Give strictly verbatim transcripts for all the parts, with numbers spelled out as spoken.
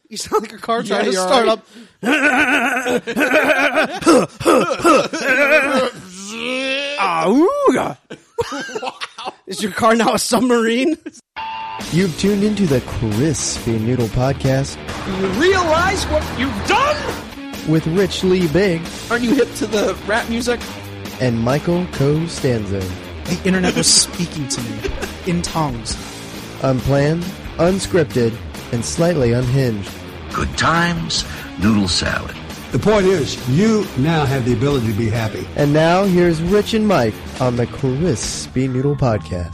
You sound like a car trying Yeah, to you're start right. up. Auga. Wow. Is your car now a submarine? You've tuned into the Crispy Noodle Podcast. You realize what you've done? With Rich Lee Big. Aren't you hip to the rap music? And Michael Costanzo. The internet was speaking to me in tongues. Unplanned, unscripted, and slightly unhinged. Good times, noodle salad. The point is, you now have the ability to be happy. And now, here's Rich and Mike on the Crispy Noodle Podcast.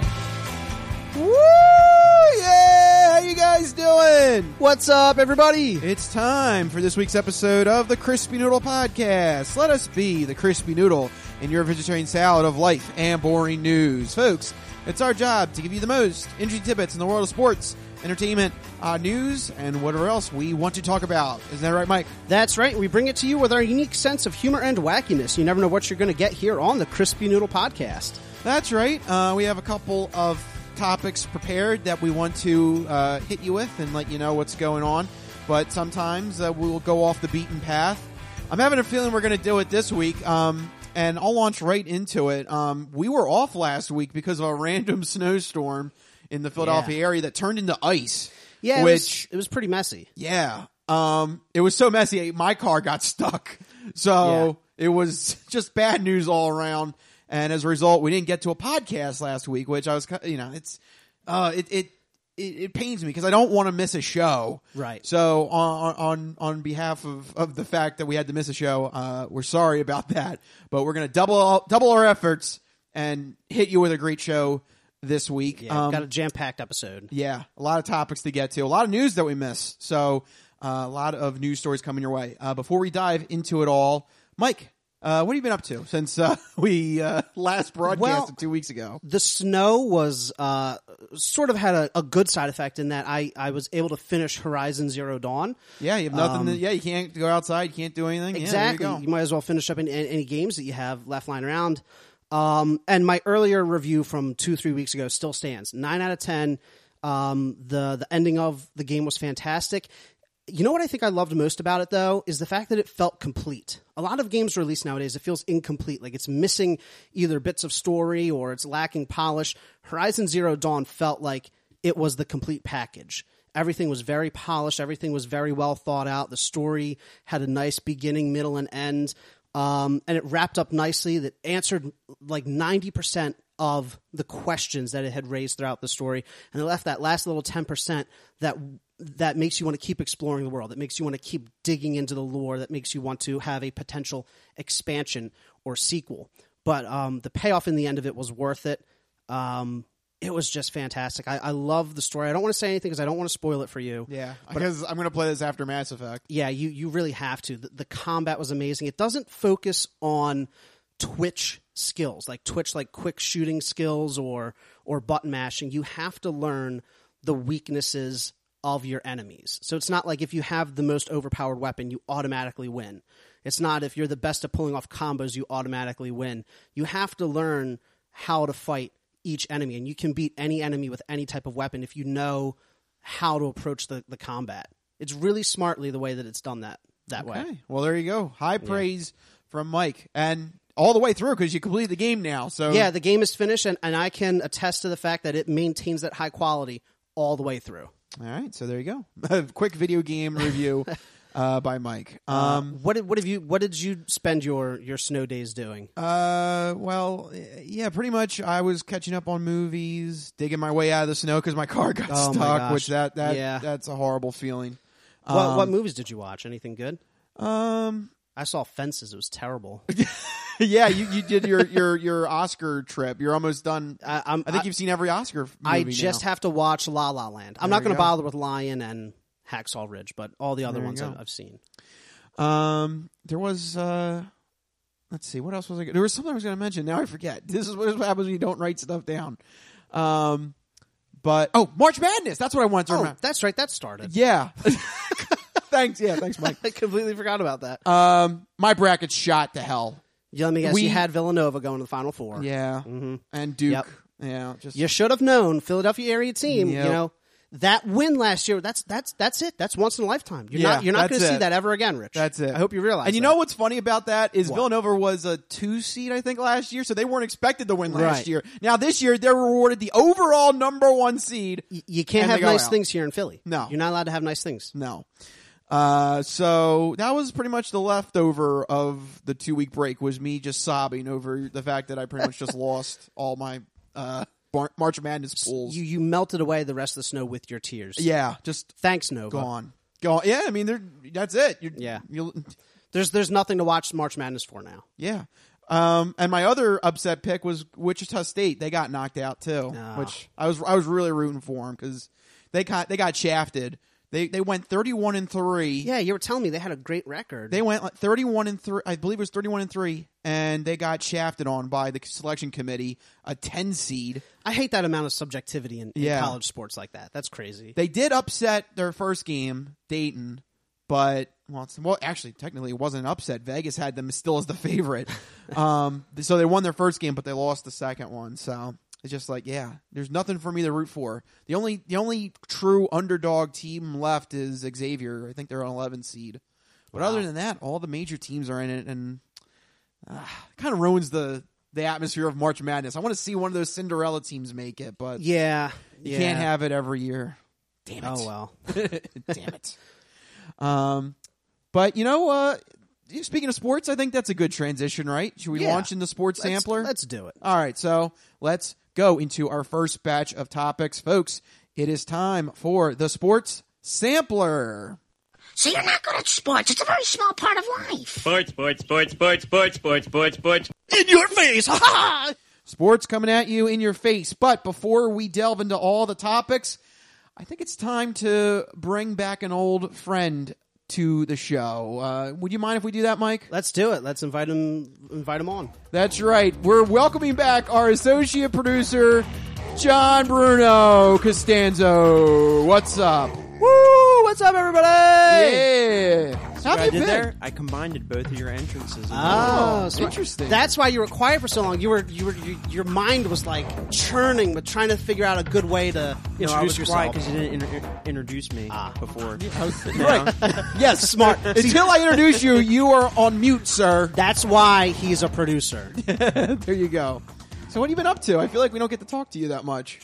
Woo! Yeah! How you guys doing? What's up, everybody? It's time for this week's episode of the Crispy Noodle Podcast. Let us be the Crispy Noodle in your vegetarian salad of life and boring news. Folks, it's our job to give you the most interesting tidbits in the world of sports, entertainment, uh, news, and whatever else we want to talk about. Isn't that right, Mike? That's right. We bring it to you with our unique sense of humor and wackiness. You never know what you're going to get here on the Crispy Noodle Podcast. That's right. Uh, we have a couple of topics prepared that we want to uh, hit you with and let you know what's going on. But sometimes uh, we'll go off the beaten path. I'm having a feeling we're going to do it this week. Um, and I'll launch right into it. Um, we were off last week because of a random snowstorm in the Philadelphia Yeah. area that turned into ice. Yeah, it, which was, it was pretty messy. Yeah. Um, it was so messy, my car got stuck. So yeah. It was just bad news all around. And as a result, we didn't get to a podcast last week, which I was, you know, it's, uh, it, it, it, it pains me because I don't want to miss a show. Right. So on, on, on behalf of, of the fact that we had to miss a show, uh, we're sorry about that, but we're going to double, double our efforts and hit you with a great show this week. Yeah, um, got a jam-packed episode. Yeah, a lot of topics to get to, a lot of news that we missed. So uh, a lot of news stories coming your way. Uh, before we dive into it all, Mike, uh, what have you been up to since uh, we uh, last broadcasted well, two weeks ago? The snow was uh, sort of had a, a good side effect in that I, I was able to finish Horizon Zero Dawn. Yeah, you have nothing. Um, to, yeah, you can't go outside. You can't do anything. Exactly. Yeah, there you, you go. might as well finish up any, any games that you have left lying around. Um, and my earlier review from two, three weeks ago still stands. Nine out of ten. Um, the, the ending of the game was fantastic. You know what I think I loved most about it, though, is the fact that it felt complete. A lot of games released nowadays, it feels incomplete, like it's missing either bits of story or it's lacking polish. Horizon Zero Dawn felt like it was the complete package. Everything was very polished. Everything was very well thought out. The story had a nice beginning, middle, and end. Um, and it wrapped up nicely. That answered like ninety percent of the questions that it had raised throughout the story. And it left that last little ten percent that that makes you want to keep exploring the world, that makes you want to keep digging into the lore, that makes you want to have a potential expansion or sequel. But um, the payoff in the end of it was worth it. Um, it was just fantastic. I, I love the story. I don't want to say anything because I don't want to spoil it for you. Yeah, because I'm going to play this after Mass Effect. Yeah, you, you really have to. The, the combat was amazing. It doesn't focus on Twitch skills, like Twitch, like quick shooting skills or or button mashing. You have to learn the weaknesses of your enemies. So it's not like if you have the most overpowered weapon, you automatically win. It's not if you're the best at pulling off combos, you automatically win. You have to learn how to fight each enemy, and you can beat any enemy with any type of weapon if you know how to approach the, the combat. It's really smartly the way that it's done that that Okay. way. Well, there you go. High praise yeah. from Mike. And all the way through because you completed the game now. So yeah, the game is finished, and, and I can attest to the fact that it maintains that high quality all the way through. All right, so there you go. A quick video game review uh, by Mike. Um, uh, what did what have you what did you spend your, your snow days doing? Uh, well, yeah, pretty much. I was catching up on movies, digging my way out of the snow because my car got oh stuck. Which that that yeah. that's a horrible feeling. What Um, what movies did you watch? Anything good? Um, I saw Fences. It was terrible. yeah, you, you did your, your, your Oscar trip. You're almost done. I, I'm, I think I, you've seen every Oscar movie I just now. have to watch La La Land. I'm There not going to go. bother with Lion and Hacksaw Ridge, but all the other There you ones go. I've, I've seen. Um, there was, uh, let's see, what else was I going to, there was something I was going to mention. Now I forget. This is what happens when you don't write stuff down. Um, but, oh, March Madness. That's what I wanted to Oh, remember. that's right. That started. Yeah. Thanks. Yeah. Thanks, Mike. I completely forgot about that. Um, my bracket's shot to hell. Yeah, let me guess. we- You had Villanova going to the Final Four. Yeah. Mm-hmm. And Duke. Yep. Yeah. Just, You should have known. Philadelphia area team. Yep. You know, that win last year, that's that's that's it. That's once in a lifetime. You're Yeah, not you're not that's going to see it. that ever again, Rich. That's it. I hope you realize. And you that. know what's funny about that is What? Villanova was a two seed, I think, last year, so they weren't expected to win last Right. year. Now this year, they're rewarded the overall number one seed. Y- you can't and have they go nice out. things here in Philly. No. You're not allowed to have nice things. No. Uh, so that was pretty much the leftover of the two week break was me just sobbing over the fact that I pretty much just lost all my, uh, Mar- March Madness pools. You you melted away the rest of the snow with your tears. yeah, just Thanks, Nova. gone. Gone. Yeah, I mean, they're, that's it. You're, Yeah. you There's there's nothing to watch March Madness for now. yeah. Um, and my other upset pick was Wichita State. They got knocked out too, No. which I was I was really rooting for them because they got they got shafted. They they went thirty-one and three. Yeah, you were telling me they had a great record. They went like thirty-one and three. I believe it was thirty-one and three, and they got shafted on by the selection committee, a ten seed. I hate that amount of subjectivity in, in Yeah. college sports like that. That's crazy. They did upset their first game, Dayton, but well, it's, well, actually, technically, it wasn't an upset. Vegas had them still as the favorite. um, so they won their first game, but they lost the second one. So it's just like, yeah, there's nothing for me to root for. The only the only true underdog team left is Xavier. I think they're an eleven seed. But Wow. other than that, all the major teams are in it, and uh, it kind of ruins the the atmosphere of March Madness. I want to see one of those Cinderella teams make it, but Yeah. you yeah. can't have it every year. Damn it! Oh well. Damn it. Um, but you know, uh, speaking of sports, I think that's a good transition, right? Should we Yeah. launch into sports Let's- sampler? Let's do it. All right, so let's go into our first batch of topics, folks. It is time for the sports sampler. So you're not good at sports. It's a very small part of life. Sports, sports, sports, sports, sports, sports, sports, sports. In your face! Ha ha! Sports coming at you in your face. But before we delve into all the topics, I think it's time to bring back an old friend to the show. Uh, would you mind if we do that, Mike? Let's do it. Let's invite him. Invite him on. That's right. We're welcoming back our associate producer, John Bruno Costanzo. What's up? Woo! What's up, everybody? Yeah. How What have I you did been? there, I combined both of your entrances. in Oh, Oh, so interesting. That's why you were quiet for so long. You were, you were, you, your mind was like churning, but trying to figure out a good way to You know, I introduce was quiet yourself. because you didn't inter- introduce me Ah. before. Right. Yes, smart. Until I introduce you, you are on mute, sir. That's why he's a producer. There you go. So what have you been up to? I feel like we don't get to talk to you that much.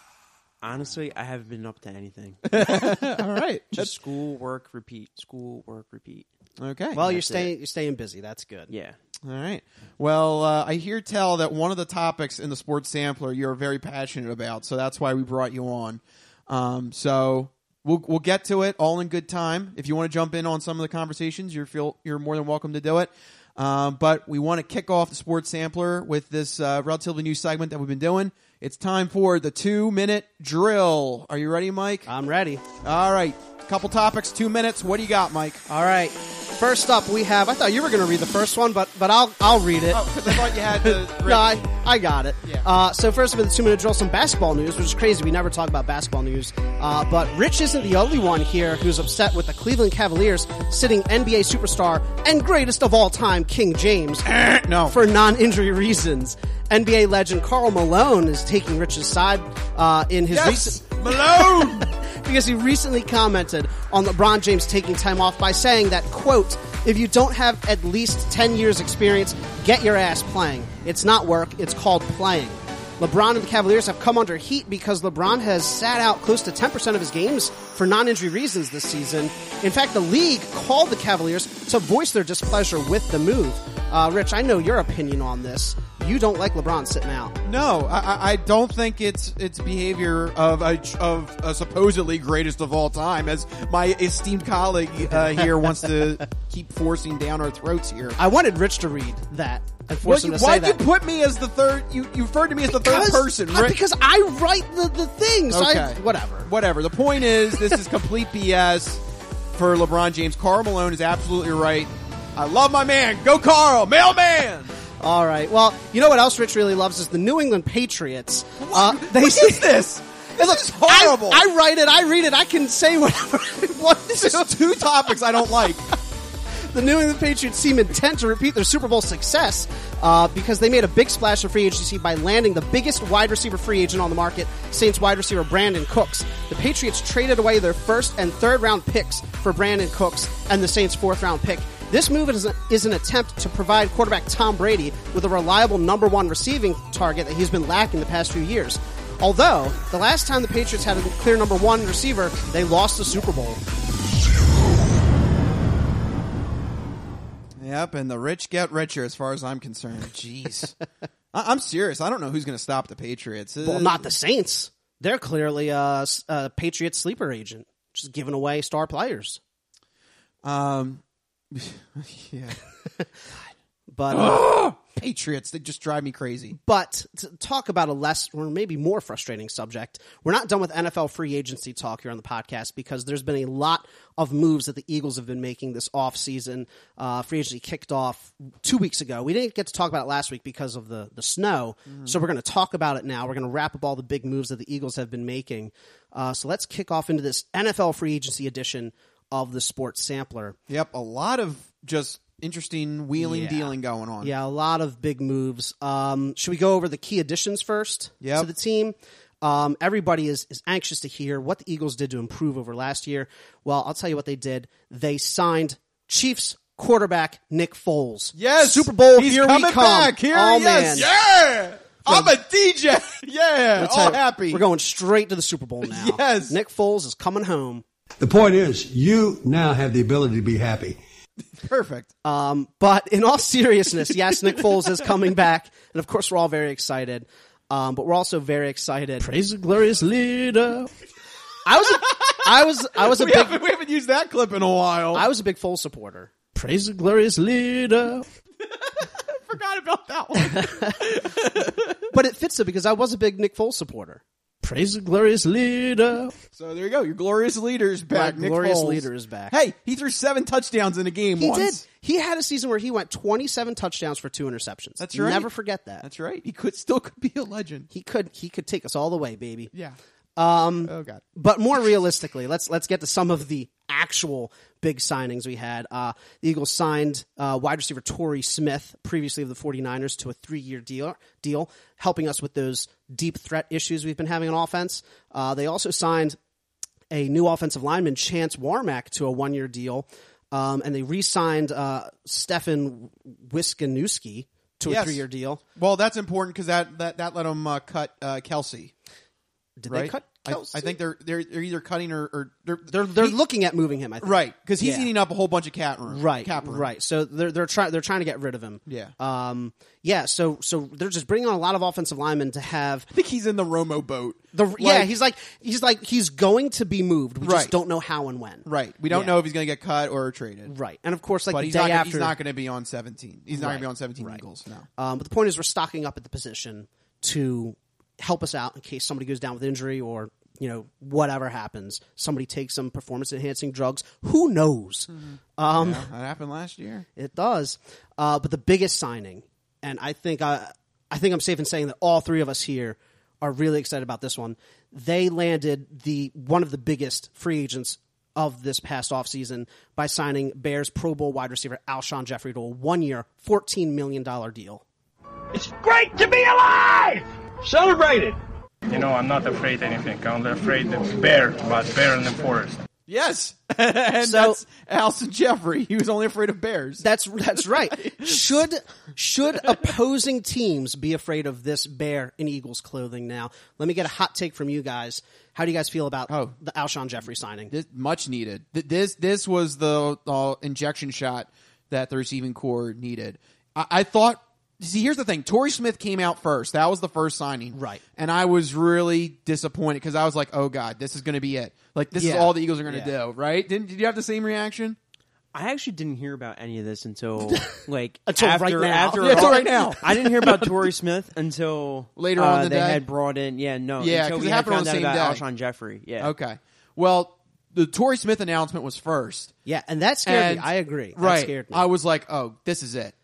Honestly, I haven't been up to anything. All right. Just school, work, repeat. School, work, repeat. Okay. Well, you're That's staying, you're staying busy. That's good. Yeah. All right. Well, uh, I hear tell that one of the topics in the sports sampler you're very passionate about, so that's why we brought you on. Um, so we'll we'll get to it all in good time. If you want to jump in on some of the conversations, you're feel you're more than welcome to do it. Um, but we want to kick off the sports sampler with this uh, relatively new segment that we've been doing. It's time for the two minute drill. Are you ready, Mike? I'm ready. All right. Couple topics, two minutes. What do you got, Mike? All right. First up, we have. I thought you were going to read the first one, but but I'll I'll read it. Oh, because I thought you had the. No, I, I got it. Yeah. Uh, so first of all, the two minute drill, some basketball news, which is crazy. We never talk about basketball news. Uh, but Rich isn't the only one here who's upset with the Cleveland Cavaliers sitting N B A superstar and greatest of all time, King James, No. for non-injury reasons. N B A legend Karl Malone is taking Rich's side uh, in his recent. Yes, Malone. Because he recently commented on LeBron James taking time off by saying that, quote, if you don't have at least ten years experience, get your ass playing. It's not work, it's called playing. LeBron and the Cavaliers have come under heat because LeBron has sat out close to ten percent of his games for non-injury reasons this season. In fact, the league called the Cavaliers to voice their displeasure with the move. Uh, Rich, I know your opinion on this. You don't like LeBron sitting out. No, I, I- I don't think it's it's behavior of a, of a supposedly greatest of all time, as my esteemed colleague uh, here wants to keep forcing down our throats here. I wanted Rich to read that and force him to say Why'd you that. put me as the third? You, you referred to me as the third Because- person, uh, right? Because I write the, the things. I, Okay. whatever. Whatever. The point is, this is complete B S for LeBron James. Karl Malone is absolutely right. I love my man. Go Karl, mailman. All right. Well, you know what else Rich really loves is the New England Patriots. Uh, they What is this? This is horrible. I, I write it. I read it. I can say whatever I want This to. is two topics I don't like. the New England Patriots seem intent to repeat their Super Bowl success uh, because they made a big splash in free agency by landing the biggest wide receiver free agent on the market, Saints wide receiver Brandon Cooks. The Patriots traded away their first and third round picks for Brandon Cooks and the Saints' fourth round pick. This move is, a, is an attempt to provide quarterback Tom Brady with a reliable number one receiving target that he's been lacking the past few years. Although, the last time the Patriots had a clear number one receiver, they lost the Super Bowl. Yep, and the rich get richer as far as I'm concerned. Jeez. I- I'm serious. I don't know who's going to stop the Patriots. Well, not the Saints. They're clearly a, a Patriot sleeper agent, just giving away star players. Um, yeah. But uh, Patriots, they just drive me crazy. But to talk about a less or maybe more frustrating subject, we're not done with N F L free agency talk here on the podcast because there's been a lot of moves that the Eagles have been making this offseason. Uh, free agency kicked off two weeks ago. We didn't get to talk about it last week because of the, the snow, mm-hmm. so we're going to talk about it now. We're going to wrap up all the big moves that the Eagles have been making. Uh, so let's kick off into this N F L free agency edition of the Sports Sampler. Yep, a lot of just interesting wheeling, yeah. dealing going on. Yeah, a lot of big moves. Um, should we go over the key additions first yep. to the team? Um, everybody is, is anxious to hear what the Eagles did to improve over last year. Well, I'll tell you what they did. They signed Chiefs quarterback Nick Foles. Yes! Super Bowl, He's here coming we come. back. Here oh, he man. is. Yeah! I'm a D J. Yeah, Let's all have- happy. We're going straight to the Super Bowl now. Yes. Nick Foles is coming home. The point is, you now have the ability to be happy. Perfect. Um, but in all seriousness, yes, Nick Foles is coming back, and of course we're all very excited. Um, but we're also very excited. Praise the glorious leader. I was, a, I was, I was a we, big, haven't, we haven't used that clip in a while. I was a big Foles supporter. Praise the glorious leader. forgot about that one. But it fits it because I was a big Nick Foles supporter. Praise the glorious leader. So there you go. Your glorious leader's back. My Nick glorious Foles. leader is back. Hey, he threw seven touchdowns in a game He once. did. He had a season where he went twenty-seven touchdowns for two interceptions. That's right. Never forget that. That's right. He could still could be a legend. He could he could take us all the way, baby. Yeah. Um, oh God. But more realistically, let's let's get to some of the actual big signings we had. Uh, the Eagles signed uh, wide receiver Torrey Smith, previously of the 49ers, to a three-year deal, deal, helping us with those deep threat issues we've been having on offense. Uh, they also signed a new offensive lineman, Chance Warmack, to a one-year deal, um, and they re-signed uh, Stefan Wisniewski to a Yes. three-year deal. Well, that's important because that, that that let him uh, cut uh, Kelsey. Did right? they cut I, Kelsey? I think they're they're they're either cutting or, or they're They're they're he- looking at moving him. I think. right because he's Yeah. eating up a whole bunch of cat room. Right, cap room. right. So they're they're trying they're trying to get rid of him. Yeah. Um. Yeah. So so they're just bringing on a lot of offensive linemen to have I think he's in the Romo boat. the. yeah. Like- He's like he's like he's going to be moved. We Right. just don't know how and when. Right. We don't Yeah. know if he's going to get cut or traded. Right. And of course, like But the he's day not. Gonna, after, he's not going to be on seventeen. He's not going Right. to be on seventeen Right. Eagles. No. Um. But the point is, we're stocking up at the position to help us out in case somebody goes down with injury or you know whatever happens. Somebody takes some performance enhancing drugs. Who knows? Um. Yeah, that happened last year. It does. Uh, but the biggest signing, and I think I, I think I'm safe in saying that all three of us here are really excited about this one. They landed the one of the biggest free agents of this past offseason by signing Bears Pro Bowl wide receiver Alshon Jeffrey to a one-year, fourteen million dollars deal. It's great to be alive! Celebrate it! You know, I'm not afraid of anything. I'm only afraid of bear, but bear in the forest. Yes, and So- that's Alshon Jeffrey. He was only afraid of bears. That's that's right. Should should opposing teams be afraid of this bear in Eagles clothing now? Let me get a hot take from you guys. How do you guys feel about Oh. the Alshon Jeffrey signing? This, much needed. Th- This this was the uh, injection shot that the receiving core needed. I, I thought. See, here's the thing. Torrey Smith came out first. That was the first signing. Right. And I was really disappointed because I was like, oh, God, this is going to be it. Like, this is Yeah. all the Eagles are going to Yeah. do, right? Didn't, did you have the same reaction? I actually didn't hear about any of this until like Until after, right now. After Yeah, until right now. I didn't hear about Torrey Smith until Later uh, on in the they day? had brought in. Yeah, no, Yeah, until 'cause we it had happened on found the out same about day. Alshon Jeffrey. Yeah, Okay. Well, the Torrey Smith announcement was first. Yeah, and that scared And- me. I agree. That right. scared me. I was like, oh, this is it.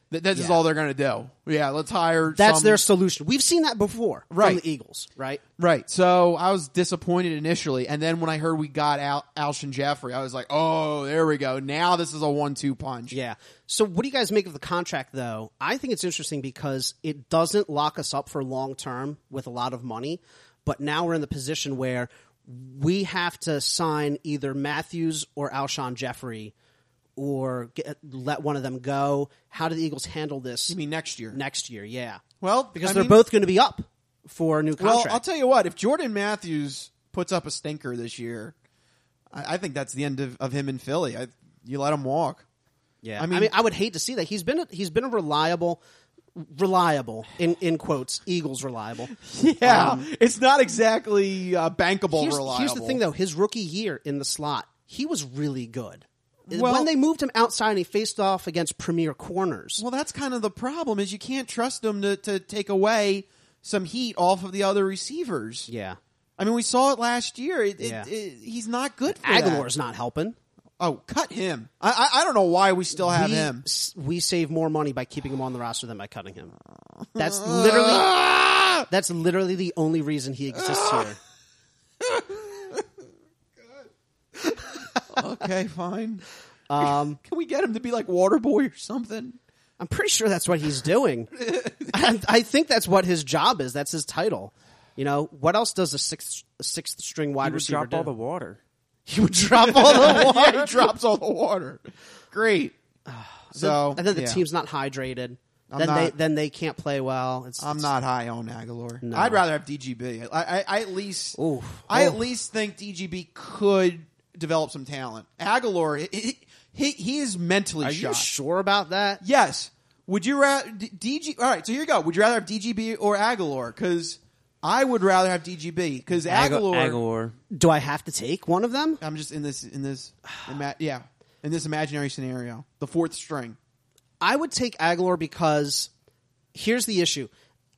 Th- This is Yeah. all they're going to do. Yeah, let's hire. That's some... their solution. We've seen that before Right. from the Eagles, right? Right. So I was disappointed initially, and then when I heard we got Al- Alshon Jeffrey, I was like, "Oh, there we go. Now this is a one-two punch." Yeah. So what do you guys make of the contract, though? I think it's interesting because it doesn't lock us up for long term with a lot of money, but now we're in the position where we have to sign either Matthews or Alshon Jeffrey, or get, let one of them go. How do the Eagles handle this? You mean next year? Next year, yeah. Well, because I they're mean- both going to be up for a new contract. Well, I'll tell you what. If Jordan Matthews puts up a stinker this year, I, I think that's the end of, of him in Philly. I, you let him walk. Yeah, I I mean- mean, I would hate to see that. He's been a, he's been a reliable, reliable in in quotes, Eagles reliable. Yeah, Um, it's not exactly uh, bankable Here's, reliable. here's the thing, though. His rookie year in the slot, he was really good. Well- when they moved him outside and he faced off against premier corners. Well, that's kind of the problem is you can't trust him to, to take away some heat off of the other receivers. Yeah. I mean, we saw it last year. It, it- Yeah. it- he's not good for Aguilar's that. not helping. Oh, cut him. I, I I don't know why we still have we, him. s- we save more money by keeping him on the roster than by cutting him. That's literally that's literally the only reason he exists here. Okay, fine. Um, Can we get him to be like Waterboy or something? I'm pretty sure that's what he's doing. I, I think that's what his job is. That's his title. You know, what else does a sixth a sixth string wide He would receiver drop do? all the water. He would drop all the water. Yeah, he drops all the water. Great. So and then the yeah. team's not hydrated. I'm then they not- then they can't play well. It's, I'm it's- not high on Aguilar. No. I'd rather have D G B. I, I, I at least Oof. I at Oh. least think D G B could develop some talent. Aguilar, he he, he, he is mentally Are shot. you sure about that? Yes. Would you rather D G? All right, so here you go. Would you rather have D G B or Aguilar? Because I would rather have D G B. Because Aguilar, Aguilar. Do I have to take one of them? I'm just in this in this ima- yeah in this imaginary scenario, the fourth string. I would take Aguilar because here's the issue.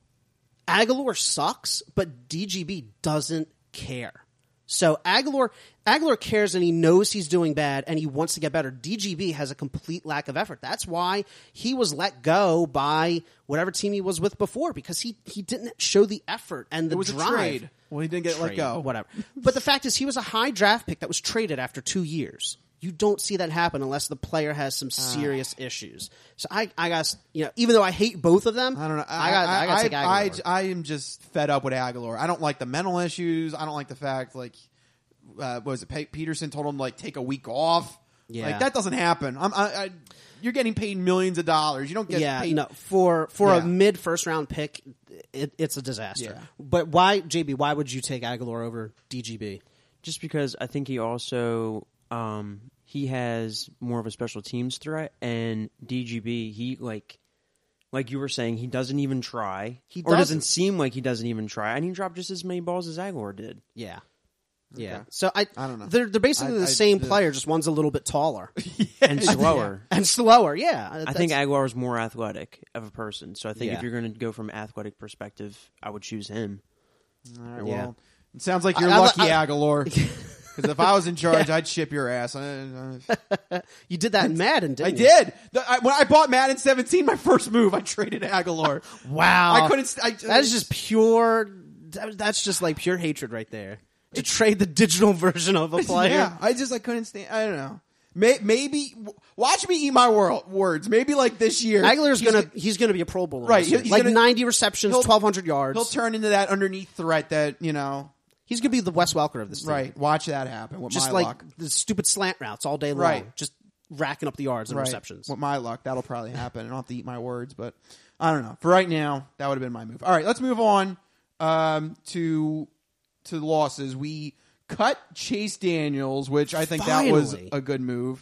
Aguilar sucks, but D G B doesn't care. So Aguilar Aguilar cares and he knows he's doing bad and he wants to get better. D G B has a complete lack of effort. That's why he was let go by whatever team he was with before, because he, he didn't show the effort and the It was drive. a trade. Well, he didn't get let Trade, go. Whatever. But the fact is, he was a high draft pick that was traded after two years. You don't see that happen unless the player has some serious issues. So I, I guess, you know, even though I hate both of them, I don't know. I got, I, got to take I, Aguilar. I, I am just fed up with Aguilar. I don't like the mental issues. I don't like the fact, like, uh, what was it? Pe- Peterson told him to, like, take a week off. Yeah. Like, that doesn't happen. I'm, I, I, you're getting paid millions of dollars. You don't get yeah, paid. no, for for Yeah. a mid first round pick, it, it's a disaster. Yeah. But why, J B? Why would you take Aguilar over D G B? Just because I think he also um, he has more of a special teams threat, and D G B he like like you were saying he doesn't even try, He or doesn't doesn't. seem like he doesn't even try, and he dropped just as many balls as Aguilar did. Yeah. Yeah. Okay. So I, I don't know. They're they're basically I- the I- same the- player, just one's a little bit taller And slower. and slower. Yeah, I think Aguilar is more athletic of a person, so I think Yeah. if you're going to go from athletic perspective, I would choose him. All right, Yeah. well, it sounds like you're I- I- lucky, I- Aguilar. Because if I was in charge, I'd ship your ass. I, I, you did that in Madden, I didn't you? did. The, I, when I bought Madden seventeen, my first move, I traded Aguilar. Wow, I couldn't. st- I, That is just pure. that- That's just like pure hatred right there. To trade the digital version of a player. Yeah, I just I couldn't stand. I don't know. May, maybe watch me eat my wor- words. Maybe like this year, Aguilar's he's gonna he's gonna be a Pro Bowler, Right, this year. he's like gonna- ninety receptions, he'll- twelve hundred yards. He'll turn into that underneath threat that you know. He's gonna be the Wes Welker of this team. Right, watch that happen. With Just my like luck, the stupid slant routes all day long. Right. Just racking up the yards and right. receptions. With my luck, that'll probably happen. I don't have to eat my words, but I don't know. For right now, that would have been my move. All right, let's move on um, to to the losses. We cut Chase Daniels, which I think that was Finally. a good move.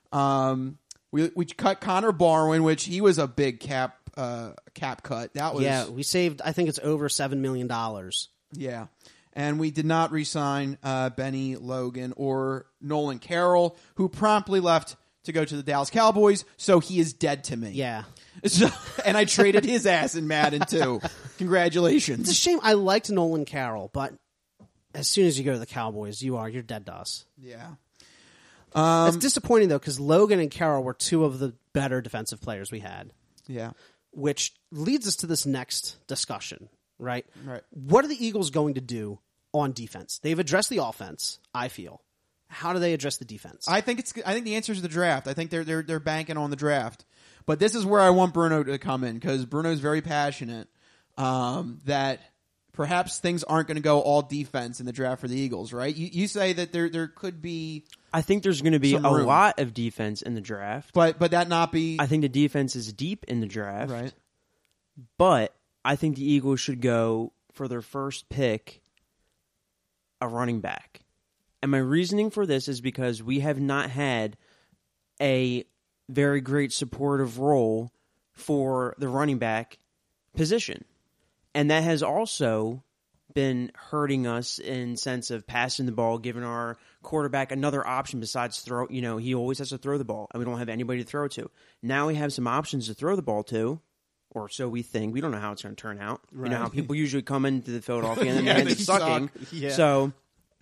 Um, we we cut Connor Barwin, which he was a big cap uh, cap cut. That was Yeah, we saved. I think it's over seven million dollars. yeah. And we did not re-sign uh, Benny Logan or Nolan Carroll, who promptly left to go to the Dallas Cowboys. So he is dead to me. Yeah, So, and I traded his ass in Madden too. it's a Congratulations. shame. I liked Nolan Carroll, but as soon as you go to the Cowboys, you are you're dead to us. Yeah. It's disappointing though, because Logan and Carroll were two of the better defensive players we had. Yeah. Which leads us to this next discussion, right? Right. What are the Eagles going to do on defense? They've addressed the offense, I feel. How do they address the defense? I think it's. I think the answer is the draft. I think they're they're they're banking on the draft. But this is where I want Bruno to come in because Bruno's very passionate um, that perhaps things aren't going to go all defense in the draft for the Eagles. Right? You you say that there there could be. I think there's going to be a room. lot of defense in the draft, but but that not be. I think the defense is deep in the draft, right? But I think the Eagles should go for their first pick a running back. And my reasoning for this is because we have not had a very great supportive role for the running back position. And that has also been hurting us in sense of passing the ball, giving our quarterback another option besides throw. You know, he always has to throw the ball, and we don't have anybody to throw to. Now we have some options to throw the ball to, or so we think. We don't know how it's going to turn out. Right. You know how people usually come into the Philadelphia and Yeah, then they it's sucking. suck. Yeah. So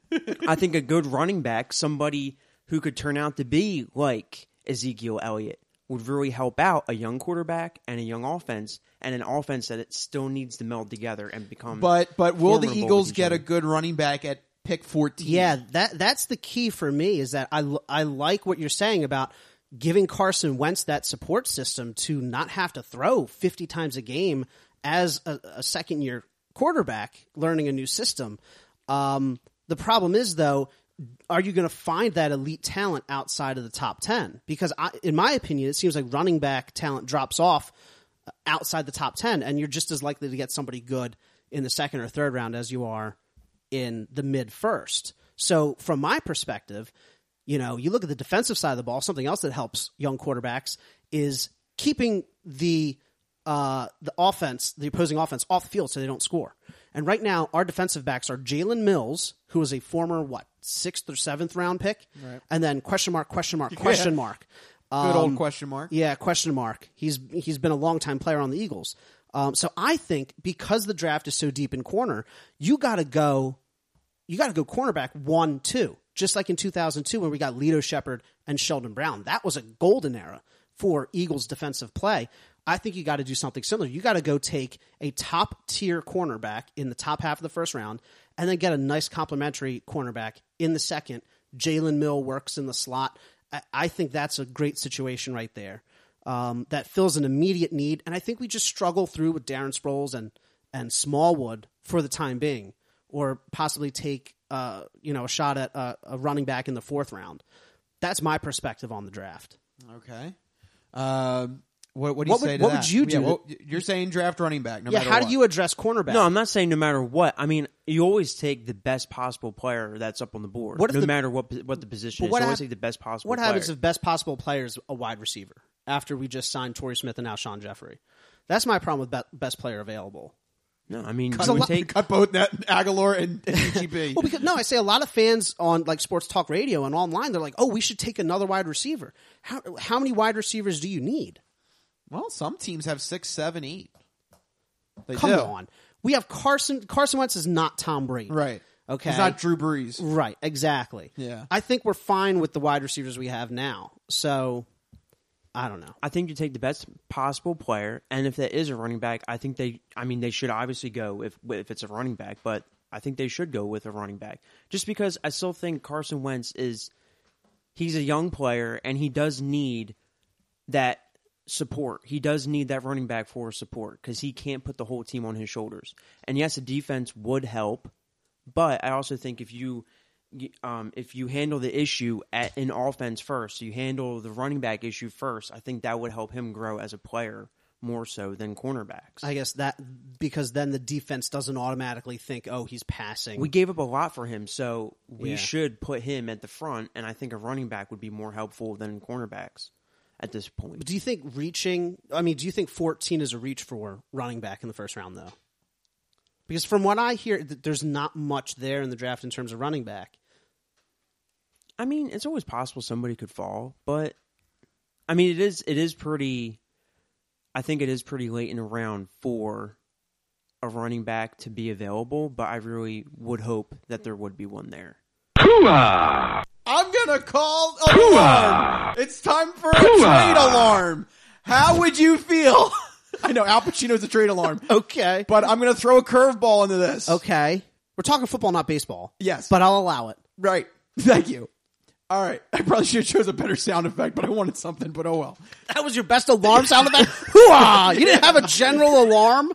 I think a good running back, somebody who could turn out to be like Ezekiel Elliott, would really help out a young quarterback and a young offense, and an offense that it still needs to meld together and become. But but will the formidable Eagles with each get other. a good running back at pick fourteen? Yeah, that that's the key for me is that I, I like what you're saying about giving Carson Wentz that support system to not have to throw fifty times a game as a, a second-year quarterback learning a new system. Um, the problem is, though, are you going to find that elite talent outside of the top ten? Because I, in my opinion, it seems like running back talent drops off outside the top ten, and you're just as likely to get somebody good in the second or third round as you are in the mid-first. So from my perspective, you know, you look at the defensive side of the ball, something else that helps young quarterbacks is keeping the uh, the offense, the opposing offense, off the field so they don't score. And right now, our defensive backs are Jalen Mills, who is a former, what, sixth or seventh round pick? Right. And then question mark, question mark, question mark. Good Um, old question mark. Yeah, question mark. He's he's been a longtime player on the Eagles. Um, so I think because the draft is so deep in corner, you got to go, you got to go cornerback one, two. Just like in two thousand two when we got Lito Shepherd and Sheldon Brown. That was a golden era for Eagles defensive play. I think you got to do something similar. You got to go take a top-tier cornerback in the top half of the first round and then get a nice complementary cornerback in the second. Jalen Mill works in the slot. I, I think that's a great situation right there. Um, that fills an immediate need, and I think we just struggle through with Darren Sproles and, and Smallwood for the time being, or possibly take uh, you know a shot at uh, a running back in the fourth round. That's my perspective on the draft. Okay. Um, what, what do you What would- say to what that? would you do Yeah, to- well, you're saying draft running back. No yeah, matter how what. do you address cornerback? No, I'm not saying no matter what. I mean, you always take the best possible player that's up on the board, What if no the- matter what what the position But is. what You always hap- take the best possible What player. happens if best possible player is a wide receiver after we just signed Torrey Smith and now Sean Jeffrey? That's my problem with be- best player available. No, I mean, cut, you would lot- take cut both that Aguilar and, and E G B? Well, because no, I say a lot of fans on like Sports Talk Radio and online, they're like, "Oh, we should take another wide receiver." How how many wide receivers do you need? Well, some teams have six, seven, eight. They Come do. on, we have Carson. Carson Wentz is not Tom Brady, Right. Okay, It's not Drew Brees. right? Exactly. Yeah. I think we're fine with the wide receivers we have now. So I don't know. I think you take the best possible player, and if that is a running back, I think they. I mean, they should obviously go if if it's a running back, but I think they should go with a running back, just because I still think Carson Wentz is. He's a young player, and he does need that support. He does need that running back for support because he can't put the whole team on his shoulders. And yes, a defense would help, but I also think if you. Um, if you handle the issue at in offense first, you handle the running back issue first, I think that would help him grow as a player more so than cornerbacks. I guess that because then the defense doesn't automatically think, "Oh, he's passing." We gave up a lot for him, so we Yeah. should put him at the front, and I think a running back would be more helpful than cornerbacks at this point. Do you think reaching? I mean, do you think fourteen is a reach for running back in the first round, though? Because from what I hear, th- there's not much there in the draft in terms of running back. I mean, it's always possible somebody could fall, but I mean, it is it is pretty. I think it is pretty late in the round for a running back to be available, but I really would hope that there would be one there. I'm gonna call alarm. It's time for a trade alarm. How would you feel? I know Al Pacino's a trade alarm. Okay. But I'm going to throw a curveball into this. Okay. We're talking football, not baseball. Yes. But I'll allow it. Right. Thank you. All right. I probably should have chose a better sound effect, but I wanted something, but oh well. That was your best alarm sound effect? Hoo-ah! You didn't have a general alarm?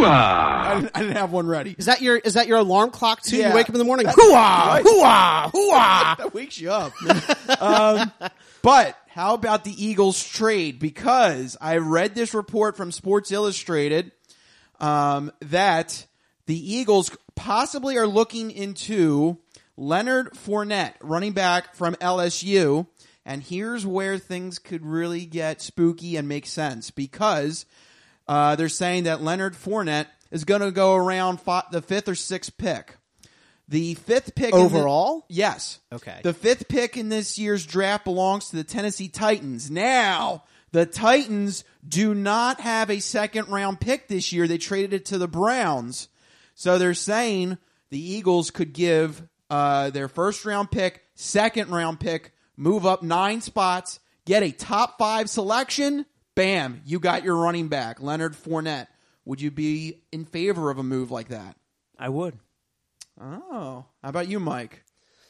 I didn't, I didn't have one ready. Is that your is that your alarm clock too? Yeah. You wake up in the morning, hoo-ah! Right. Hoo-ah! Hoo-ah! That wakes you up. um, but how about the Eagles trade? Because I read this report from Sports Illustrated um, that the Eagles possibly are looking into Leonard Fournette, running back from L S U. And here's where things could really get spooky and make sense, because uh, they're saying that Leonard Fournette is going to go around fi- the fifth or sixth pick. The fifth pick overall? In the, yes. Okay. The fifth pick in this year's draft belongs to the Tennessee Titans. Now, the Titans do not have a second round pick this year. They traded it to the Browns. So they're saying the Eagles could give uh, their first round pick, second round pick, move up nine spots, get a top five selection. Bam, you got your running back, Leonard Fournette. Would you be in favor of a move like that? I would. Oh, how about you, Mike?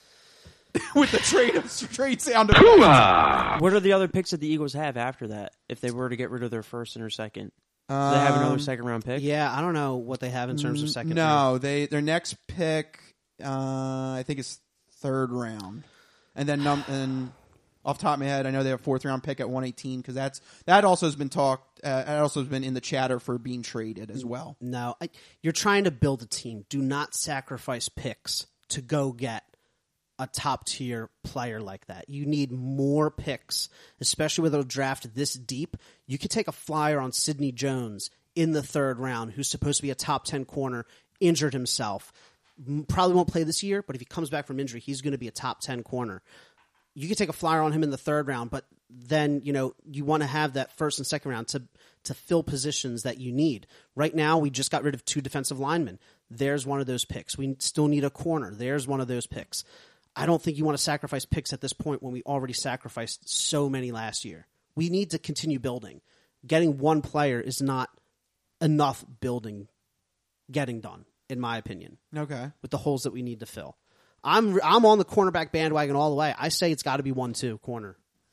With the trade of trade sound effects. What are the other picks that the Eagles have after that? If they were to get rid of their first and their second, do they have another Um, second round pick? Yeah, I don't know what they have in terms of second. No, they their next pick, uh, I think is third round, and then num- and off the top of my head, I know they have a fourth round pick at one eighteen because that's that also has been talked. Uh, that also has been in the chatter for being traded as well. No, I, you're trying to build a team. Do not sacrifice picks to go get a top tier player like that. You need more picks, especially with a draft this deep. You could take a flyer on Sidney Jones in the third round, who's supposed to be a top ten corner, injured himself. Probably won't play this year, but if he comes back from injury, he's going to be a top ten corner. You could take a flyer on him in the third round, but then, you know, you want to have that first and second round to to fill positions that you need. Right now, we just got rid of two defensive linemen. There's one of those picks. We still need a corner. There's one of those picks. I don't think you want to sacrifice picks at this point when we already sacrificed so many last year. We need to continue building. Getting one player is not enough building getting done, in my opinion. Okay. With the holes that we need to fill. I'm I'm on the cornerback bandwagon all the way. I say it's got to be one two corner.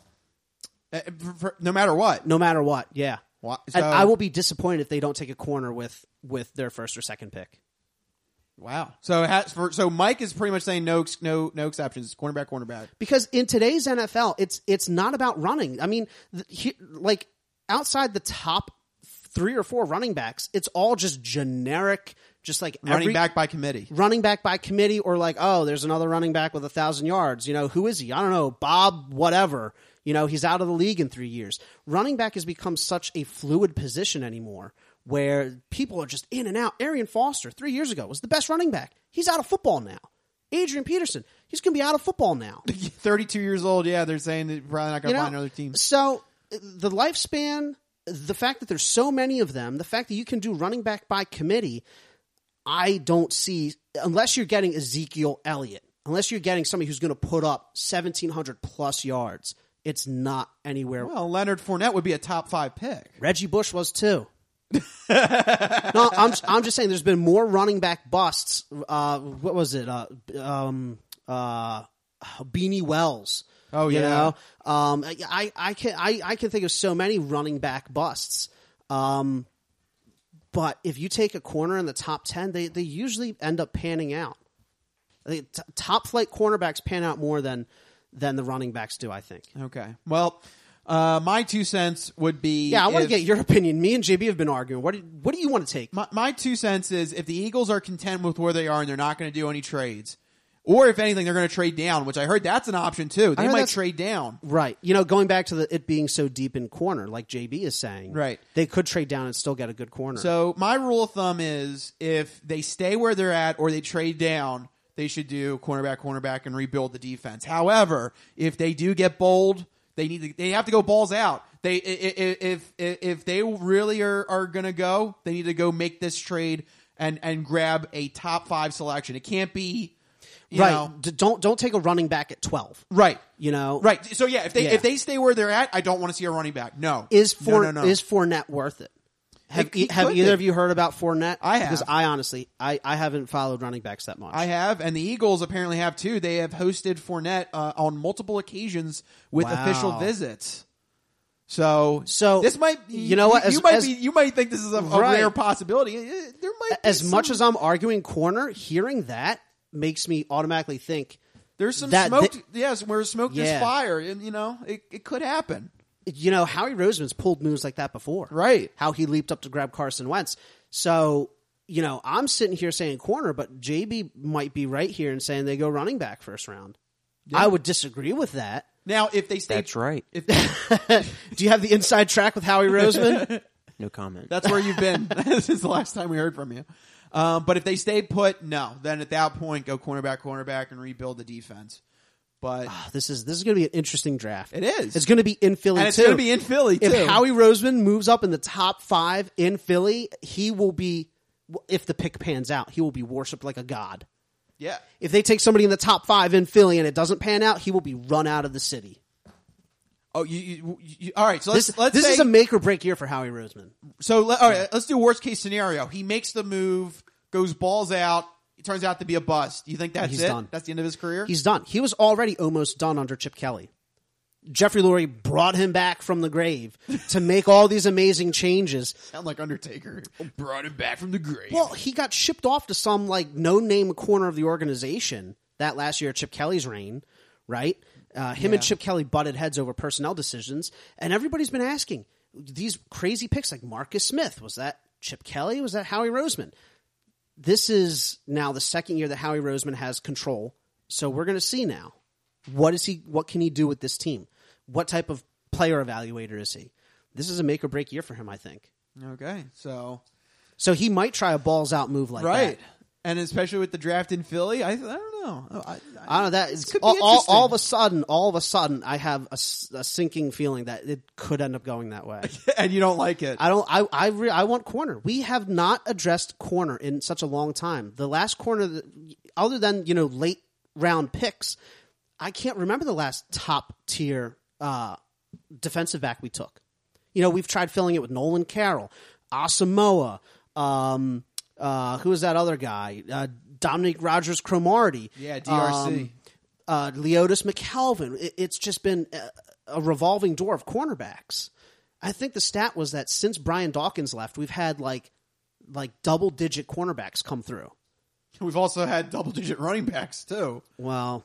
Uh, for, for, no matter what. No matter what, yeah. What? And So- I will be disappointed if they don't take a corner with, with their first or second pick. Wow. So it has, for, so Mike is pretty much saying no ex- no no exceptions. Cornerback, cornerback. Because in today's N F L, it's it's not about running. I mean, the, he, like outside the top three or four running backs, it's all just generic, just like Running every, back by committee. running back by committee, or like, oh, there's another running back with a thousand yards. You know, who is he? I don't know, Bob, whatever. You know, he's out of the league in three years. Running back has become such a fluid position anymore, where people are just in and out. Arian Foster, three years ago, was the best running back. He's out of football now. Adrian Peterson, he's going to be out of football now. thirty-two years old. Yeah, they're saying that probably not going to You know, find another team. So the lifespan, the fact that there's so many of them, the fact that you can do running back by committee, I don't see, unless you're getting Ezekiel Elliott, unless you're getting somebody who's going to put up seventeen hundred plus yards, it's not anywhere. Well, Leonard Fournette would be a top five pick. Reggie Bush was too. no, I'm I'm just saying there's been more running back busts. Uh, what was it? Uh, um, uh, Beanie Wells. Oh, you yeah. know? Um, I I can I, I can think of so many running back busts. Um, but if you take a corner in the top ten, they they usually end up panning out. I think t- top flight cornerbacks pan out more than than the running backs do. I think. Okay. Well, uh, my two cents would be. Yeah, I want to if- get your opinion. Me and J B have been arguing. What do, what do you want to take? My, my two cents is if the Eagles are content with where they are and they're not going to do any trades, or if anything, they're going to trade down, which I heard that's an option too. I They heard might that's- trade down. Right. You know, going back to the, it being so deep in corner, like J B is saying. Right. They could trade down and still get a good corner. So my rule of thumb is if they stay where they're at or they trade down, they should do cornerback, cornerback, and rebuild the defense. However, if they do get bold, they need to. They have to go balls out. They if if if they really are are going to go, they need to go make this trade and and grab a top five selection. It can't be. You right. know? D- don't don't take a running back at twelve. Right. You know. Right. So yeah, if they Yeah. if they stay where they're at, I don't want to see a running back. No. Is for no, no, no. is Fournette worth it? Have It- it have could either be. of you heard about Fournette? I have. Because I honestly I, I haven't followed running backs that much. I have, and the Eagles apparently have too. They have hosted Fournette uh, on multiple occasions with Wow. official visits. So, So, this might, you know what, You, as- you might as- be, you might think this is a, a Right. rare possibility. Eh, There might be as some, much as I'm arguing corner, hearing that makes me automatically think there's some that smoke. thi- yes, where smoke there's Yeah. fire, and you know it, it could happen. you know, Howie Roseman's pulled moves like that before. Right. How he leaped up to grab Carson Wentz. So, you know, I'm sitting here saying corner, but J B might be right here and saying they go running back first round. I would disagree with that. Now, if they stay, That's right. If Do you have the inside track with Howie Roseman? No comment. that's where you've been since the last time we heard from you. Um, but if they stay put, no. Then at that point, go cornerback, cornerback, and rebuild the defense. But this is this is going to be an interesting draft. It is. It's going to be in Philly and it's too. going to be in Philly too. If Howie Roseman moves up in the top five in Philly, he will be. If the pick pans out, he will be worshipped like a god. yeah. If they take somebody in the top five in Philly and it doesn't pan out, he will be run out of the city. Oh, you, you, you all right? So let's This, let's this say, is a make or break year for Howie Roseman. so let, all right. Let's do worst case scenario. He makes the move, goes balls out. It turns out to be a bust. Do you think that's He's it? done. That's the end of his career. He's done. He was already almost done under Chip Kelly. Jeffrey Lurie brought him back from the grave to make all these amazing changes. Sound like Undertaker. Brought him back from the grave. Well, he got shipped off to some like no-name corner of the organization that last year, Chip Kelly's reign, right? Uh, him and Yeah. Chip Kelly butted heads over personnel decisions, and everybody's been asking these crazy picks like Marcus Smith. Was that Chip Kelly? Was that Howie Roseman? This is now the second year that Howie Roseman has control, so we're going to see now what is he? What can he do with this team? What type of player evaluator is he? This is a make or break year for him, I think. Okay, so So he might try a balls out move like right, that. and especially with the draft in Philly, I, I don't know. I, I, I don't know that this it's could be all, all, interesting. all of a sudden, all of a sudden, I have a, s- a sinking feeling that it could end up going that way. and you don't like it. I don't. I I, re, I want corner. We have not addressed corner in such a long time. The last corner, that, other than you know late round picks, I can't remember the last top tier uh, defensive back we took. You know, we've tried filling it with Nolan Carroll, Asamoah. Um, uh, who is that other guy? Uh, Dominic Rogers-Cromartie. Yeah, D R C. Um, uh, Leotis McKelvin. It, it's just been a, a revolving door of cornerbacks. I think the stat was that since Brian Dawkins left, we've had like like double digit cornerbacks come through. We've also had double digit running backs too. Well,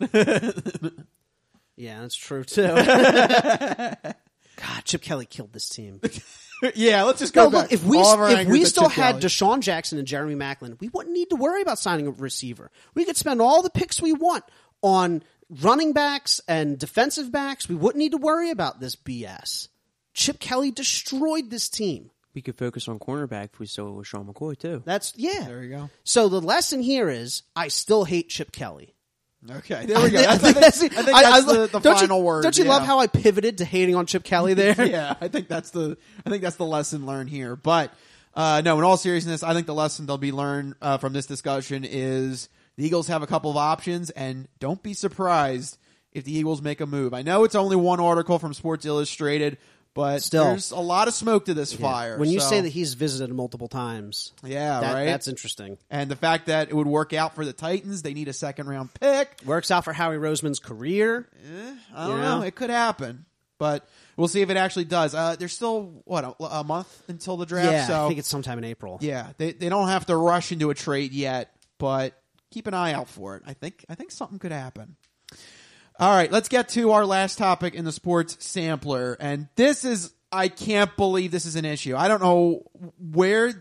yeah, that's true too. God, Chip Kelly killed this team. yeah, let's just go No, back. look, if we All of our if angers we at still Chip had Kelly. Deshaun Jackson and Jeremy Maclin, we wouldn't need to worry about signing a receiver. We could spend all the picks we want on running backs and defensive backs. We wouldn't need to worry about this B S. Chip Kelly destroyed this team. We could focus on cornerback if we still with Sean McCoy too. That's yeah. There you go. So the lesson here is I still hate Chip Kelly. Okay, there we go. I That's, I think think, that's, I think I- that's I- the, the don't final you, word. Don't you yeah. love how I pivoted to hating on Chip Kelly there? yeah, I think that's the I think that's the lesson learned here. But uh, no, in all seriousness, I think the lesson they'll be learned uh, from this discussion is the Eagles have a couple of options, and don't be surprised if the Eagles make a move. I know it's only one article from Sports Illustrated, but Still. there's a lot of smoke to this fire. When you so- say that he's visited multiple times, yeah, that, right. that's interesting. And the fact that it would work out for the Titans, they need a second round pick. Works out for Howie Roseman's career. I don't You know. know? It could happen, but we'll see if it actually does. Uh, there's still what a, a month until the draft. Yeah, so I think it's sometime in April. yeah, they they don't have to rush into a trade yet, but keep an eye out for it. I think I think something could happen. All right, let's get to our last topic in the sports sampler, and this is I can't believe this is an issue. I don't know where.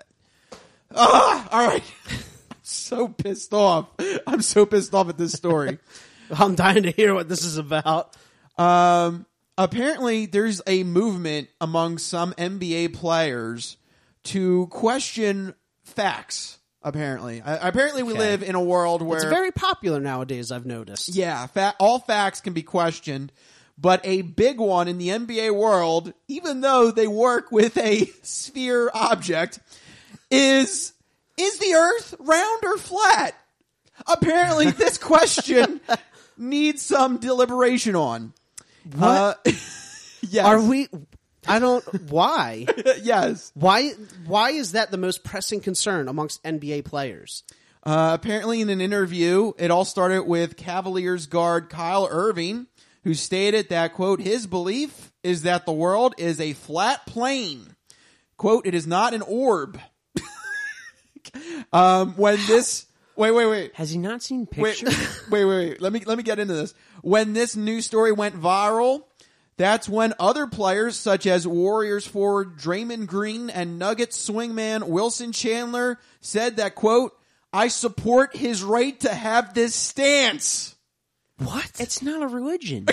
Ah, all right. I'm so pissed off. I'm so pissed off at this story. I'm dying to hear what this is about. Um, apparently, there's a movement among some N B A players to question facts. Apparently, uh, apparently, we Okay. live in a world where It's very popular nowadays, I've noticed. yeah, fa- all facts can be questioned. But a big one in the N B A world, even though they work with a sphere object, is is the Earth round or flat? apparently this question needs some deliberation on. What? Uh, yes. Are we? I don't. Why? Yes. Why? Why is that the most pressing concern amongst N B A players? Uh, apparently, in an interview, it all started with Cavaliers guard Kyle Irving, who stated that, quote, his belief is that the world is a flat plane. Quote, it is not an orb. um, when this, wait, wait, wait. Has he not seen Wait, pictures? wait, wait, wait. Let me, let me get into this. When this news story went viral, that's when other players such as Warriors forward Draymond Green and Nuggets swingman Wilson Chandler said that, quote, I support his right to have this stance. What? It's not a religion.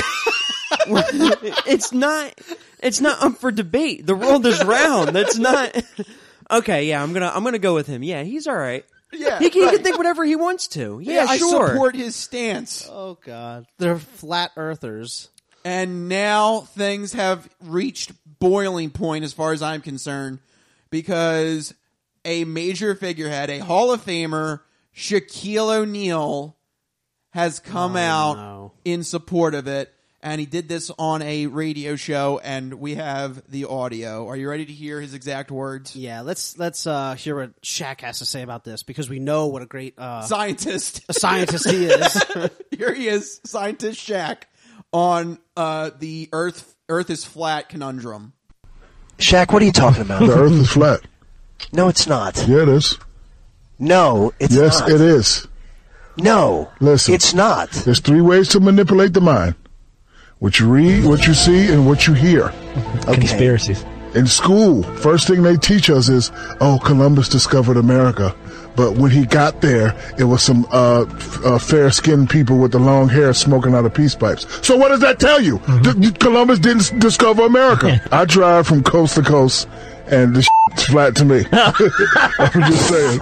It's not. It's not up for debate. The world is round. That's not. Okay, yeah, I'm gonna. I'm gonna go with him. Yeah, he's all right. Yeah, he can, right. he can think whatever he wants to. Yeah, yeah sure. I support his stance. Oh God, they're flat earthers. And now things have reached boiling point as far as I'm concerned, because a major figurehead, a Hall of Famer, Shaquille O'Neal, has come oh, out no. in support of it, and he did this on a radio show, and we have the audio. Are you ready to hear his exact words? Yeah, let's let's uh, hear what Shaq has to say about this, because we know what a great uh, scientist, a scientist he is. Here he is, scientist Shaq, on uh, the Earth Earth is flat conundrum. Shaq, what are you talking about? The Earth is flat. No, it's not. Yeah, it is. No, it's yes, not. Yes, it is. No, listen, it's not. There's three ways to manipulate the mind. What you read, what you see, and what you hear. Okay. Conspiracies. In school, first thing they teach us is, oh, Columbus discovered America. But when he got there, it was some uh, f- uh, fair-skinned people with the long hair smoking out of peace pipes. So what does that tell you? Mm-hmm. D- Columbus didn't s- discover America. I drive from coast to coast, and this shit's flat to me. I'm just saying.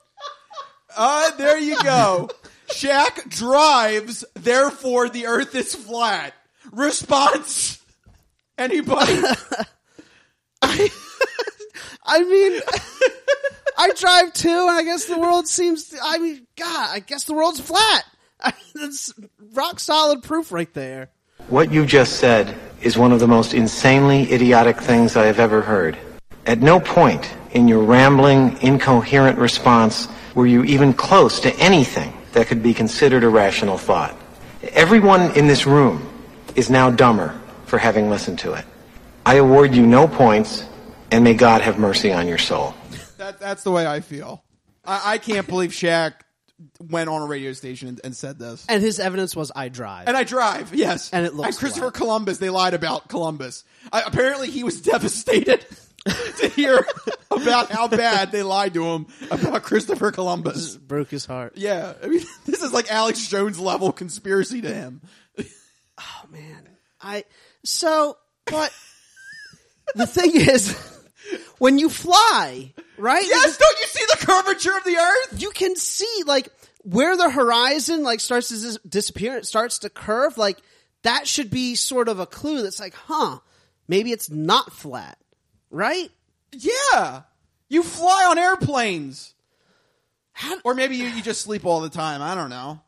Uh, there you go. Shaq drives, therefore the earth is flat. Response? Anybody? I, I mean, I drive too, and I guess the world seems, I mean, God, I guess the world's flat. That's rock solid proof right there. What you just said is one of the most insanely idiotic things I have ever heard. At no point in your rambling, incoherent response were you even close to anything that could be considered a rational thought. Everyone in this room is now dumber for having listened to it. I award you no points, and may God have mercy on your soul. That, that's the way I feel. I, I can't believe Shaq went on a radio station and, and said this. And his evidence was, I drive. And I drive, yes. And it looks And Christopher flat. Columbus, they lied about Columbus. I, apparently he was devastated to hear about how bad they lied to him about Christopher Columbus. Broke his heart. Yeah. I mean, this is like Alex Jones level conspiracy to him. Oh, man. I, so, but the thing is, when you fly, right? Yes, don't you see the curvature of the earth? You can see, like, where the horizon, like, starts to dis- disappear, it starts to curve, like, that should be sort of a clue that's like, huh, maybe it's not flat, right? Yeah. You fly on airplanes. How, or maybe you, you just sleep all the time. I don't know.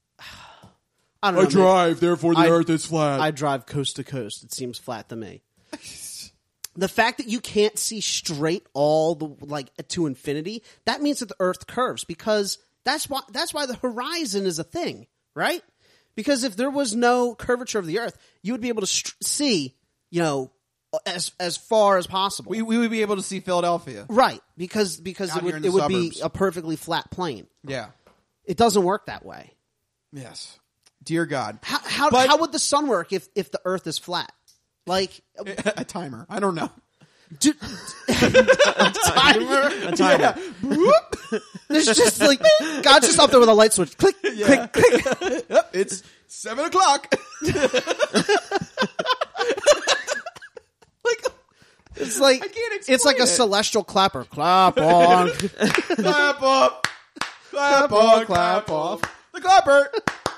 I don't know. I drive, therefore the I, earth is flat. I drive coast to coast. It seems flat to me. The fact that you can't see straight all the, like, to infinity, that means that the earth curves, because that's why, that's why the horizon is a thing, right? Because if there was no curvature of the earth, you would be able to st- see, you know, as as far as possible. We we would be able to see Philadelphia. Right, because because Out it here would in it the would suburbs. be a perfectly flat plane. Yeah. It doesn't work that way. Yes. Dear God. How how, But- how would the sun work if, if the earth is flat? Like A timer. I don't know. do, a timer? A timer. Yeah. There's just like God's just up there with a light switch. Click, Yeah. click, click. Yep, it's seven o'clock. Like, It's like I can't it's like a explain it. celestial clapper. Clap on. clap up, clap on, clap off. The clapper.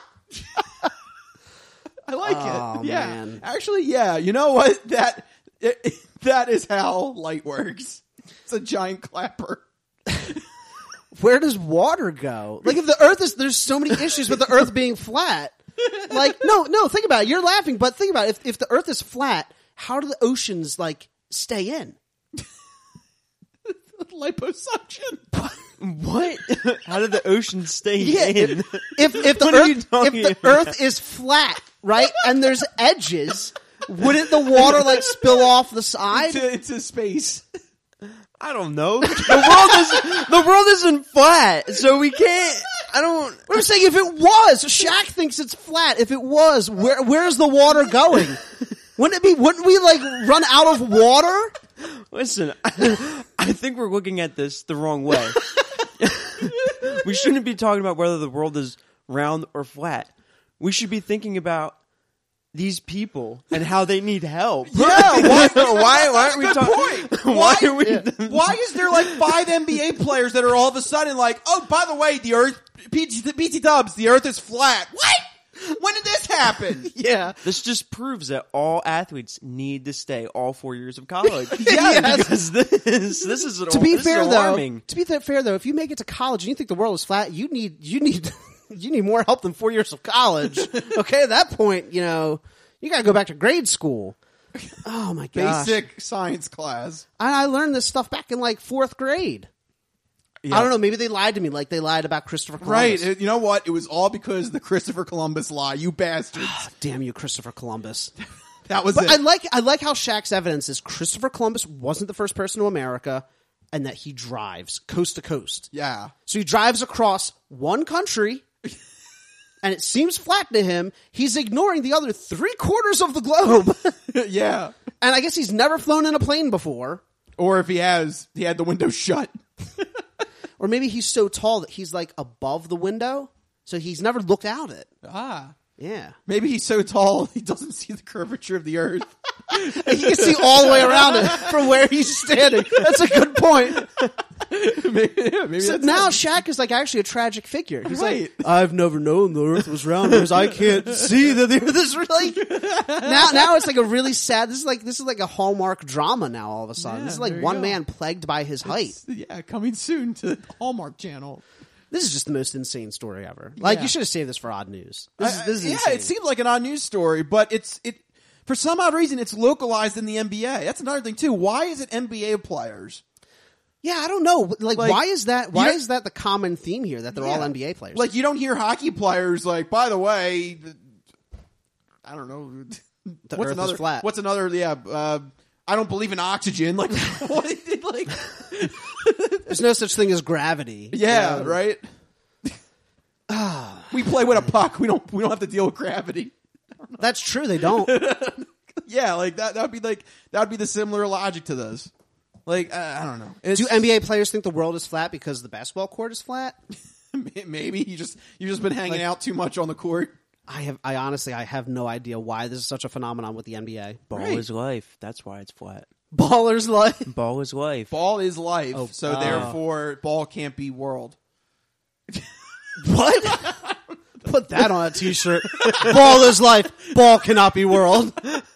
I like Oh, it. Yeah, man. actually, yeah. You know what? That it, that is how light works. It's a giant clapper. where does water go? Like if the Earth is, there's so many issues with the Earth being flat. Like no, no, think about it. You're laughing, but think about it. If if the Earth is flat, how do the oceans like stay in? Liposuction. What? How did the ocean stay Yeah, in? If if the What are you Earth if talking the about? Earth is flat, right, and there's edges, wouldn't the water like spill off the side? into, into space. I don't know. The world is the world isn't flat, so we can't. I don't. I'm saying if it was, Shaq thinks it's flat. If it was, where where's the water going? Wouldn't it be? Wouldn't we like run out of water? Listen, I, I think we're looking at this the wrong way. We shouldn't be talking about whether the world is round or flat. We should be thinking about these people and how they need help. Yeah, why? why, why aren't we Good talking? point. Why, Why, are we? why is there like five N B A players that are all of a sudden like, oh, by the way, the Earth, P T Dubs, the Earth is flat. What? When did this happen? Yeah. This just proves that all athletes need to stay all four years of college. Yes. Because this this is an To be this fair is though, alarming. to be th- fair though, if you make it to college and you think the world is flat, you need you need you need more help than four years of college. Okay, at that point, you know, you got to go back to grade school. Oh my gosh. Basic science class. I, I learned this stuff back in like fourth grade. I don't know. Maybe they lied to me, like they lied about Christopher Columbus. Right. You know what? It was all because of the Christopher Columbus lie. You bastards. Damn you, Christopher Columbus. That was But it. I like I like how Shaq's evidence is Christopher Columbus wasn't the first person to America, and that he drives coast to coast. Yeah. So he drives across one country, and it seems flat to him. He's ignoring the other three quarters of the globe. Yeah. And I guess he's never flown in a plane before. Or if he has, he had the window shut. Or maybe he's so tall that he's like above the window, so he's never looked out it. Ah. Yeah. Maybe he's so tall he doesn't see the curvature of the Earth. He can see all the way around it from where he's standing. That's a good point. maybe yeah, maybe So that's now it. Shaq is like actually a tragic figure. He's Right. like, I've never known the Earth was round because I can't see that the Earth is really. Now, now it's like a really sad. This is like this is like a Hallmark drama now. All of a sudden, Yeah, this is like there you one go. man plagued by his height. Yeah, coming soon to the Hallmark Channel. This is just the most insane story ever. Like Yeah. you should have saved this for odd news. This is, I- this is yeah, insane. it seems like an odd news story, but it's it for some odd reason it's localized in the N B A. That's another thing too. Why is it N B A players? Yeah, I don't know. Like, Like, why is that? you Why don't- is that the common theme here? That they're all Yeah. N B A players. Like you don't hear hockey players like. By the way, th- I don't know. The what's Earth is another? flat. What's another? Yeah, uh, I don't believe in oxygen. Like what? Like there's no such thing as gravity. yeah, You know? right. We play with a puck. We don't. We don't have to deal with gravity. That's true. They don't. Yeah, like that. That would be like that would be the similar logic to this. Like uh, I don't know. It's, Do N B A players think the world is flat because the basketball court is flat? maybe you just you've just been hanging Like- out too much on the court. I have. I honestly, I have no idea why this is such a phenomenon with the N B A. Ball Right. is life. That's why it's flat. Ballers life. Ball is life. Ball is life, Oh, so uh. therefore ball can't be world. What? Put that on a T-shirt. Ball is life. Ball cannot be world.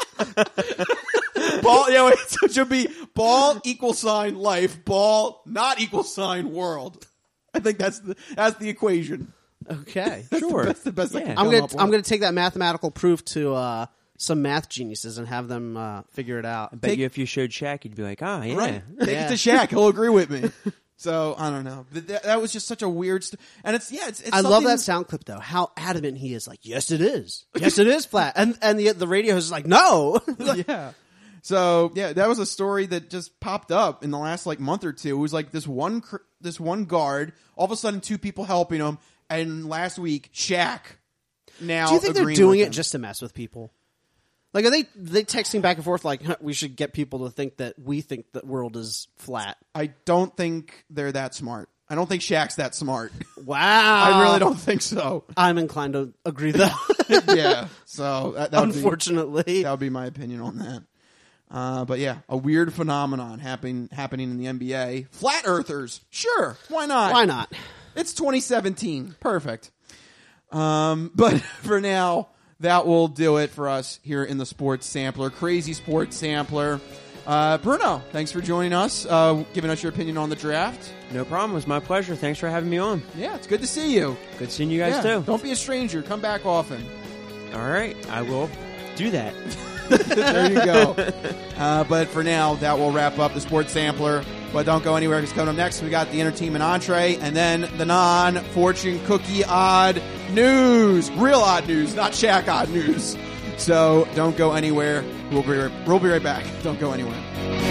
Ball, yeah, wait, so it should be ball equal sign life, ball not equal sign world. I think that's the that's the equation. Okay, That's Sure. the best, the best I Yeah. can I'm come gonna up with. I'm gonna take that mathematical proof to uh, some math geniuses and have them uh, figure it out. I bet Take- you if you showed Shaq, he'd be like, ah, yeah. Right. Take Yeah. it to Shaq. He'll agree with me. So I don't know. That, that, that was just such a weird. St- and it's yeah. It's, it's I love something- that sound clip though. How adamant he is. Like, yes, it is. Yes, it is flat. And and the the radio is like, no. Yeah. So yeah, that was a story that just popped up in the last like month or two. It was like this one cr- this one guard. All of a sudden, two people helping him. And last week, Shaq. Now, Do you think they're agreeing doing with it him. just to mess with people? Like, are they they texting back and forth like, huh, we should get people to think that we think the world is flat? I don't think they're that smart. I don't think Shaq's that smart. Wow. I really don't think so. I'm inclined to agree though. Yeah. So that, that would be- Unfortunately. that would be my opinion on that. Uh, but yeah, a weird phenomenon happening happening in the N B A. Flat earthers, sure, why not? Why not? It's twenty seventeen, perfect. Um, but for now, that will do it for us here in the Sports Sampler, Crazy Sports Sampler. Uh, Bruno, thanks for joining us, uh, giving us your opinion on the draft. No problem. It was my pleasure. Thanks for having me on. Yeah, it's good to see you. Good seeing you guys, yeah, too. Don't be a stranger. Come back often. All right. I will do that. There you go. Uh, but for now, that will wrap up the Sports Sampler. But don't go anywhere, because coming up next, we got the entertainment entree and then the non-fortune cookie odd news. Real odd news, not Shaq odd news. So don't go anywhere. We'll be, we'll be right back. Don't go anywhere.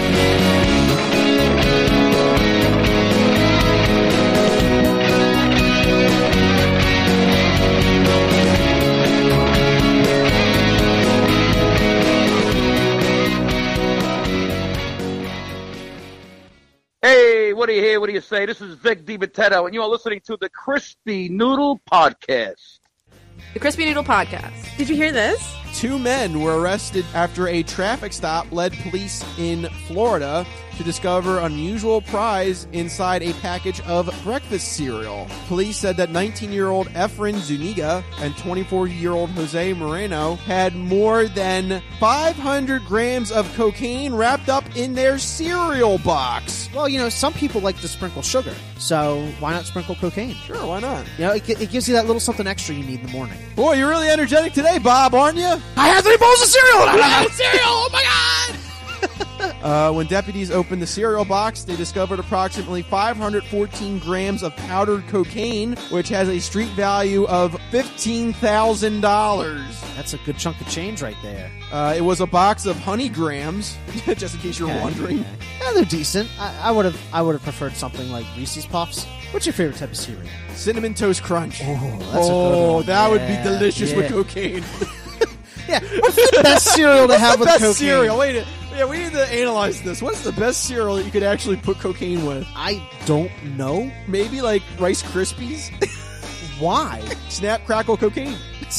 Hey, what do you hear? What do you say? This is Vic DiMatteo, and you are listening to the Crispy Noodle Podcast. The Crispy Noodle Podcast. Did you hear this? Two men were arrested after a traffic stop led police in Florida to discover unusual prize inside a package of breakfast cereal. Police said that nineteen-year-old Efren Zuniga and twenty-four-year-old Jose Moreno had more than five hundred grams of cocaine wrapped up in their cereal box. Well, you know, some people like to sprinkle sugar, so why not sprinkle cocaine? Sure, why not? You know, it, it gives you that little something extra you need in the morning. Boy, you're really energetic today, Bob, aren't you? I had three bowls of cereal! I had cereal! Oh my god! Uh, when deputies opened the cereal box, they discovered approximately five hundred fourteen grams of powdered cocaine, which has a street value of fifteen thousand dollars. That's a good chunk of change right there. Uh, it was a box of honey grams, just in case you're okay, wondering. Okay. Yeah, they're decent. I would have I would have preferred something like Reese's Puffs. What's your favorite type of cereal? Cinnamon Toast Crunch. Oh, that's oh, a good one. that yeah, would be delicious yeah. with cocaine. Yeah, what's the best cereal to have with best cocaine? Cereal? Wait a Yeah, we need to analyze this. What's the best cereal that you could actually put cocaine with? I don't know. Maybe like Rice Krispies? Why? Snap, crackle, cocaine.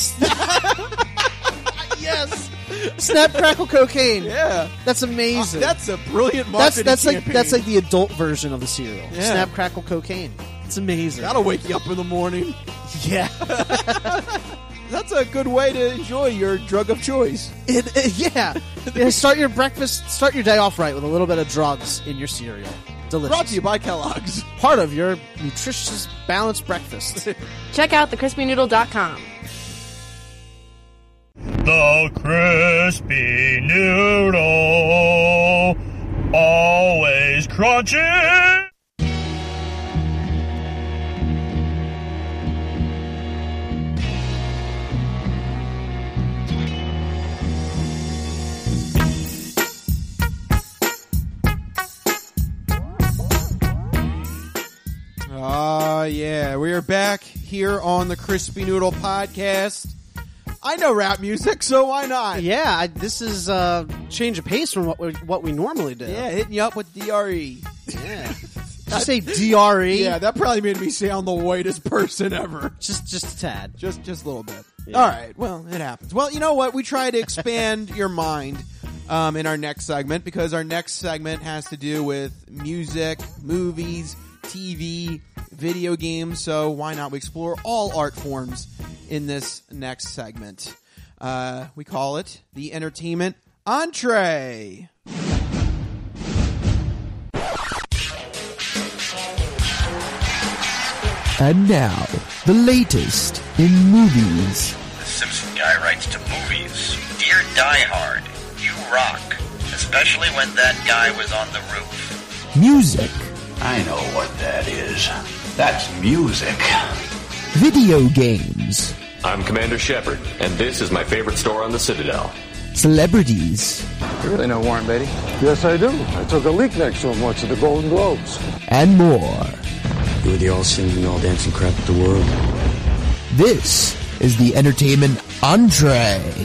Yes. Snap, crackle, cocaine. Yeah. That's amazing. Uh, that's a brilliant That's marketing that's like campaign. that's like the adult version of the cereal. Yeah. Snap, crackle, cocaine. It's amazing. That'll wake you up in the morning. Yeah. That's a good way to enjoy your drug of choice. It, it, yeah. yeah. Start your breakfast, start your day off right with a little bit of drugs in your cereal. Delicious. Brought to you by Kellogg's. Part of your nutritious, balanced breakfast. Check out the crispy noodle dot com. The Crispy Noodle, always crunchy. Ah, uh, yeah. We are back here on the Crispy Noodle Podcast. I know rap music, so why not? Yeah, I, this is a uh, change of pace from what we, what we normally do. Yeah, hitting you up with D R E. Yeah. Did you say D R E? Yeah, that probably made me sound the whitest person ever. Just just a tad. Just just a little bit. Yeah. All right, well, it happens. Well, you know what? We try to expand your mind um, in our next segment, because our next segment has to do with music, movies, T V, video games, so why not we explore all art forms in this next segment. Uh, we call it the Entertainment Entree. And now, the latest in movies. The Simpson guy writes to movies. Dear Die Hard, you rock. Especially when that guy was on the roof. Music. I know what that is. That's music. Video games. I'm Commander Shepard, and this is my favorite store on the Citadel. Celebrities. You really know Warren Beatty? Yes, I do. I took a leak next to him once at the Golden Globes. And more. You were the all-singing, all-dancing crap of the world. This is the Entertainment Entree.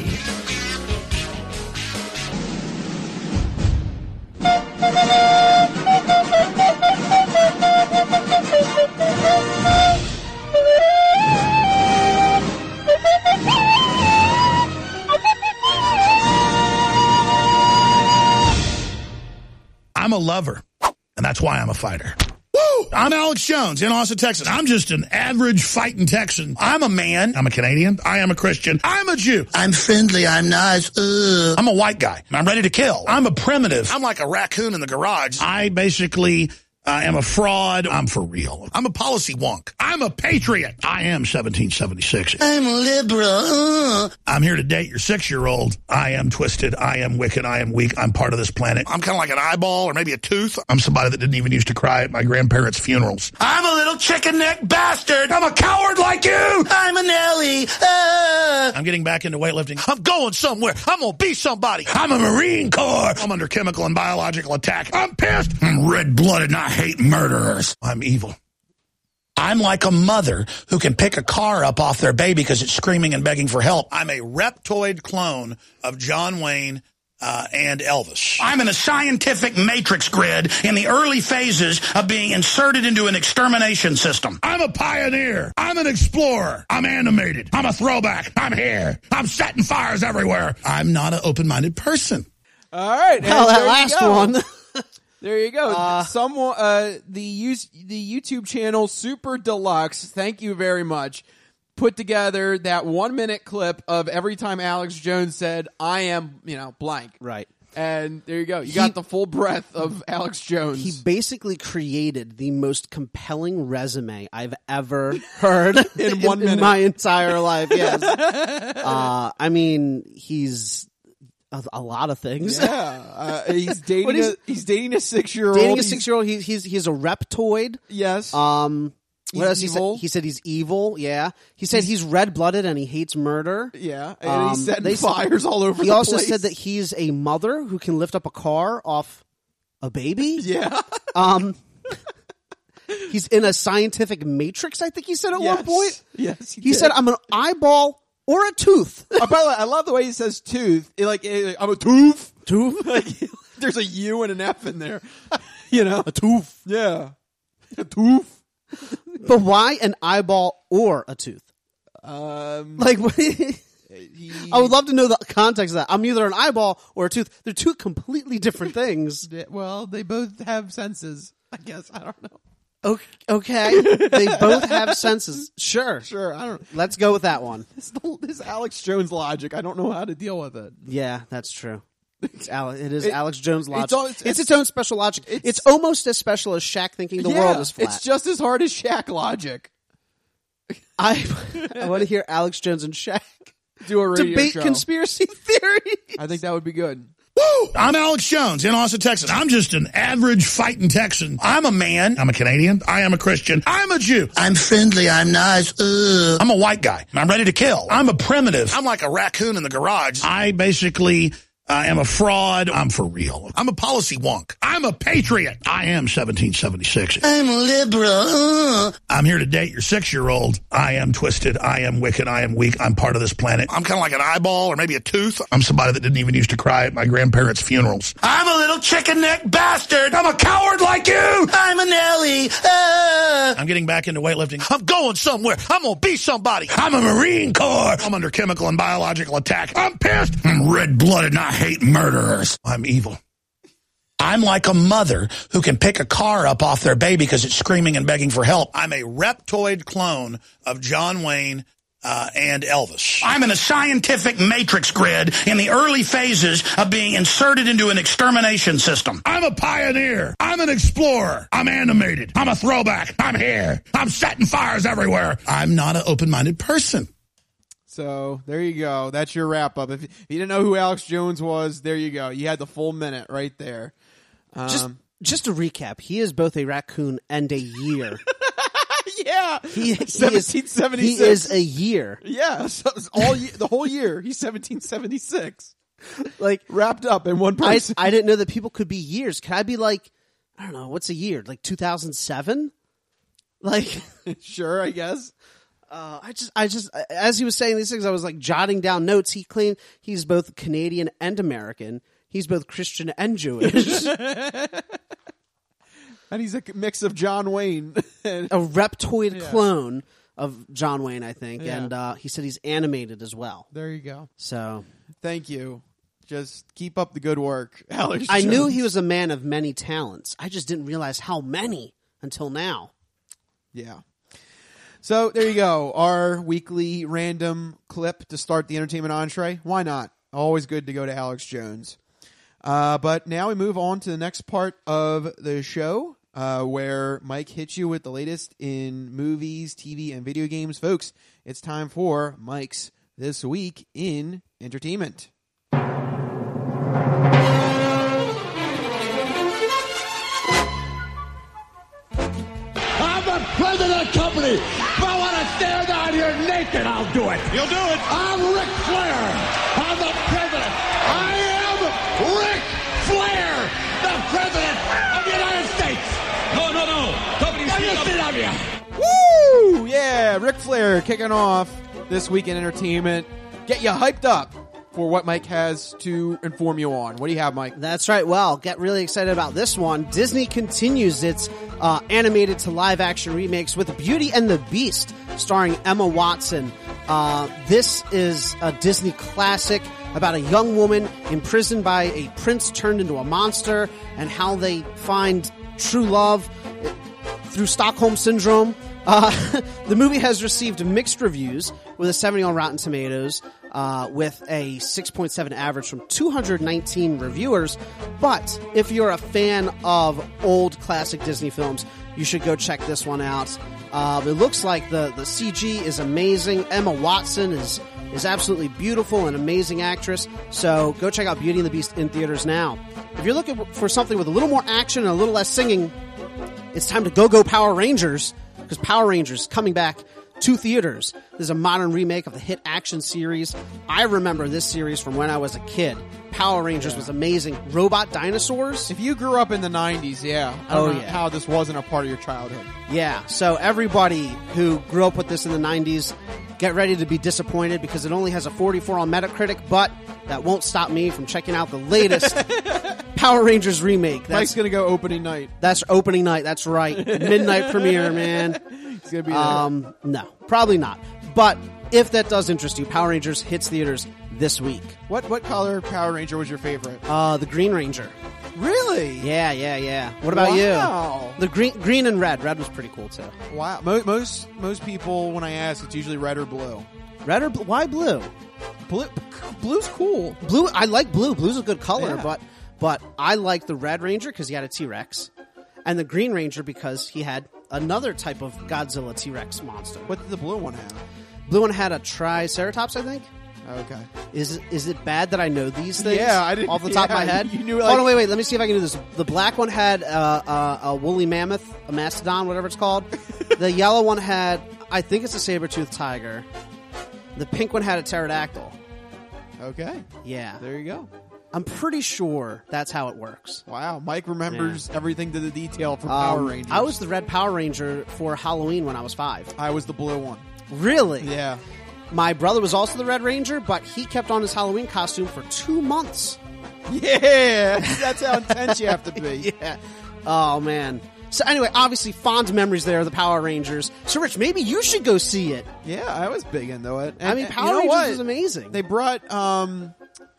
I'm a lover, and that's why I'm a fighter. Woo! I'm Alex Jones in Austin, Texas. I'm just an average fighting Texan. I'm a man. I'm a Canadian. I am a Christian. I'm a Jew. I'm friendly. I'm nice. Ugh. I'm a white guy. I'm ready to kill. I'm a primitive. I'm like a raccoon in the garage. I basically... I am a fraud. I'm for real. I'm a policy wonk. I'm a patriot. I am seventeen seventy-six. I'm a liberal. Uh. I'm here to date your six-year-old. I am twisted. I am wicked. I am weak. I'm part of this planet. I'm kind of like an eyeball or maybe a tooth. I'm somebody that didn't even used to cry at my grandparents' funerals. I'm a little chicken neck bastard. I'm a coward like you. I'm an Ellie. Uh. I'm getting back into weightlifting. I'm going somewhere. I'm going to be somebody. I'm a Marine Corps. I'm under chemical and biological attack. I'm pissed. I'm red-blooded and I hate murderers. I'm evil. I'm like a mother who can pick a car up off their baby because it's screaming and begging for help. I'm a reptoid clone of John Wayne uh, and Elvis. I'm in a scientific matrix grid in the early phases of being inserted into an extermination system. I'm a pioneer. I'm an explorer. I'm animated. I'm a throwback. I'm here. I'm setting fires everywhere. I'm not an open-minded person. All right. Well, that last one. There you go. Uh, Someone, uh, the use the YouTube channel Super Deluxe. Thank you very much. Put together that one minute clip of every time Alex Jones said, "I am," you know, blank. Right. And there you go. You He- got the full breadth of Alex Jones. He basically created the most compelling resume I've ever heard In one minute. in my entire life. Yes. uh, I mean, he's a, a lot of things. yeah, uh, he's What dating. is- A, he's dating a six year old. Dating a six-year-old, he's he's he's a reptoid. Yes. Um, what He's else he evil. said? He said he's evil. Yeah. He said he's red-blooded and he hates murder. Yeah, and Um, he's setting they said- fires all over. He the also place. said that he's a mother who can lift up a car off a baby. Yeah. Um, he's in a scientific matrix. I think he said at Yes. one point. Yes, he He did. said, "I'm an eyeball or a tooth." Oh, by the way, I love the way he says tooth. It, like, it, like, I'm a tooth. Tooth. Like, there's a U and an F in there. You know, A tooth. yeah, a tooth. But why an eyeball or a tooth? Um, Like, what- he, I would love to know the context of that. I'm either an eyeball or a tooth. They're two completely different things. well, they both have senses. I guess I don't know. Okay, okay. They both have senses. Sure. Sure, I don't. Let's go with that one. This, this Alex Jones logic. I don't know how to deal with it. Yeah, that's true. It's Ale- it is It- Alex Jones logic. it's all- It's, it's- its own special logic. It's, it's- almost as special as Shaq thinking the Yeah, world is flat. It's just as hard as Shaq logic. I, I want to hear Alex Jones and Shaq Do a radio debate show. conspiracy theory. I think that would be good. Woo! I'm Alex Jones in Austin, Texas. I'm just an average fighting Texan. I'm a man. I'm a Canadian. I am a Christian. I'm a Jew. I'm friendly. I'm nice. Ugh. I'm a white guy. I'm ready to kill. I'm a primitive. I'm like a raccoon in the garage. I basically uh, am a fraud. I'm for real. I'm a policy wonk. I'm a patriot. I am seventeen seventy-six. I'm a liberal. Uh. I'm here to date your six-year-old. I am twisted. I am wicked. I am weak. I'm part of this planet. I'm kind of like an eyeball or maybe a tooth. I'm somebody that didn't even used to cry at my grandparents' funerals. I'm a little chicken neck bastard. I'm a coward like you. I'm an Ellie. Uh. I'm getting back into weightlifting. I'm going somewhere. I'm going to be somebody. I'm a Marine Corps. I'm under chemical and biological attack. I'm pissed. I'm red-blooded and I hate murderers. I'm evil. I'm like a mother who can pick a car up off their baby because it's screaming and begging for help. I'm a reptoid clone of John Wayne uh, and Elvis. I'm in a scientific matrix grid in the early phases of being inserted into an extermination system. I'm a pioneer. I'm an explorer. I'm animated. I'm a throwback. I'm here. I'm setting fires everywhere. I'm not an open-minded person. So there you go. That's your wrap up. If you didn't know who Alex Jones was, there you go. You had the full minute right there. Um, Just, just to recap, he is both a raccoon and a year. yeah, He, he is, seventeen seventy-six. he is a year. Yeah, so it's all ye- the whole year. He's seventeen seventy-six. Like wrapped up in one I, person. I didn't know that people could be years. Can I be like, I don't know, what's a year? Like two thousand seven? Like, sure, I guess. Uh, I just, I just, as he was saying these things, I was like jotting down notes. He claimed he's both Canadian and American. He's both Christian and Jewish. And he's a mix of John Wayne. A reptoid Yeah. clone of John Wayne, I think. Yeah. And uh, he said he's animated as well. There you go. So Thank you. Just keep up the good work, Alex I knew Jones. he was a man of many talents. I just didn't realize how many. until now. Yeah. So there you go. Our weekly random clip to start the entertainment entree. Why not? Always good to go to Alex Jones. Uh, but now we move on to the next part of the show, uh, where Mike hits you with the latest in movies, T V, and video games. Folks, it's time for Mike's This Week in Entertainment. I'm the president of the company. If I want to stand out here naked, I'll do it. You'll do it. I'm Ric Flair. I'm the president. I am Ric Flair, the president of the United States. No, no, no. W C W. Woo! Yeah, Ric Flair kicking off This Week in Entertainment. Get you hyped up for what Mike has to inform you on. What do you have, Mike? That's right. Well, get really excited about this one. Disney continues its uh, animated to live action remakes with Beauty and the Beast, starring Emma Watson. Uh, this is a Disney classic about a young woman imprisoned by a prince turned into a monster and how they find true love through Stockholm Syndrome. Uh, the movie has received mixed reviews with a seventy on Rotten Tomatoes, uh, with a six point seven average from two hundred nineteen reviewers. But if you're a fan of old classic Disney films, you should go check this one out. Uh, it looks like the, the C G is amazing. Emma Watson is, is absolutely beautiful, an amazing actress. So go check out Beauty and the Beast in theaters now. If you're looking for something with a little more action and a little less singing, it's time to go go Power Rangers, because Power Rangers is coming back to theaters. This is a modern remake of the hit action series. I remember this series from when I was a kid. Power Rangers yeah. was amazing. Robot dinosaurs. If you grew up in the nineties, yeah. I don't oh, know yeah. how this wasn't a part of your childhood. Yeah. So everybody who grew up with this in the nineties, get ready to be disappointed because it only has a forty-four on Metacritic, but that won't stop me from checking out the latest Power Rangers remake. That's, Mike's going to go opening night. That's opening night. That's right. Midnight premiere, man. It's going to be there. Um, no, probably not. But if that does interest you, Power Rangers hits theaters this week. What what color Power Ranger was your favorite? Uh, the Green Ranger. Really? Yeah, yeah, yeah. What about wow. you? The green, green and red. Red was pretty cool too. Wow. Most most most people, when I ask, it's usually red or blue. Red or blue? Why blue? Blue. Blue's cool. Blue. I like blue. Blue's a good color, yeah. but but I like the Red Ranger because he had a T-Rex, and the Green Ranger because he had another type of Godzilla T-Rex monster. What did the blue one have? Blue one had a Triceratops, I think. Okay. Is is it bad that I know these things? Yeah, I didn't. Off the top yeah, of my head. You knew. Like, oh no, wait, wait. Let me see if I can do this. The black one had uh, uh, a woolly mammoth, a mastodon, whatever it's called. The yellow one had, I think it's a saber-toothed tiger. The pink one had a pterodactyl. Okay. Yeah. There you go. I'm pretty sure that's how it works. Wow, Mike remembers yeah. everything to the detail from um, Power Rangers. I was the red Power Ranger for Halloween when I was five. I was the blue one. Really? Yeah. My brother was also the Red Ranger, but he kept on his Halloween costume for two months. Yeah, that's how intense you have to be. Yeah. Oh, man. So anyway, obviously fond memories there of the Power Rangers. So Rich, maybe you should go see it. Yeah, I was big into it. And, I mean, Power you know Rangers what? was amazing. They brought um,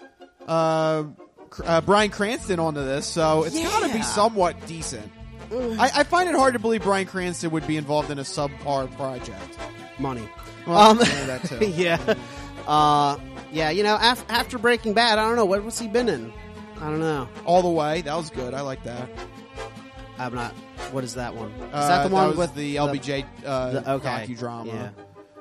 uh, uh, Bryan Cranston onto this, so it's yeah. got to be somewhat decent. I, I find it hard to believe Bryan Cranston would be involved in a subpar project. Money. Well, um, yeah, that too. yeah. Uh, yeah, you know, af- after Breaking Bad, I don't know, what what's he been in? I don't know. All the Way, that was good. I like that. I'm not. What is that one? Is uh, that the one that was with the L B J uh, the, okay. docudrama? Yeah.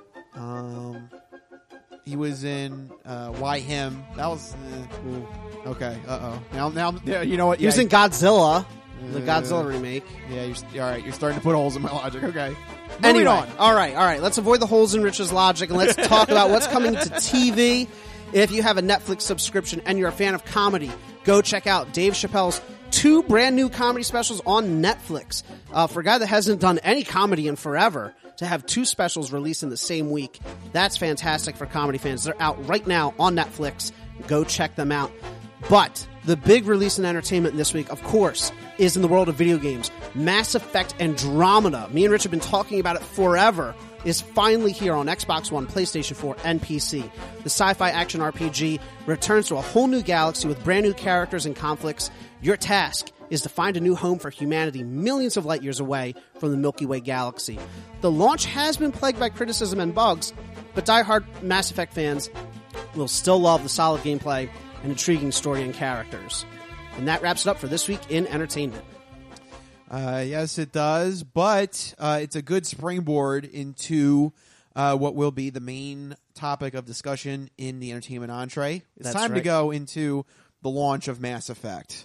Um, he was in uh, Why Him? That was eh. okay. Uh oh. Now, now, yeah, you know what? He yeah, was in Godzilla, the uh, Godzilla remake. Yeah, you're all right. You're starting to put holes in my logic. Okay. Anyway, on. all right, all right. Let's avoid the holes in Rich's logic and let's talk about what's coming to T V. If you have a Netflix subscription and you're a fan of comedy, go check out Dave Chappelle's two brand new comedy specials on Netflix. Uh, for a guy that hasn't done any comedy in forever, to have two specials released in the same week, that's fantastic for comedy fans. They're out right now on Netflix. Go check them out. But the big release in entertainment this week, of course, is in the world of video games. Mass Effect Andromeda. Me and Rich have been talking about it forever. Is finally here on Xbox One, PlayStation four, and P C. The sci-fi action R P G returns to a whole new galaxy with brand new characters and conflicts. Your task is to find a new home for humanity millions of light years away from the Milky Way galaxy. The launch has been plagued by criticism and bugs, but diehard Mass Effect fans will still love the solid gameplay and intriguing story and characters. And that wraps it up for this week in entertainment. Uh, yes, it does, but uh, it's a good springboard into uh, what will be the main topic of discussion in the entertainment entree. It's That's time right. to go into the launch of Mass Effect.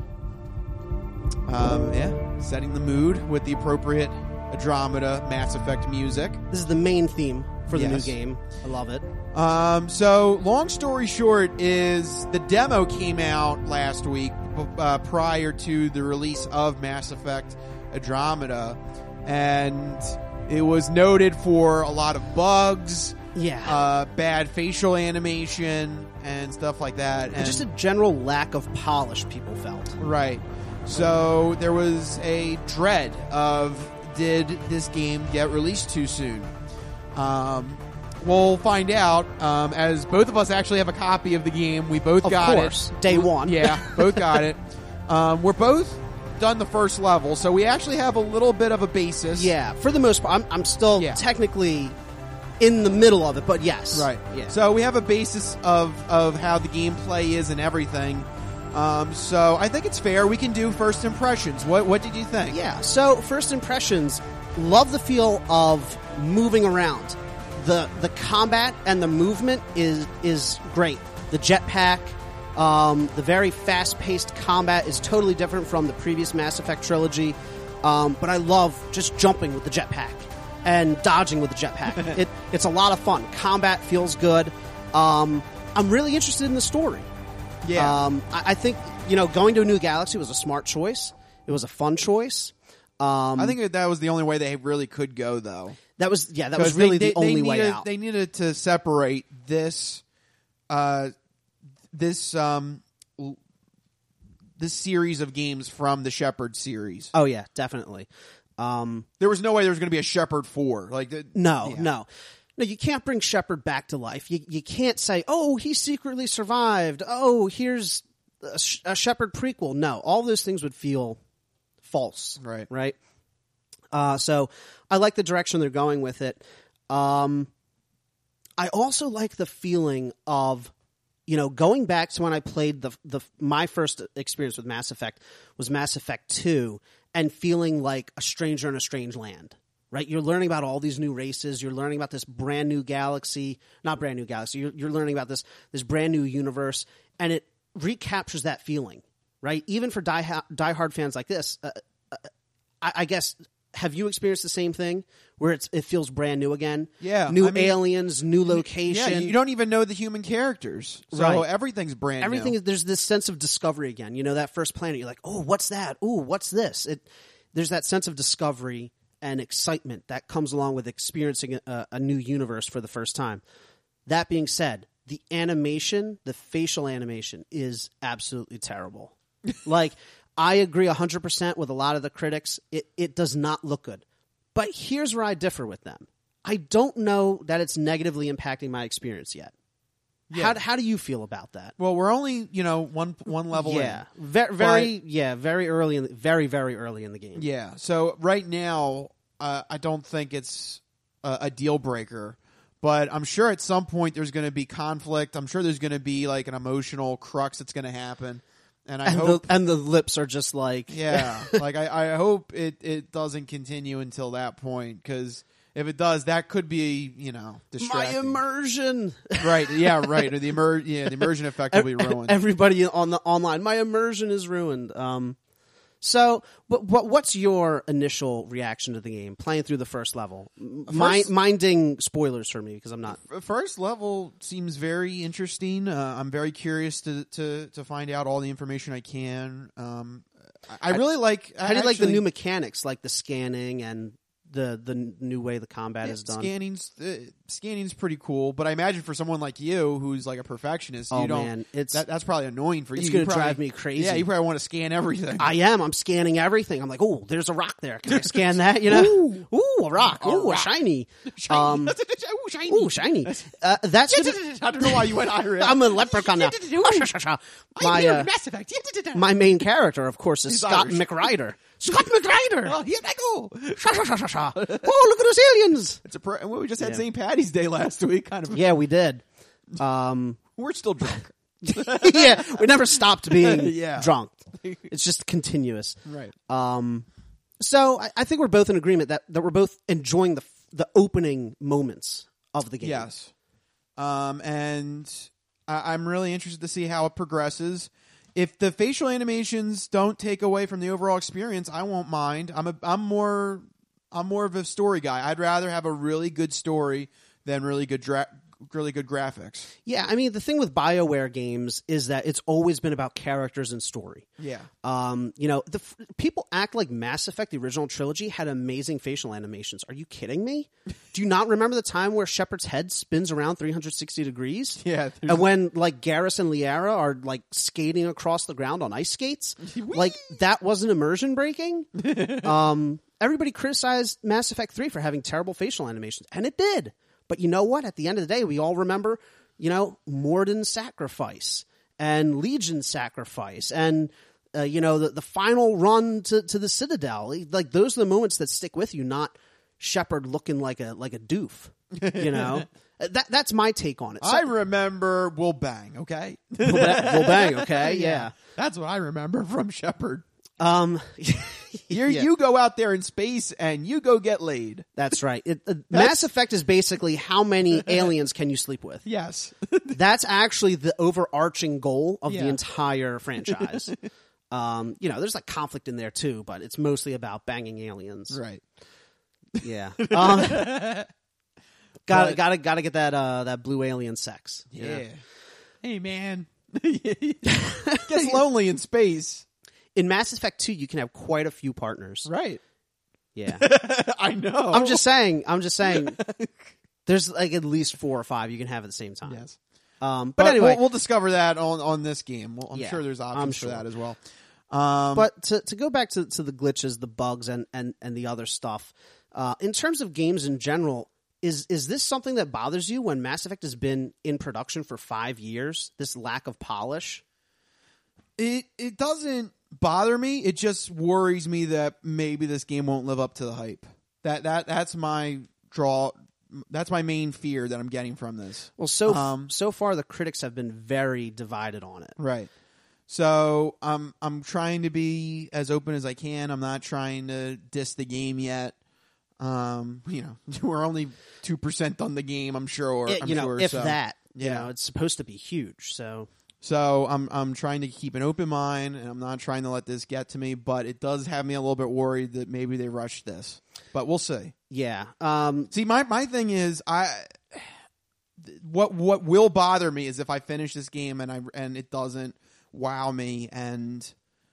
Um, yeah, setting the mood with the appropriate Andromeda Mass Effect music. This is the main theme for the Yes. new game. I love it. Um, so, long story short is the demo came out last week uh, prior to the release of Mass Effect Andromeda, and it was noted for a lot of bugs, Yeah. uh, bad facial animation, and stuff like that. And And just a general lack of polish people felt. Right. So there was a dread of, did this game get released too soon? Um, we'll find out, um, as both of us actually have a copy of the game. We both Of got course, it. day one. Yeah, both got it. Um, we're both done the first level, so we actually have a little bit of a basis. Yeah, for the most part. I'm, I'm still Yeah. technically in the middle of it, but yes. Right. Yeah. So we have a basis of, of how the gameplay is and everything. Um, so I think it's fair. We can do first impressions. What What did you think? Yeah, so first impressions, love the feel of moving around. The the combat and the movement is is great. The jetpack, um, the very fast-paced combat is totally different from the previous Mass Effect trilogy. Um, but I love just jumping with the jetpack and dodging with the jetpack. it, it's a lot of fun. Combat feels good. Um, I'm really interested in the story. Yeah. Um, I, I think, you know, going to a new galaxy was a smart choice. It was a fun choice. Um, I think that, that was the only way they really could go, though. That was, yeah, that was 'Cause really they, the they, only they way needed, out. They needed to separate this, uh, this, um, l- this series of games from the Shepard series. Oh, yeah, definitely. Um, there was no way there was going to be a Shepard four. Like, the, no, yeah. no. No, you can't bring Shepard back to life. You you can't say, oh, he secretly survived. Oh, here's a, Sh- a Shepard prequel. No, all those things would feel false. Right. Right? Uh, so I like the direction they're going with it. Um, I also like the feeling of, you know, going back to when I played the the my first experience with Mass Effect was Mass Effect two, and feeling like a stranger in a strange land. Right? You're learning about all these new races. You're learning about this brand new galaxy. Not brand new galaxy. You're, you're learning about this this brand new universe, and it recaptures that feeling. Right? Even for die diehard fans like this, uh, uh, I, I guess. Have you experienced the same thing where it's, it feels brand new again? Yeah. New I mean, aliens, new location. Yeah, you don't even know the human characters. So Right. everything's brand Everything new. is, there's this sense of discovery again. You know, that first planet, you're like, oh, what's that? Oh, what's this? It, there's that sense of discovery and excitement that comes along with experiencing a, a new universe for the first time. That being said, the animation, the facial animation is absolutely terrible. Like, I agree one hundred percent with a lot of the critics. It, it does not look good. But here's where I differ with them. I don't know that it's negatively impacting my experience yet. Yeah. How, how do you feel about that? Well, we're only, you know, one one level Yeah, in. very, very, yeah, very early in, the, very, very early in the game. Yeah. So right now, uh, I don't think it's a, a deal breaker, but I'm sure at some point there's going to be conflict. I'm sure there's going to be like an emotional crux that's going to happen, and I and hope. the, and the lips are just like, yeah, like I, I hope it it doesn't continue until that point, because if it does, that could be, you know, my distracting. immersion. Right. Yeah. Right. Or the immer- Yeah. The immersion effect will be ruined. Everybody on the online, my immersion is ruined. Um, so, but what what's your initial reaction to the game playing through the first level? Mi- minding spoilers for me because I'm not. First level seems very interesting. Uh, I'm very curious to, to to find out all the information I can. Um, I, I really like. How do you actually, like the new mechanics, like the scanning and the the new way the combat Yeah, is done. Scanning's uh, scanning's pretty cool, but I imagine for someone like you who's like a perfectionist, Oh, you don't. man, it's- that, that's probably annoying for you. it's You gonna probably- drive me crazy. Yeah, you probably want to scan everything. I am. I'm scanning everything. I'm like, oh, there's a rock there. Can I scan that? You know, ooh, ooh a rock. A Ooh, a rock. shiny. Shiny. Um, Ooh, shiny. Ooh, shiny. Uh, that's gonna- I don't know why you went Irish. I'm a leprechaun now. My uh, Mass Effect. my main character, of course, is He's Scott Irish. McRider. Scott McRider. Oh, here I go. Sha, sha, sha, sha, sha. Oh, look at those aliens. It's a. Pr- well, we just had Yeah. Saint Patty's Day last week. Kind of. Yeah, we did. Um, We're still drunk. yeah, we never stopped being Yeah. drunk. It's just continuous. Right. Um, so I, I think we're both in agreement that, that we're both enjoying the the opening moments of the game. Yes. Um, and I- I'm really interested to see how it progresses. If the facial animations don't take away from the overall experience, I won't mind. I'm a, I'm more, I'm more of a story guy. I'd rather have a really good story than really good dra- really good graphics. Yeah, I mean, the thing with BioWare games is that it's always been about characters and story. Yeah. Um, you know, the f- people act like Mass Effect, the original trilogy, had amazing facial animations. Are you kidding me? Do you not remember the time where Shepard's head spins around three hundred sixty degrees? Yeah. And when, like, Garrus and Liara are, like, skating across the ground on ice skates? Like, that wasn't immersion breaking? um, everybody criticized Mass Effect three for having terrible facial animations, and it did. But you know what? At the end of the day, we all remember, you know, Morden's sacrifice and Legion's sacrifice and, uh, you know, the, the final run to, to the Citadel. Like, those are the moments that stick with you, not Shepard looking like a like a doof, you know? that That's my take on it. So, I remember We'll Bang, okay? we'll, ba- we'll bang, okay? Yeah. That's what I remember from Shepard. Um, you yeah. you go out there in space and you go get laid. That's right. It, uh, Mass Effect is basically how many aliens can you sleep with? Yes. That's actually the overarching goal of Yeah. the entire franchise. um, you know, there's like conflict in there too, but it's mostly about banging aliens. Right. Yeah. Um, gotta But- gotta gotta get that uh, that blue alien sex. you Yeah. know? Hey, man. Gets lonely in space. In Mass Effect two, you can have quite a few partners. Right. Yeah. I know. I'm just saying. I'm just saying. There's like at least four or five you can have at the same time. Yes. Um, But, but, anyway, we'll, we'll discover that on, on this game. Well, I'm Yeah, sure there's I'm options sure. for that as well. Um, But to to go back to, to the glitches, the bugs, and, and, and the other stuff, uh, in terms of games in general, is is this something that bothers you when Mass Effect has been in production for five years? This lack of polish? it it doesn't bother me. It just worries me that maybe this game won't live up to the hype. That that that's my draw. That's my main fear that I'm getting from this. Well, so Um, so far the critics have been very divided on it. Right. So I'm I'm trying to be as open as I can. I'm not trying to diss the game yet. Um, you know, we're only two percent on the game. I'm sure. Yeah, I'm you know, sure, if so, that, you yeah. know, it's supposed to be huge. So So I'm I'm trying to keep an open mind, and I'm not trying to let this get to me. But it does have me a little bit worried that maybe they rushed this. But we'll see. yeah, um, See, my my thing is I. What what will bother me is if I finish this game and I and it doesn't wow me and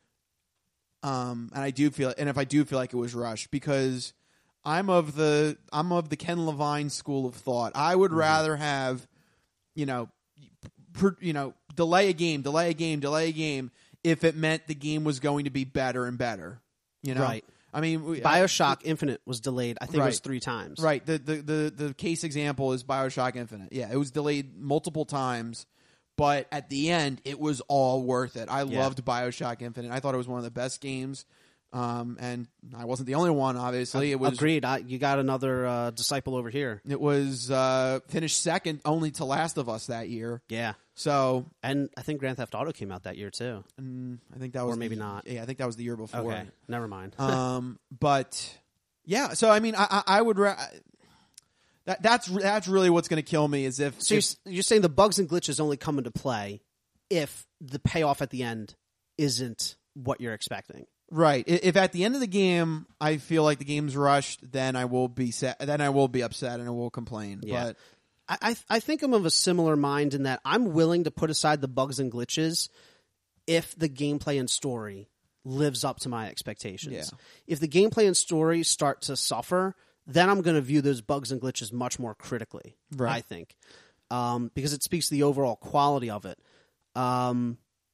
um and I do feel and if I do feel like it was rushed, because I'm of the I'm of the Ken Levine school of thought. I would Mm-hmm. rather have, you know, per, you know, delay a game, delay a game, delay a game if it meant the game was going to be better and better. You know, Right. I mean, we, BioShock Infinite was delayed. I think it was Right. three times. Right. The, the the the case example is BioShock Infinite. Yeah, it was delayed multiple times, but at the end, it was all worth it. I Yeah. loved BioShock Infinite. I thought it was one of the best games. Um, and I wasn't the only one. Obviously, it was Agreed. I, you got another uh, disciple over here. It was uh, finished second only to Last of Us that year. Yeah. So, and I think Grand Theft Auto came out that year too. Mm, I think that was or maybe the, not. Yeah, I think that was the year before. Okay, never mind. um, but yeah, so I mean, I, I, I would. Ra- that that's that's really what's going to kill me is if. So if, you're, you're saying the bugs and glitches only come into play if the payoff at the end isn't what you're expecting. Right. If at the end of the game I feel like the game's rushed, then I will be set. Then I will be upset and I will complain. Yeah. But I, I I think I'm of a similar mind in that I'm willing to put aside the bugs and glitches if the gameplay and story lives up to my expectations. Yeah. If the gameplay and story start to suffer, then I'm going to view those bugs and glitches much more critically, Right. I think, um, because it speaks to the overall quality of it. Um,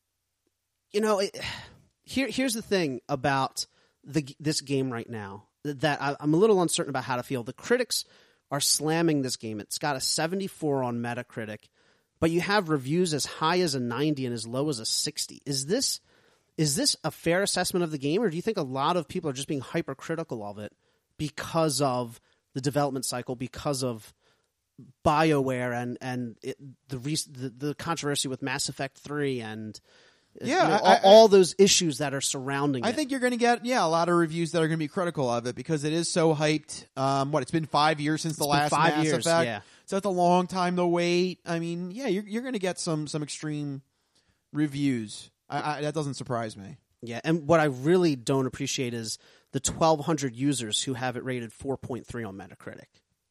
you know, it, here here's the thing about the this game right now that I, I'm a little uncertain about how to feel. The critics are slamming this game. It's got a seventy-four on Metacritic, but you have reviews as high as a ninety and as low as a sixty. Is this is this a fair assessment of the game, or do you think a lot of people are just being hypercritical of it because of the development cycle, because of BioWare and and it, the, the the controversy with Mass Effect three and Yeah, you know, I- all, I- all those issues that are surrounding I it? think you're going to get, yeah, a lot of reviews that are going to be critical of it because it is so hyped. Um, what, it's been five years since the It's been last five Mass years, Effect. yeah. So it's a long time to wait. I mean, yeah, you're, you're going to get some, some extreme reviews. I, I, that doesn't surprise me. Yeah, and what I really don't appreciate is the twelve hundred users who have it rated four point three on Metacritic.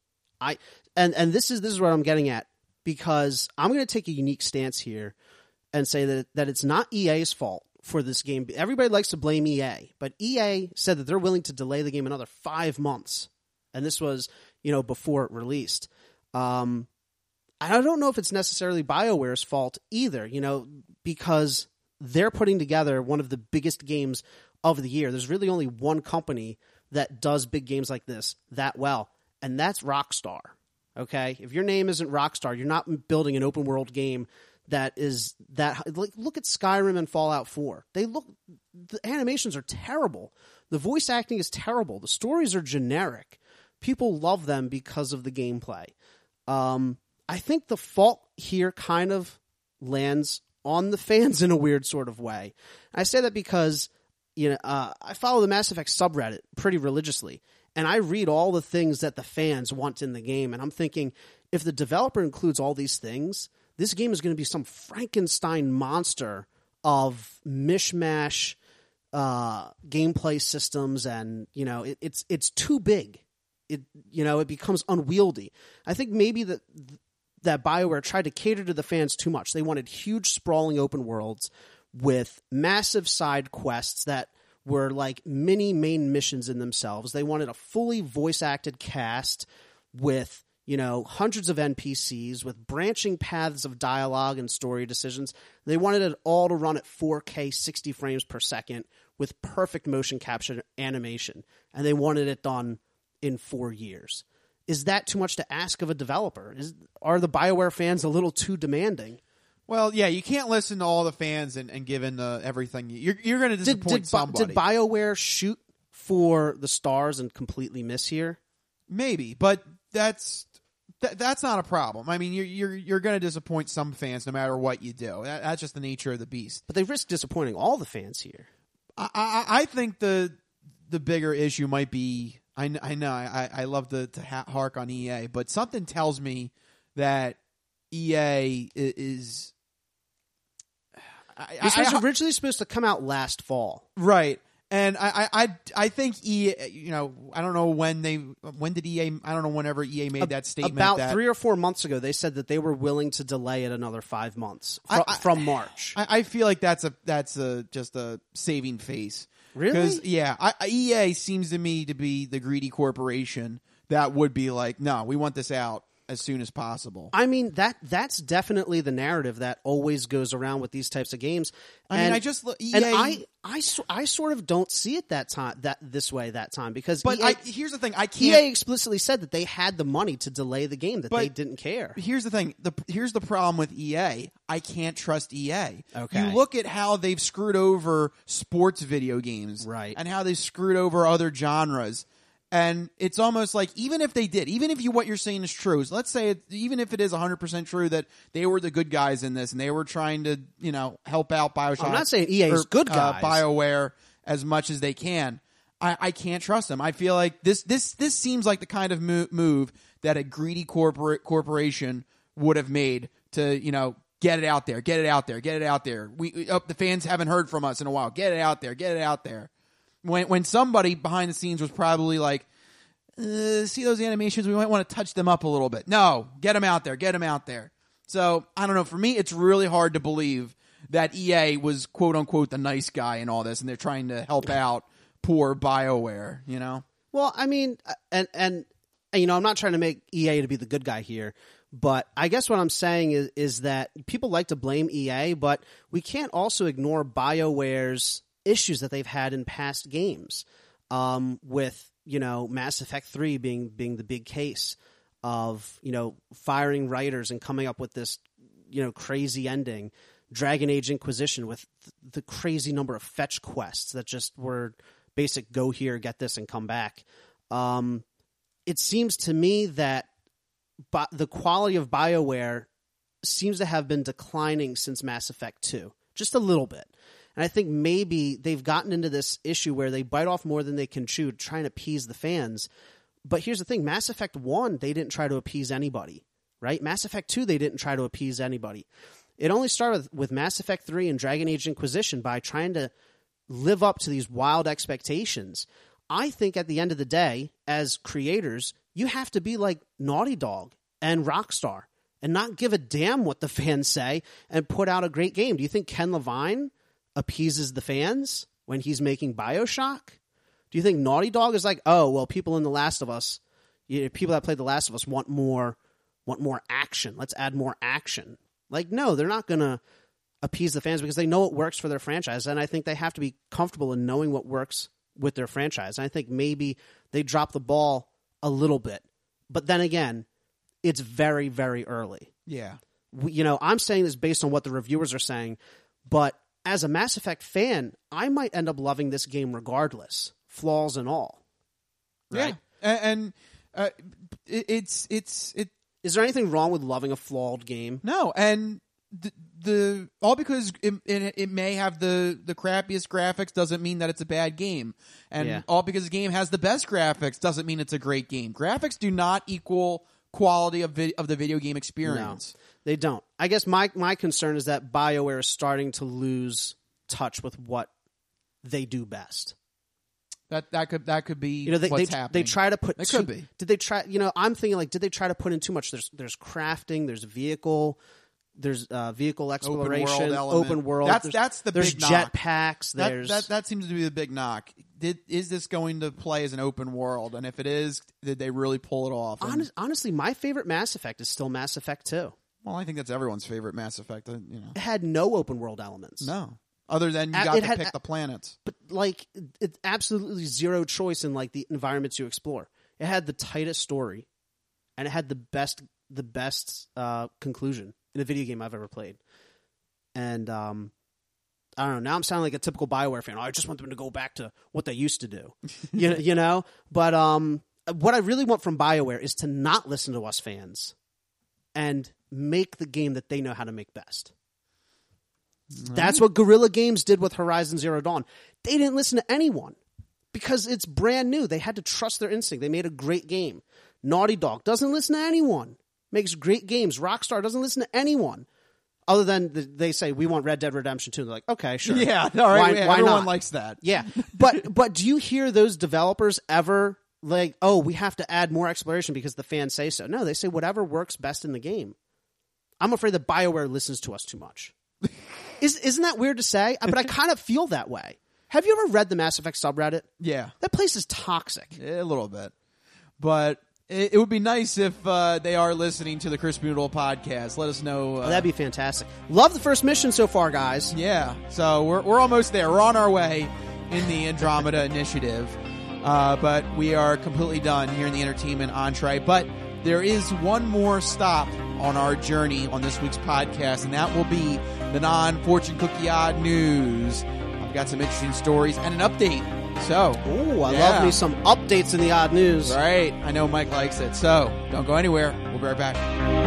I and and this is this is what I'm getting at, because I'm going to take a unique stance here and say that that it's not E A's fault for this game. Everybody likes to blame E A, but E A said that they're willing to delay the game another five months, and this was, you know, before it released. Um, I don't know if it's necessarily BioWare's fault either, you know, because they're putting together one of the biggest games of the year. There's really only one company that does big games like this that well, and that's Rockstar. Okay? If your name isn't Rockstar, you're not building an open world game that is that, like, look at Skyrim and Fallout four. They look, the animations are terrible. The voice acting is terrible. The stories are generic. People love them because of the gameplay. Um, I think the fault here kind of lands on the fans in a weird sort of way. I say that because, you know, uh, I follow the Mass Effect subreddit pretty religiously, and I read all the things that the fans want in the game, and I'm thinking, if the developer includes all these things, this game is going to be some Frankenstein monster of mishmash uh, gameplay systems, and, you know, it, it's it's too big. It you know it becomes unwieldy. I think maybe that that BioWare tried to cater to the fans too much. They wanted huge, sprawling open worlds with massive side quests that were like mini main missions in themselves. They wanted a fully voice-acted cast with, you know, hundreds of N P Cs, with branching paths of dialogue and story decisions. They wanted it all to run at four K, sixty frames per second, with perfect motion capture animation. And they wanted it done in four years. Is that too much to ask of a developer? Is, are the BioWare fans a little too demanding? Well, yeah, you can't listen to all the fans and, and give in uh, everything. You're, you're going to disappoint did, did, somebody. Did BioWare shoot for the stars and completely miss here? Maybe, but that's th- that's not a problem. I mean, you're you're you're going to disappoint some fans no matter what you do. That, that's just the nature of the beast. But they risk disappointing all the fans here. I I, I think the the bigger issue might be. I, I know I, I love to, to hark on E A, but something tells me that E A is. I, this I, was I, originally supposed to come out last fall, right? And I, I, I think E A. You know, I don't know when they when did E A. I don't know whenever E A made that statement. About that, three or four months ago, they said that they were willing to delay it another five months fr- I, I, from March. I, I feel like that's a that's a just a saving face. Really? Because, yeah, I, E A seems to me to be the greedy corporation that would be like, no, we want this out as soon as possible. I mean, that that's definitely the narrative that always goes around with these types of games. I and, mean, I just E A, and I, I, I sort of don't see it that time that this way that time because but E A, I, here's the thing, I can't. E A explicitly said that they had the money to delay the game, that but they didn't care. Here's the thing, the here's the problem with E A. I can't trust E A. Okay, you look at how they've screwed over sports video games, right, and how they've screwed over other genres. And it's almost like, even if they did, even if you what you're saying is true, so let's say it, even if it is one hundred percent true that they were the good guys in this and they were trying to, you know, help out BioShock. I'm not saying E A is good guys. Uh, BioWare as much as they can. I, I can't trust them. I feel like this this this seems like the kind of move, move that a greedy corporate corporation would have made to, you know, get it out there, get it out there, get it out there. We oh, the fans haven't heard from us in a while. Get it out there, get it out there. When when somebody behind the scenes was probably like, uh, see those animations, we might want to touch them up a little bit. No, get them out there, get them out there. So, I don't know, for me, it's really hard to believe that E A was quote-unquote the nice guy in all this, and they're trying to help out poor BioWare, you know? Well, I mean, and and and, you know, I'm not trying to make E A to be the good guy here, but I guess what I'm saying is, is that people like to blame E A, but we can't also ignore BioWare's issues that they've had in past games, um, with, you know, Mass Effect three being being the big case of, you know, firing writers and coming up with this, you know, crazy ending. Dragon Age Inquisition with th- the crazy number of fetch quests that just were basic go here, get this, and come back. Um, it seems to me that bi- the quality of BioWare seems to have been declining since Mass Effect two, just a little bit. And I think maybe they've gotten into this issue where they bite off more than they can chew, trying to appease the fans. But here's the thing, Mass Effect one, they didn't try to appease anybody, right? Mass Effect two, they didn't try to appease anybody. It only started with Mass Effect three and Dragon Age Inquisition by trying to live up to these wild expectations. I think at the end of the day, as creators, you have to be like Naughty Dog and Rockstar and not give a damn what the fans say and put out a great game. Do you think Ken Levine appeases the fans when he's making BioShock? Do you think Naughty Dog is like, oh, well, people in The Last of Us, you know, people that played The Last of Us want more, want more action. Let's add more action. Like, no, they're not going to appease the fans because they know what works for their franchise, and I think they have to be comfortable in knowing what works with their franchise. And I think maybe they drop the ball a little bit. But then again, it's very, very early. Yeah. We, you know, I'm saying this based on what the reviewers are saying, but as a Mass Effect fan, I might end up loving this game regardless, flaws and all. Right? Yeah. And, and uh, it, it's it's it. Is there anything wrong with loving a flawed game? No, and the, the all because it, it, it may have the, the crappiest graphics doesn't mean that it's a bad game, and Yeah. all because the game has the best graphics doesn't mean it's a great game. Graphics do not equal quality of vid- of the video game experience. No, they don't. I guess my my concern is that BioWare is starting to lose touch with what they do best. That that could that could be You know, they what's they, happening. they try to put It too, could be. Did they try? You know, I'm thinking like, did they try to put in too much? There's there's crafting, there's vehicle, there's uh, vehicle exploration, open world, element. open world. That's there's, that's the there's big knock. jetpacks. That, There's that that seems to be the big knock. Did is this going to play as an open world? And if it is, did they really pull it off? And, honest, honestly, my favorite Mass Effect is still Mass Effect two. well, I think that's everyone's favorite Mass Effect. uh, You know, It had no open world elements. no, other than you Uh, got it to had- pick the planets. But like, it, it's absolutely zero choice in like the environments you explore. It had the tightest story, and it had the best the best uh, conclusion in a video game I've ever played. And um, I don't know. Now I'm sounding like a typical BioWare fan. Oh, I just want them to go back to what they used to do, you know. You know. But um, what I really want from BioWare is to not listen to us fans, and make the game that they know how to make best. That's what Guerrilla Games did with Horizon Zero Dawn. They didn't listen to anyone because it's brand new. They had to trust their instinct. They made a great game. Naughty Dog doesn't listen to anyone. Makes great games. Rockstar doesn't listen to anyone. Other than the, they say, we want Red Dead Redemption two. They're like, okay, sure. Yeah, all right. Why, yeah, why everyone not? likes that. Yeah. But, but do you hear those developers ever like, oh, we have to add more exploration because the fans say so? No, they say whatever works best in the game. I'm afraid that BioWare listens to us too much. Is, isn't that weird to say? But I kind of feel that way. Have you ever read the Mass Effect subreddit? Yeah, that place is toxic. A little bit, but it, it would be nice if uh, they are listening to the Crispy Noodle podcast. Let us know. Uh, Oh, that'd be fantastic. Love the first mission so far, guys. Yeah, so we're we're almost there. We're on our way in the Andromeda Initiative, uh, but we are completely done here in the entertainment entree. But there is one more stop on our journey on this week's podcast, and that will be the non-fortune cookie odd news. I've got some interesting stories and an update. So, ooh, I yeah. love me some updates in the odd news. Right, I know Mike likes it. So, don't go anywhere. We'll be right back.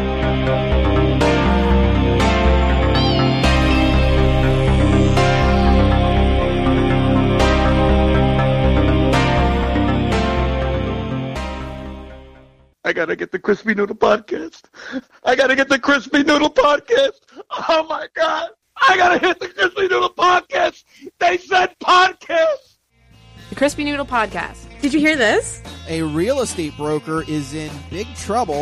I gotta get the Crispy Noodle podcast. I gotta get the Crispy Noodle podcast. Oh my God. I gotta hit the Crispy Noodle podcast. They said podcast. The Crispy Noodle Podcast. Did you hear this? A real estate broker is in big trouble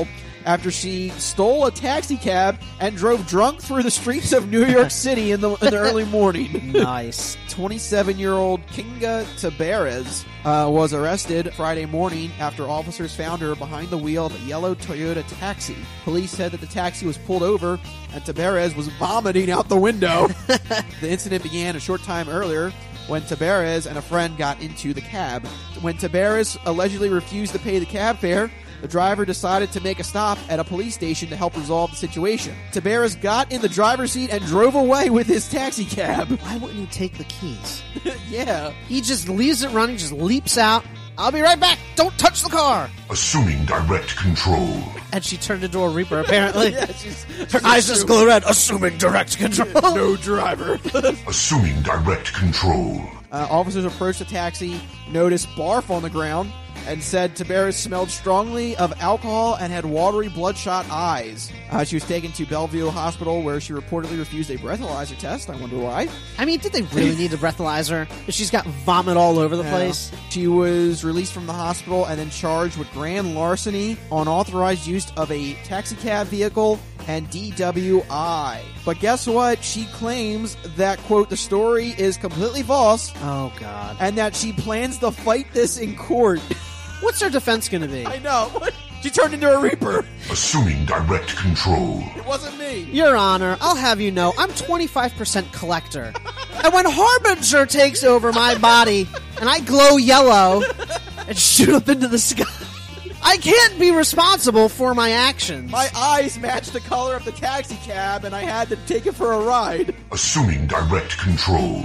after she stole a taxi cab and drove drunk through the streets of New York City in the, in the early morning. Nice. twenty-seven-year-old Kinga Tabarez uh, was arrested Friday morning after officers found her behind the wheel of a yellow Toyota taxi. Police said that the taxi was pulled over and Tabarez was vomiting out the window. The incident began a short time earlier when Tabarez and a friend got into the cab. When Tabarez allegedly refused to pay the cab fare, the driver decided to make a stop at a police station to help resolve the situation. Tabarez got in the driver's seat and drove away with his taxi cab. Why wouldn't he take the keys? Yeah. He just leaves it running, just leaps out. I'll be right back. Don't touch the car. Assuming direct control. And she turned into a Reaper, apparently. Yeah, she's, Her she's eyes just glow red. Assuming direct control. No driver. Assuming direct control. Uh, officers approached the taxi, noticed barf on the ground, and said Tabarez smelled strongly of alcohol and had watery, bloodshot eyes. Uh, she was taken to Bellevue Hospital, where she reportedly refused a breathalyzer test. I wonder why. I mean, did they really need a breathalyzer? She's got vomit all over the Yeah. place. She was released from the hospital and then charged with grand larceny, unauthorized use of a taxicab vehicle, and D W I. But guess what? She claims that, quote, the story is completely false. Oh, God. And that she plans to fight this in court. What's her defense going to be? I know. She turned into a Reaper. Assuming direct control. It wasn't me. Your Honor, I'll have you know, I'm twenty-five percent collector. And when Harbinger takes over my body and I glow yellow and shoot up into the sky, I can't be responsible for my actions. My eyes matched the color of the taxi cab and I had to take it for a ride. Assuming direct control.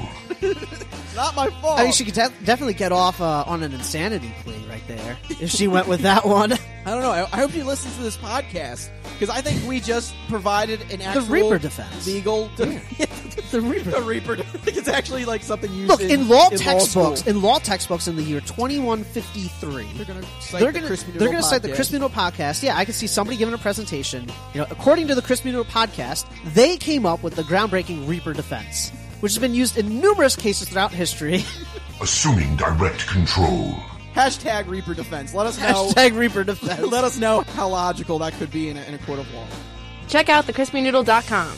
Not my fault. I mean, she could de- definitely get off uh, on an insanity plea right there if she went with that one. I don't know. I, I hope she listens to this podcast because I think we just provided an actual The Reaper defense. legal. De- Yeah. The Reaper. The Reaper. I think it's actually like something used. Look, in, in law in textbooks, school. in law textbooks in the year twenty-one fifty-three, They're going to cite they're the going Crispy to Noodle they're going to cite the podcast. Crispy Noodle podcast. Yeah, I can see somebody giving a presentation. You know, according to the Crispy Noodle podcast, they came up with the groundbreaking Reaper defense, which has been used in numerous cases throughout history. Assuming direct control. Hashtag Reaper defense. Let us know. Hashtag Reaper defense. Let us know how logical that could be in a, in a court of law. Check out the crispy noodle dot com.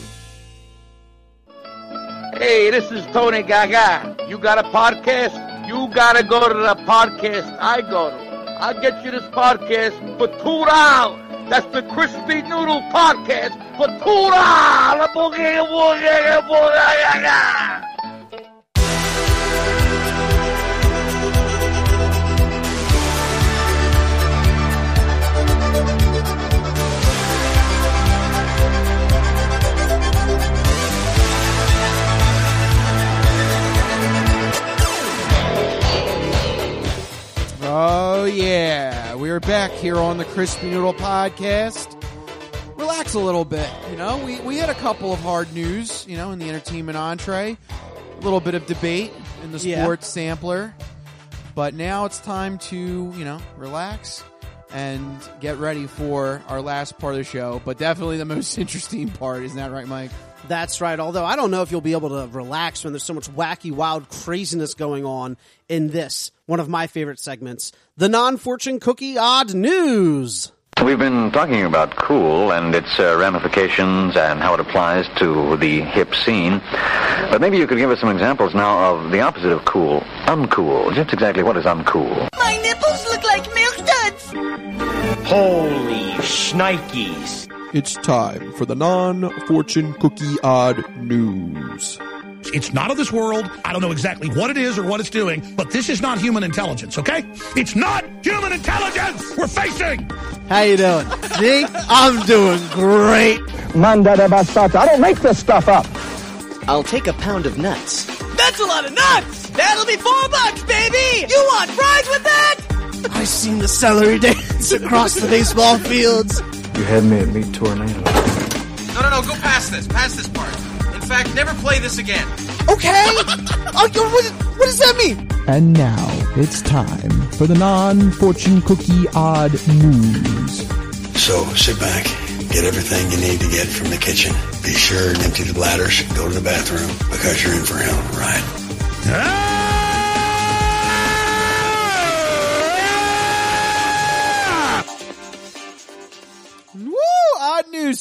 Hey, this is Tony Gaga. You got a podcast? You gotta go to the podcast I go to. I'll get you this podcast for two dollars. That's the Crispy Noodle Podcast for two dollars. Boogie, boogie, boogie. Oh, yeah. We're back here on the Crispy Noodle Podcast. Relax a little bit, you know. We we had a couple of hard news, you know, in the entertainment entree. A little bit of debate in the Yeah. sports sampler. But now it's time to, you know, relax and get ready for our last part of the show. But definitely the most interesting part. Isn't that right, Mike? That's right. Although I don't know if you'll be able to relax when there's so much wacky, wild craziness going on in this, one of my favorite segments, the Non-Fortune Cookie Odd News. We've been talking about cool and its uh, ramifications and how it applies to the hip scene. But maybe you could give us some examples now of the opposite of cool, uncool. Just exactly what is uncool? My nipples look like milk duds. Holy shnikes. It's time for the Non-Fortune Cookie Odd News. It's not of this world. I don't know exactly what it is or what it's doing, but this is not human intelligence, okay? It's not human intelligence we're facing! How you doing? See? I'm doing great. Manda de bastata. I don't make this stuff up. I'll take a pound of nuts. That's a lot of nuts. That'll be four bucks, baby. You want fries with that? I seen the celery dance across the baseball fields. You had me at meat tornado. No, no, no, go past this. Past this part. In fact, never play this again. Okay. Oh, you- what, what does that mean? And now it's time for the Non-Fortune Cookie Odd News. So sit back, get everything you need to get from the kitchen. Be sure and empty the bladders, go to the bathroom, because you're in for a hell of a ride. Ah!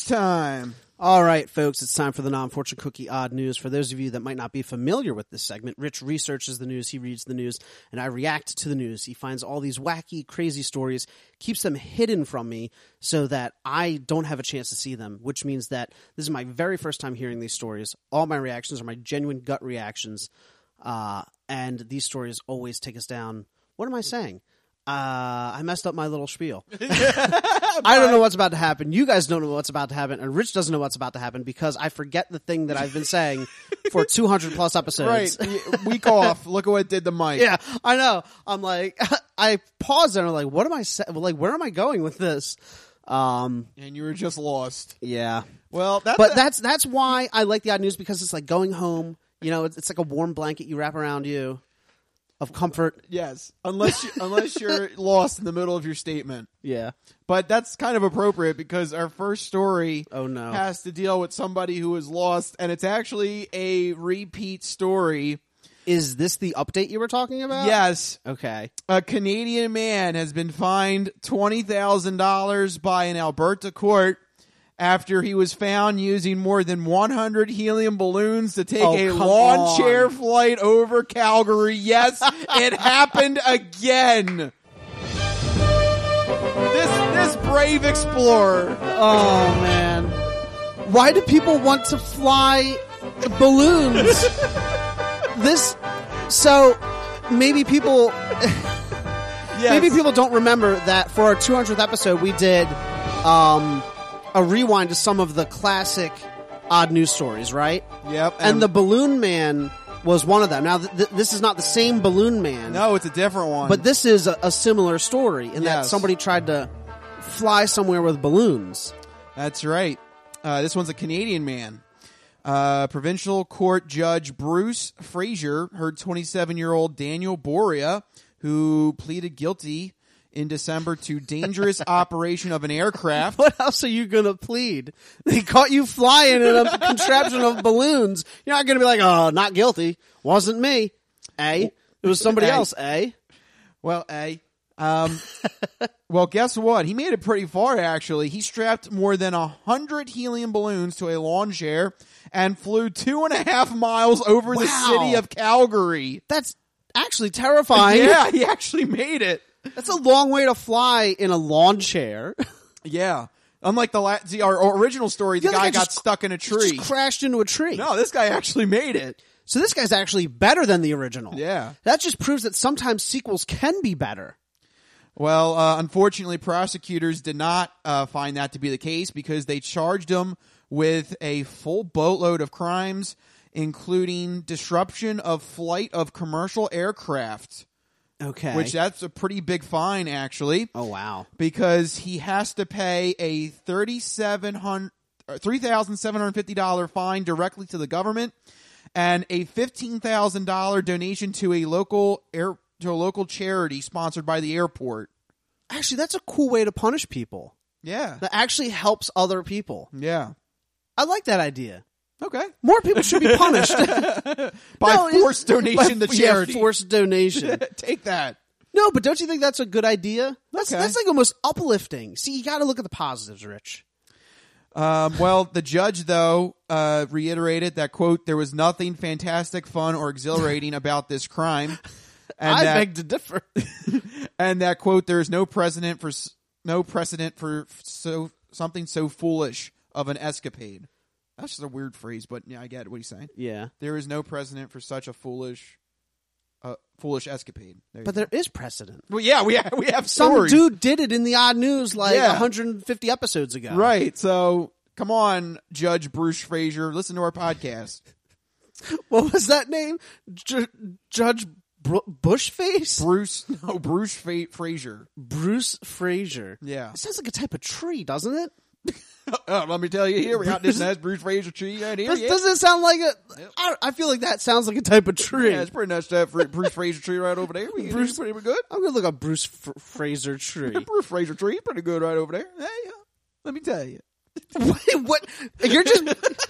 news time. All right, folks, it's time for the Non-Fortune Cookie Odd News. For those of you that might not be familiar with this segment, Rich researches the news, he reads the news, and I react to the news. He finds all these wacky, crazy stories, keeps them hidden from me so that I don't have a chance to see them, which means that this is my very first time hearing these stories. All my reactions are my genuine gut reactions, uh, and these stories always take us down. What am I saying? Uh, I messed up my little spiel. I don't know what's about to happen. You guys don't know what's about to happen, and Rich doesn't know what's about to happen because I forget the thing that I've been saying for two hundred plus episodes. Right. Week off. Look at what it did to Mike. Yeah, I know. I'm like, I paused and I'm like, what am I saying? Like, where am I going with this? Um, and you were just lost. Yeah. Well, that's but a- that's that's why I like the odd news, because it's like going home. You know, it's, it's like a warm blanket you wrap around you. Of comfort. Yes. Unless you, unless you're lost in the middle of your statement. Yeah. But that's kind of appropriate because our first story oh, no. has to deal with somebody who is lost, and it's actually a repeat story. Is this the update you were talking about? Yes. Okay. A Canadian man has been fined twenty thousand dollars by an Alberta court after he was found using more than one hundred helium balloons to take Oh, a come lawn chair on. flight over Calgary. Yes, it happened again. This this brave explorer. Oh, man. Why do people want to fly balloons? This, so maybe people, Yes. maybe people don't remember that for our two hundredth episode, we did, um, a rewind to some of the classic odd news stories, right? Yep. And, and the Balloon Man was one of them. Now, th- th- this is not the same Balloon Man. No, it's a different one. But this is a, a similar story in that Yes. somebody tried to fly somewhere with balloons. That's right. Uh, this one's a Canadian man. Uh, provincial court judge Bruce Fraser heard twenty-seven-year-old Daniel Boria, who pleaded guilty in December to dangerous operation of an aircraft. What else are you going to plead? They caught you flying in a contraption of balloons. You're not going to be like, oh, not guilty. Wasn't me. A. It was somebody A. else. A. Well, A. Um, well, guess what? He made it pretty far, actually. He strapped more than a hundred helium balloons to a lawn chair and flew two and a half miles over the Wow. city of Calgary. That's actually terrifying. Yeah, he actually made it. That's a long way to fly in a lawn chair. Yeah. Unlike the la- see, our original story, the The other guy guy got just- stuck in a tree. Just crashed into a tree. No, this guy actually made it. So this guy's actually better than the original. Yeah. That just proves that sometimes sequels can be better. Well, uh, unfortunately, prosecutors did not uh, find that to be the case because they charged him with a full boatload of crimes, including disruption of flight of commercial aircraft. Okay. Which that's a pretty big fine, actually. Oh, wow. Because he has to pay a three thousand seven hundred fifty dollars fine directly to the government and a fifteen thousand dollars donation to a local air to a local charity sponsored by the airport. Actually, that's a cool way to punish people. Yeah. That actually helps other people. Yeah. I like that idea. Okay. More people should be punished. By No, forced by- donation to yeah, charity. forced donation. Take that. No, but don't you think that's a good idea? That's, Okay. that's like almost uplifting. See, you got to look at the positives, Rich. Um, well, the judge, though, uh, reiterated that, quote, there was nothing fantastic, fun, or exhilarating about this crime. And I that, beg to differ. and that, quote, there is no precedent for s- no precedent for so something so foolish of an escapade. That's just a weird phrase, but yeah, I get what he's saying. Yeah. There is no precedent for such a foolish, uh, foolish escapade. There you But go. there is precedent. Well, yeah, we have, we have Some stories. dude did it in the odd news like Yeah. one hundred fifty episodes ago. Right. So come on, Judge Bruce Fraser, listen to our podcast. What was that name? J- Judge Br- Bushface? Bruce, no, Bruce Fa- Fraser. Bruce Fraser. Yeah. It sounds like a type of tree, doesn't it? Oh, let me tell you here, we got this nice Bruce Fraser tree right here. Does, yeah. Doesn't it sound like a... I, I feel like that sounds like a type of tree. Yeah, it's pretty nice to have Fr- Bruce Fraser tree right over there. We Bruce- Bruce pretty good. I'm going to look up Bruce F- Fraser tree. Bruce Fraser tree, pretty good right over there. Hey, yeah. Let me tell you. Wait, what? You're just...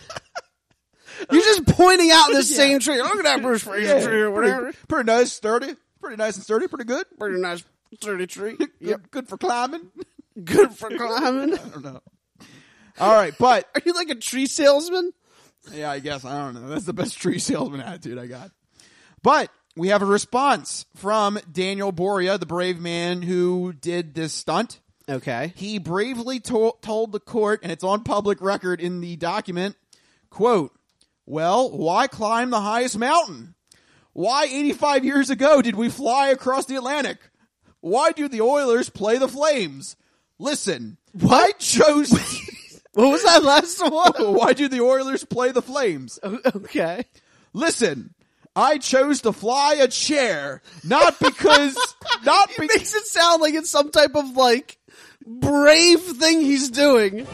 You're just pointing out this Yeah. same tree. Look at that Bruce Fraser Yeah, tree or whatever. Pretty, pretty nice, sturdy. Pretty nice and sturdy. Pretty good. Pretty nice sturdy tree. Yep. Good for climbing. Good for climbing. I don't know. All right, but are you like a tree salesman? Yeah, I guess. I don't know. That's the best tree salesman attitude I got. But we have a response from Daniel Boria, the brave man who did this stunt. Okay. He bravely to- told the court, and it's on public record in the document, quote, well, why climb the highest mountain? Why eighty-five years ago did we fly across the Atlantic? Why do the Oilers play the Flames? Listen, what? I chose... What was that last one? Why do the Oilers play the Flames? Okay. Listen, I chose to fly a chair, not because... not It be- makes it sound like it's some type of, like, brave thing he's doing.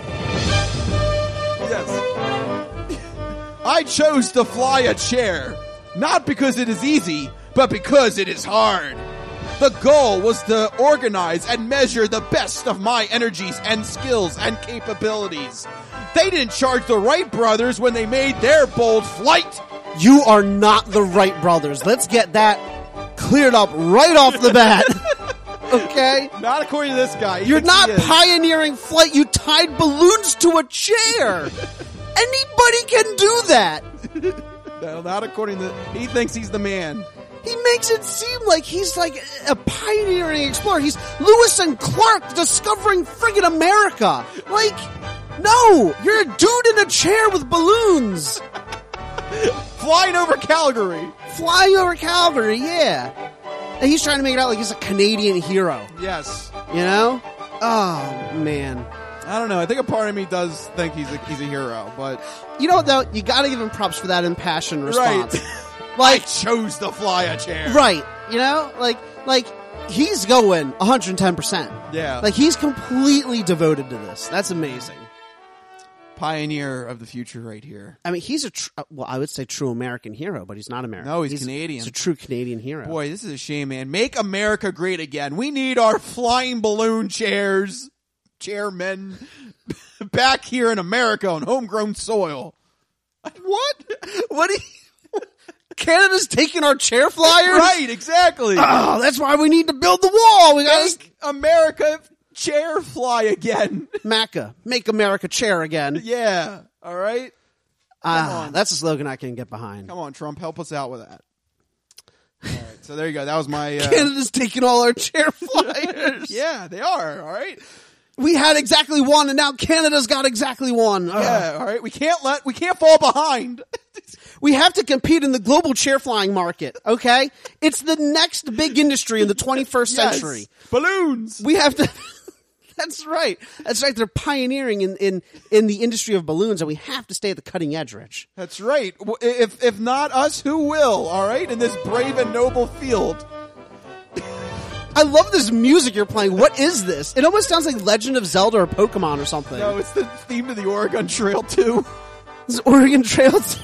Yes. I chose to fly a chair, not because it is easy, but because it is hard. The goal was to organize and measure the best of my energies and skills and capabilities. They didn't charge the Wright brothers when they made their bold flight. You are not the Wright brothers. Let's get that cleared up right off the bat. Okay? Not according to this guy. He You're thinks not he is. pioneering flight. You tied balloons to a chair. Anybody can do that. No, not according to... He thinks he's the man. He makes it seem like he's like a pioneering explorer. He's Lewis and Clark discovering friggin' America. Like, no, you're a dude in a chair with balloons. Flying over Calgary. Flying over Calgary, yeah. And he's trying to make it out like he's a Canadian hero. Yes. You know? Oh, man. I don't know. I think a part of me does think he's a, he's a hero, but... You know what, though? You gotta give him props for that impassioned response. Right. Like, I chose to fly a chair. Right. You know? Like, like he's going one hundred ten percent. Yeah. Like, he's completely devoted to this. That's amazing. Pioneer of the future right here. I mean, he's a, tr- well, I would say true American hero, but he's not American. No, he's, he's Canadian. He's a true Canadian hero. Boy, this is a shame, man. Make America great again. We need our flying balloon chairs, chairmen, back here in America on homegrown soil. What? What do you... Canada's taking our chair flyers? Right, exactly. Oh, that's why we need to build the wall. We gotta make America chair fly again. Maca, make America chair again. Yeah. All right. Ah, uh, that's a slogan I can get behind. Come on, Trump, help us out with that. All right. So there you go. That was my. Uh... Canada's taking all our chair flyers. Yeah, they are. All right. We had exactly one, and now Canada's got exactly one. Yeah. All right. We can't let. We can't fall behind. We have to compete in the global chair flying market, okay? It's the next big industry in the twenty-first yes. century. Balloons. We have to... That's right. That's right. They're pioneering in, in, in the industry of balloons, and we have to stay at the cutting edge, Rich. That's right. If, if not us, who will, all right, in this brave and noble field? I love this music you're playing. What is this? It almost sounds like Legend of Zelda or Pokemon or something. No, it's the theme to the Oregon Trail, too. This is Oregon Trail two.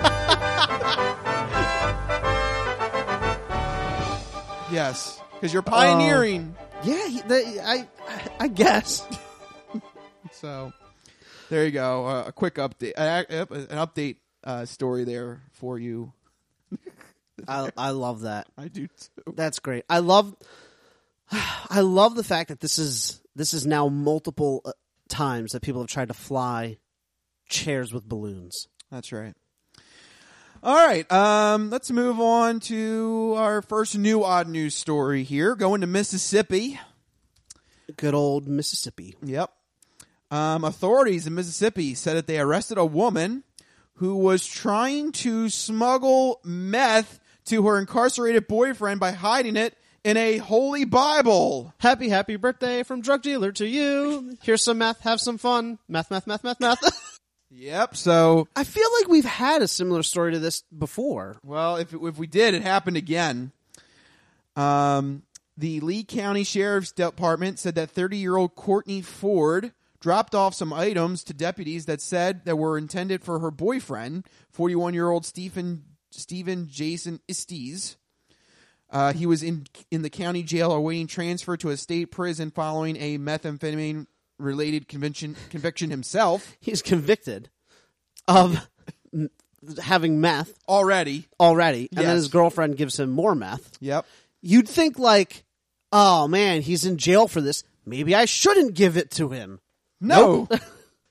Yes, because you're pioneering. Uh, yeah, he, the, I, I guess. So, there you go. Uh, a quick update, uh, an update uh, story there for you. I, I love that. I do too. That's great. I love, I love the fact that this is this is now multiple uh, times that people have tried to fly chairs with balloons. That's right. All right, um, let's move on to our first new odd news story here. Going to Mississippi. Good old Mississippi. Yep. Um, authorities in Mississippi said that they arrested a woman who was trying to smuggle meth to her incarcerated boyfriend by hiding it in a holy Bible. Happy, happy birthday from drug dealer to you. Here's some meth, have some fun. Meth, meth, meth, meth, meth. Yep, so... I feel like we've had a similar story to this before. Well, if if we did, it happened again. Um, the Lee County Sheriff's Department said that thirty-year-old Courtney Ford dropped off some items to deputies that said that were intended for her boyfriend, forty-one-year-old Stephen, Stephen Jason Estes. Uh, he was in in the county jail awaiting transfer to a state prison following a methamphetamine related conviction conviction himself. He's convicted of m- having meth already. Already. And yes. then his girlfriend gives him more meth. Yep. You'd think like, oh man, he's in jail for this. Maybe I shouldn't give it to him. No. Nope.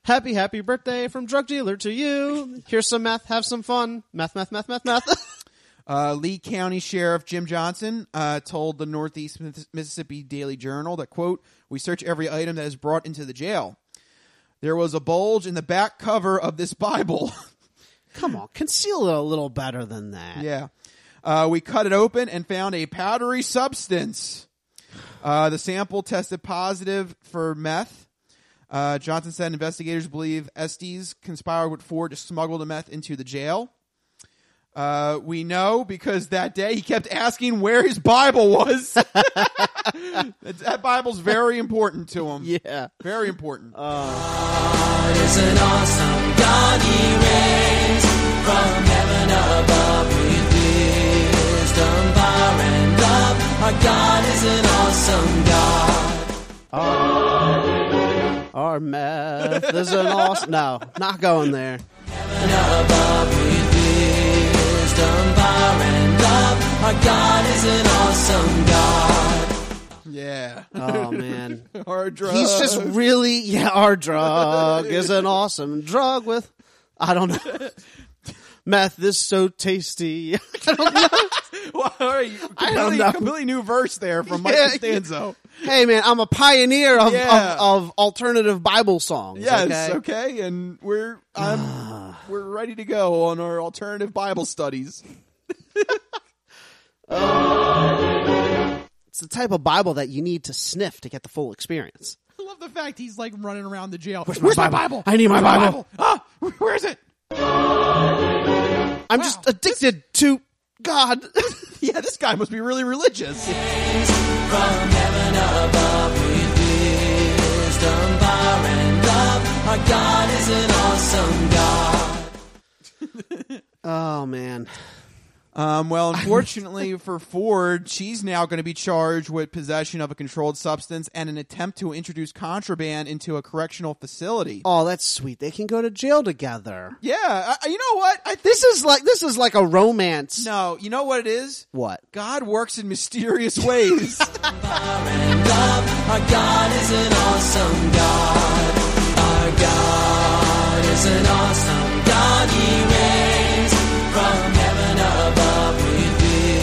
Happy, happy birthday from drug dealer to you. Here's some meth. Have some fun. Meth, meth, meth, meth, meth. Uh, Lee County Sheriff Jim Johnson uh, told the Northeast Mississippi Daily Journal that, quote, we search every item that is brought into the jail. There was a bulge in the back cover of this Bible. Come on, conceal it a little better than that. Yeah. Uh, we cut it open and found a powdery substance. Uh, the sample tested positive for meth. Uh, Johnson said investigators believe Estes conspired with Ford to smuggle the meth into the jail. Uh, we know because that day he kept asking where his Bible was. That Bible's very important to him. Yeah. Very important. Uh, God is an awesome God, he reigns from heaven above with wisdom, power, and love. Our God is an awesome God. Our, our meth is an awesome... No, not going there. Heaven above with wisdom, power, and love. Our God is an awesome God. Yeah. Oh, man. Our drug. He's just really... Yeah, our drug is an awesome drug with... I don't know. Meth is so tasty. I don't know. Well, all right, completely, I don't know. Completely new verse there from Mike Yeah. Costanzo. Hey, man, I'm a pioneer of, Yeah. of, of alternative Bible songs. Yes, okay? okay, and we're I'm we're ready to go on our alternative Bible studies. It's the type of Bible that you need to sniff to get the full experience. I love the fact he's like running around the jail. Where's, Where's my, my Bible? Bible? I need my Where's Bible. Ah, where is it? I'm just addicted to God. Yeah, this guy must be really religious. From heaven above with wisdom, power, and love. Our God is an awesome God. Oh, man. Um, well, unfortunately for Ford, she's now going to be charged with possession of a controlled substance and an attempt to introduce contraband into a correctional facility. Oh, that's sweet. They can go to jail together. Yeah, I, you know what? I This is like this is like a romance. No, you know what it is? What? God works in mysterious ways. Power and love. Our God is an awesome God. Our God is an awesome God. He reigns from heaven above with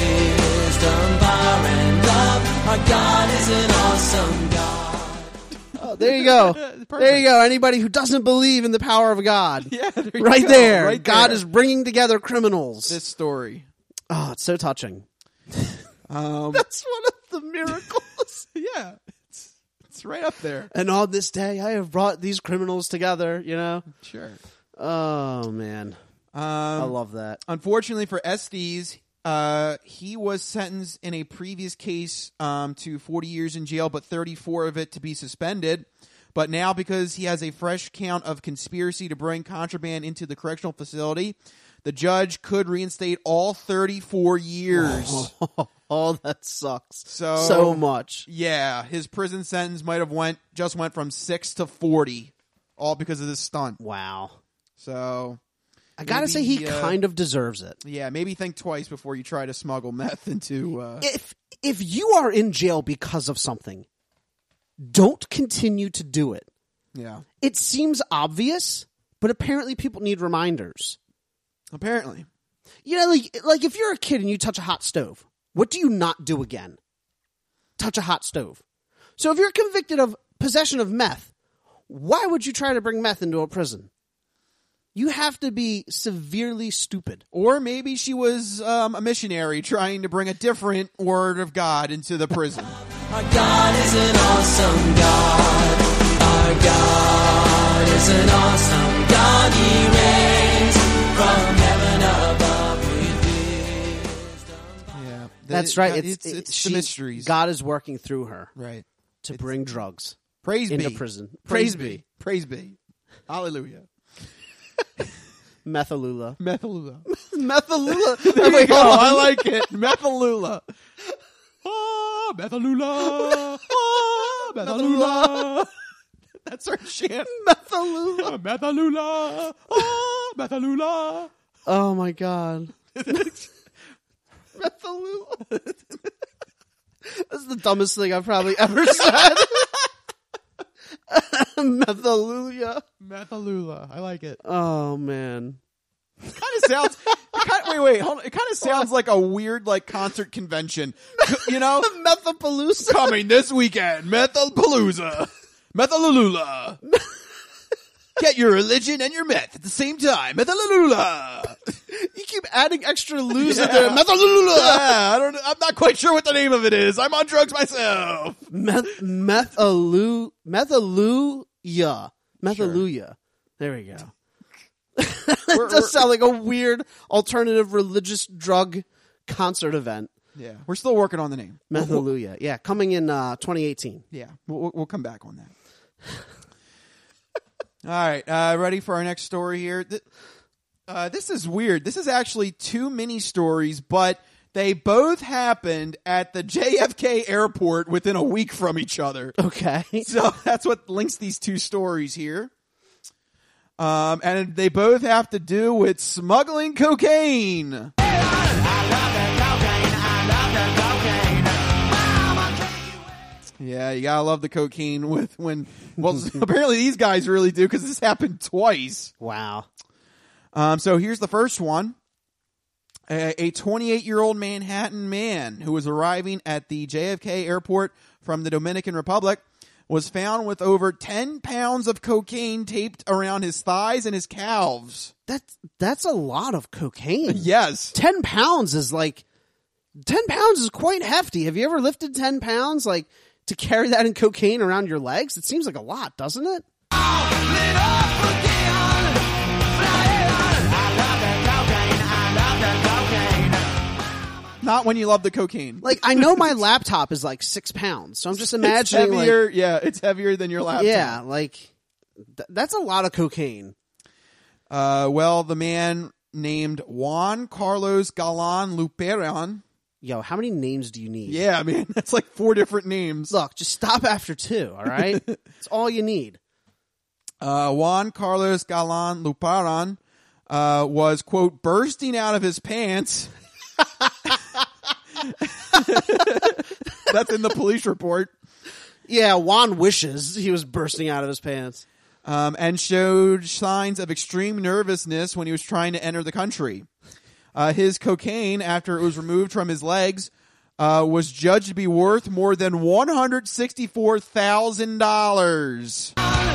wisdom, power, and love. Our God is an awesome God. Oh, there you go. There you go. Anybody who doesn't believe in the power of God. Yeah, there you right go. there. Right God there. is bringing together criminals. This story. Oh, it's so touching. Um, That's one of the miracles. yeah, it's, it's right up there. And on this day, I have brought these criminals together, you know? Sure. Oh, man. Um, I love that. Unfortunately for Estes, uh, he was sentenced in a previous case um, to forty years in jail, but thirty-four of it to be suspended. But now, because he has a fresh count of conspiracy to bring contraband into the correctional facility, the judge could reinstate all thirty-four years. Oh, that sucks So so much. Yeah, his prison sentence might have went just went from six to forty, all because of this stunt. Wow. So I gotta maybe, say, he uh, kind of deserves it. Yeah, maybe think twice before you try to smuggle meth into. Uh, If if you are in jail because of something, don't continue to do it. yeah, It seems obvious, but apparently people need reminders. apparently. You know, like like if you're a kid and you touch a hot stove, what do you not do again? Touch a hot stove. So if you're convicted of possession of meth, why would you try to bring meth into a prison? You have to be severely stupid. Or maybe she was um, a missionary trying to bring a different word of God into the prison. Our God is an awesome God. Our God is an awesome God. He reigns from heaven above with wisdom. Yeah, That's right. It's, It's, it's, it's the she- mysteries. God is working through her Right. to bring drugs Praise into be. prison. Praise Praise be. be. Praise be. Hallelujah. Methalula. Methalula. Methalula. There Wait, you go. hold on. I like it. Methalula. Ah, Methalula. Ah, Methalula. That's our chant. Methalula. Methalula. Ah, Methalula. Oh my God. Methalula. That's the dumbest thing I've probably ever said. Methallulia. Methallulia. I like it. Oh man. It kind of sounds. Kind of, wait, wait, hold on. It kind of sounds like a weird, like concert convention. You know, Methapalooza coming this weekend. Methapalooza. Methallulia. Get your religion and your meth at the same time. Methallulia. You keep adding extra loos Yeah. in there. Methallulia. Yeah, I don't. I'm not quite sure what the name of it is. I'm on drugs myself. Meth methalu methallulia. Methallulia. There we go. It does sound like a weird alternative religious drug concert event. Yeah, we're still working on the name. Methallulia. Yeah, coming in uh, twenty eighteen. Yeah, we'll, we'll come back on that. All right, uh, ready for our next story here? Th- Uh, this is weird. This is actually two mini stories, but they both happened at the J F K airport within a week from each other. Okay. So that's what links these two stories here. Um, and they both have to do with smuggling cocaine. Yeah, you gotta love the cocaine with when, well, apparently these guys really do because this happened twice. Wow. Um, so here's the first one. A twenty-eight-year-old Manhattan man who was arriving at the J F K airport from the Dominican Republic was found with over ten pounds of cocaine taped around his thighs and his calves. That's, that's a lot of cocaine. Yes. ten pounds is like, ten pounds is quite hefty. Have you ever lifted ten pounds? Like, to carry that in cocaine around your legs? It seems like a lot, doesn't it? Not when you love the cocaine. Like, I know my laptop is like six pounds, so I'm just imagining. It's heavier, like, yeah, it's heavier than your laptop. Yeah, like, th- that's a lot of cocaine. Uh, well, the man named Juan Carlos Galan Luperon. Yo, how many names do you need? Yeah, man, that's like four different names. Look, just stop after two, all right? It's all you need. Uh, Juan Carlos Galan Luperon uh, was, quote, bursting out of his pants. That's in the police report. Yeah, Juan wishes he was bursting out of his pants. Um, and showed signs of extreme nervousness when he was trying to enter the country. Uh, his cocaine, after it was removed from his legs, uh, was judged to be worth more than one hundred sixty-four thousand dollars.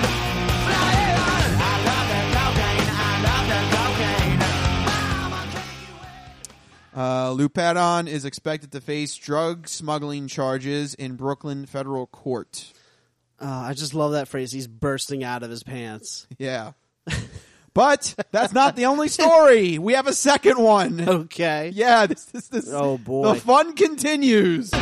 Uh, Luperon is expected to face drug smuggling charges in Brooklyn federal court. Uh, I just love that phrase. He's bursting out of his pants. Yeah. But that's not the only story. We have a second one. Okay. Yeah, this is this. Oh boy. The fun continues.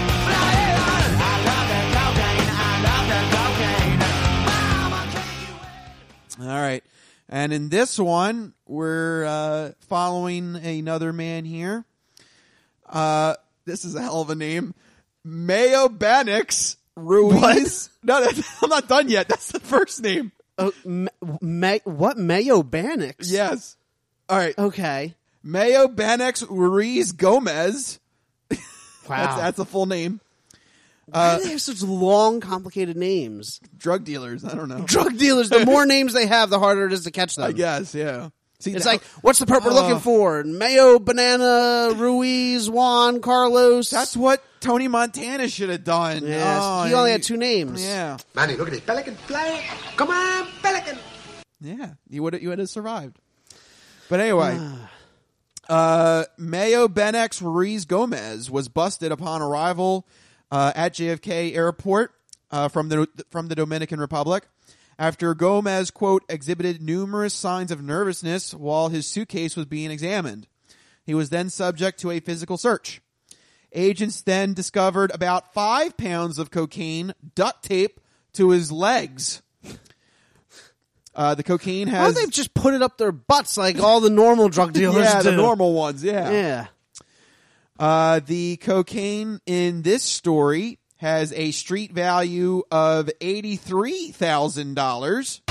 All right. And in this one, we're uh, following another man here. Uh, this is a hell of a name. Mayo Banix Ruiz. No, I'm not done yet. That's the first name. Oh, ma- ma- what? Mayo Banix? Yes. All right. Okay. Mayo Banix Ruiz Gomez. Wow. that's, that's a full name. Why do they have such long, complicated names? Drug dealers. I don't know. Drug dealers. The more names they have, the harder it is to catch them. I guess, yeah. See, it's now, like, what's the perp we're uh, looking for? Mayo, Banana, Ruiz, Juan, Carlos. That's what Tony Montana should have done. Yes. Oh, he only he, had two names. Yeah. Manny, look at this pelican flying. Come on, pelican. Yeah, you would you would have survived. But anyway, uh, Mayo Benex Ruiz Gomez was busted upon arrival uh, at J F K Airport uh, from the from the Dominican Republic after Gomez, quote, exhibited numerous signs of nervousness while his suitcase was being examined. He was then subject to a physical search. Agents then discovered about five pounds of cocaine duct tape to his legs. Uh, the cocaine has... Why don't they just put it up their butts like all the normal drug dealers yeah, do? the normal ones, yeah. Yeah. Uh, the cocaine in this story has a street value of eighty-three thousand dollars.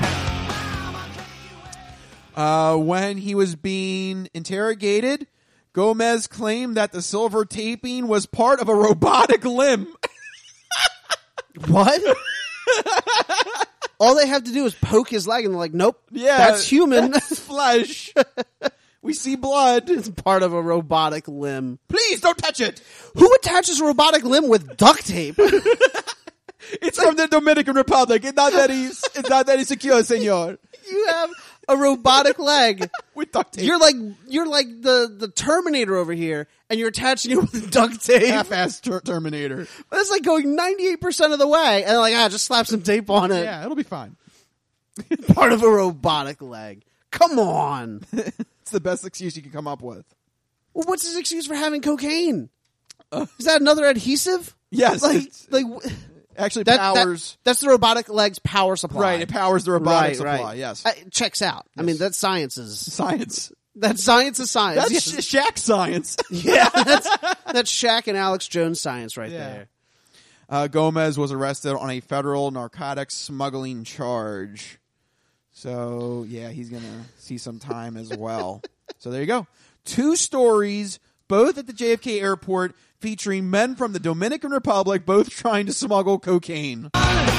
Uh, when he was being interrogated, Gomez claimed that the silver taping was part of a robotic limb. What? All they have to do is poke his leg, and they're like, "Nope, Yeah, that's human. That's flesh. We see blood. It's part of a robotic limb." Please don't touch it. Who attaches a robotic limb with duct tape? It's from the Dominican Republic. It's not that he's. It's not that he's secure, senor. You have a robotic leg with duct tape. You're like you're like the, the Terminator over here, and you're attaching it with duct tape. Half-assed ter- Terminator. That's like going ninety-eight percent of the way, and like, ah, just slap some tape on it. Yeah, it'll be fine. Part of a robotic leg. Come on. It's the best excuse you can come up with. Well, what's his excuse for having cocaine? Uh, Is that another adhesive? Yes. Like, like actually that, powers. That, that's the robotic leg's power supply. Right. It powers the robotic right, supply. Right. Yes. Uh, it checks out. Yes. I mean, that's science is science. That's science is science. That's yes. Shaq science. Yeah. That's, that's Shaq and Alex Jones science right yeah. there. Uh, Gomez was arrested on a federal narcotics smuggling charge. So, yeah, he's going to see some time as well. So there you go. Two stories, both at the J F K airport, featuring men from the Dominican Republic, both trying to smuggle cocaine.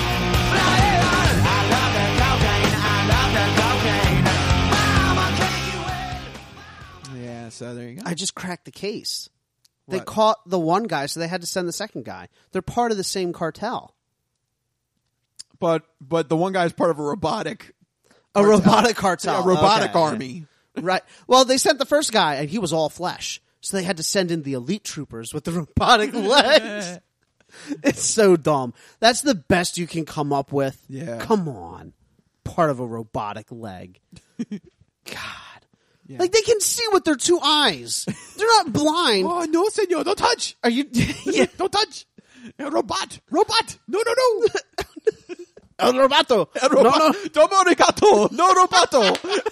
Yeah, so there you go. I just cracked the case. What? They caught the one guy, so they had to send the second guy. They're part of the same cartel. But but the one guy is part of a robotic... A cartel. robotic cartel. A robotic okay. army. Right. Well, they sent the first guy, and he was all flesh. So they had to send in the elite troopers with the robotic legs. It's so dumb. That's the best you can come up with. Yeah. Come on. Part of a robotic leg. God. Yeah. Like, they can see with their two eyes. They're not blind. Oh, no, senor. Don't touch. Are you... yeah. Don't touch. A robot. Robot. No, no, no. El robato. El robato. No, no. Domo arigato. No robato.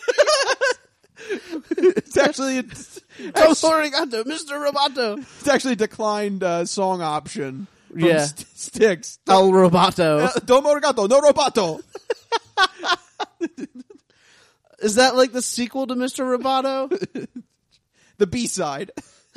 It's actually... It's, Domo arigato, Mister Robato. It's actually a declined uh, song option from Yeah. St- Styx. El robato. Uh, Domo arigato. No robato. Is that like the sequel to Mister Roboto? The B-side.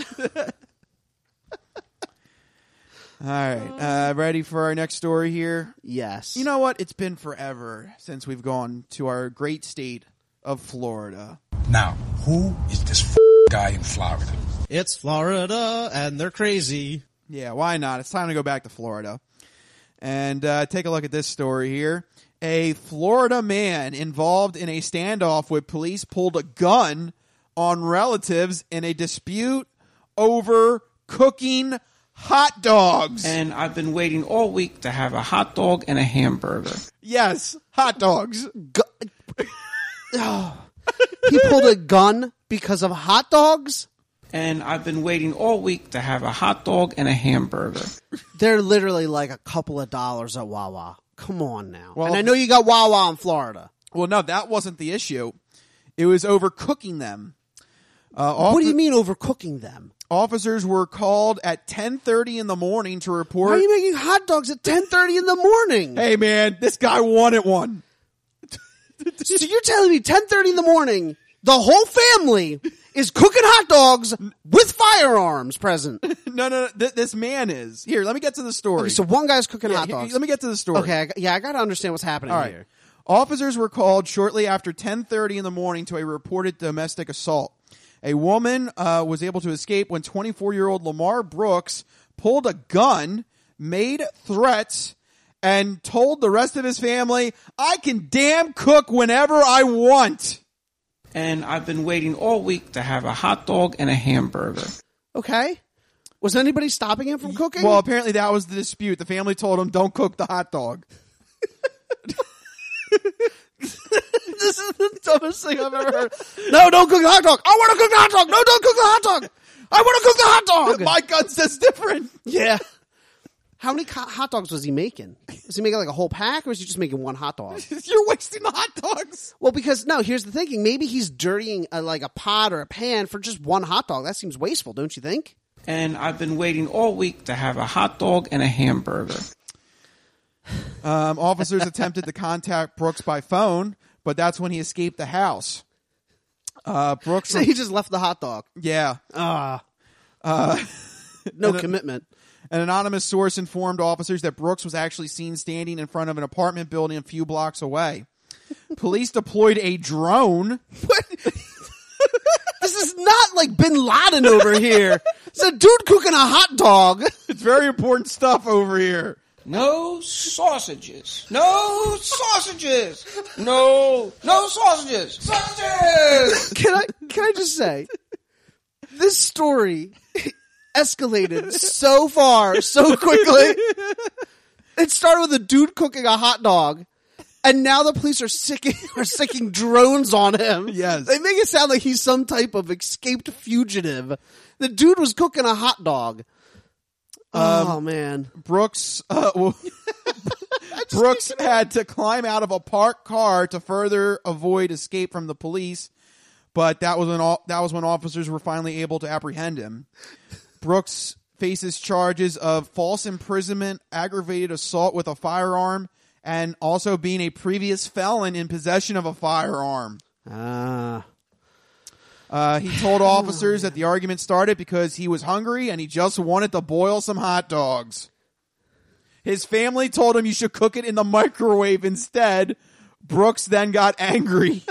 All right. Uh, ready for our next story here? Yes. You know what? It's been forever since we've gone to our great state of Florida. Now, who is this f- guy in Florida? It's Florida, and they're crazy. Yeah, why not? It's time to go back to Florida. And uh, take a look at this story here. A Florida man involved in a standoff with police pulled a gun on relatives in a dispute over cooking hot dogs. And I've been waiting all week to have a hot dog and a hamburger. Yes, hot dogs. Gu- oh. He pulled a gun because of hot dogs? And I've been waiting all week to have a hot dog and a hamburger. They're literally like a couple of dollars at Wawa. Come on now. Well, and I know you got Wawa in Florida. Well, no, that wasn't the issue. It was overcooking them. Uh, what do you mean overcooking them? Officers were called at ten thirty in the morning to report... Why are you making hot dogs at ten thirty in the morning? Hey, man, this guy wanted one. So you're telling me ten thirty in the morning, the whole family is cooking hot dogs with firearms present? No, no, no. Th- this man is. Here, let me get to the story. Okay, so one guy's cooking yeah, hot here, dogs. let me get to the story. Okay, I, yeah, I got to understand what's happening All right. here. Officers were called shortly after ten thirty in the morning to a reported domestic assault. A woman uh, was able to escape when twenty-four-year-old Lamar Brooks pulled a gun, made threats, and told the rest of his family, I can damn cook whenever I want. And I've been waiting all week to have a hot dog and a hamburger. Okay. Was anybody stopping him from cooking? Well, apparently that was the dispute. The family told him, don't cook the hot dog. This is the dumbest thing I've ever heard. No, don't cook the hot dog. I want to cook the hot dog. No, don't cook the hot dog. I want to cook the hot dog. My gun says different. Yeah. How many co- hot dogs was he making? Was he making like a whole pack, or was he just making one hot dog? You're wasting the hot dogs. Well, because, no, here's the thinking. Maybe he's dirtying a, like a pot or a pan for just one hot dog. That seems wasteful, don't you think? And I've been waiting all week to have a hot dog and a hamburger. Um, officers attempted to contact Brooks by phone, but that's when he escaped the house. Uh, Brooks. So he just left the hot dog. Yeah. Ah. Uh, no and a- commitment. An anonymous source informed officers that Brooks was actually seen standing in front of an apartment building a few blocks away. Police deployed a drone. What? This is not like Bin Laden over here. It's a dude cooking a hot dog. It's very important stuff over here. No sausages. No sausages. No, no sausages. Sausages! Can I, can I just say, this story escalated so far, so quickly. It started with a dude cooking a hot dog, and now the police are sicking, are sicking drones on him. Yes. They make it sound like he's some type of escaped fugitive. The dude was cooking a hot dog. Um, oh, man. Brooks, uh, well, Brooks had to climb out of a parked car to further avoid escape from the police, but that was when all, that was when officers were finally able to apprehend him. Brooks faces charges of false imprisonment, aggravated assault with a firearm, and also being a previous felon in possession of a firearm. Ah. Uh, he told officers that the argument started because he was hungry and he just wanted to boil some hot dogs. His family told him you should cook it in the microwave instead. Brooks then got angry.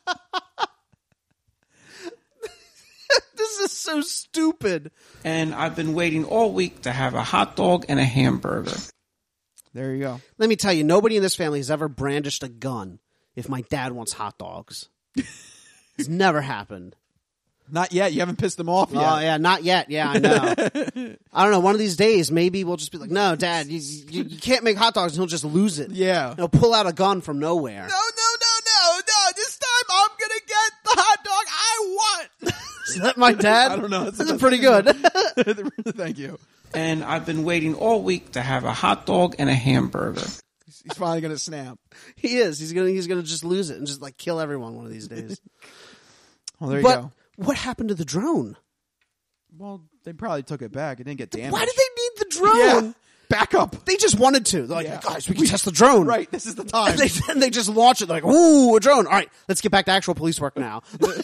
This is so stupid. And I've been waiting all week to have a hot dog and a hamburger. There you go. Let me tell you, nobody in this family has ever brandished a gun if my dad wants hot dogs. It's never happened. Not yet. You haven't pissed him off yet. Oh, yeah, not yet. Yeah, I know. I don't know. One of these days, maybe we'll just be like, no, Dad, you, you, you can't make hot dogs and he'll just lose it. Yeah. He'll pull out a gun from nowhere. No, no, no, no, no. This time I'm going to get the hot dog I want. Is that my dad? I don't know. This is pretty good. Thank you. And I've been waiting all week to have a hot dog and a hamburger. He's finally going to snap. He is. He's going to he's gonna just lose it and just like kill everyone one of these days. Well, there you but go. What happened to the drone? Well, they probably took it back. It didn't get damaged. Why did they need the drone? Yeah. Back up. They just wanted to. They're like, Yeah. guys, we can test the drone. Right. This is the time. And they, and they just launch it. They're like, ooh, a drone. All right, let's get back to actual police work now.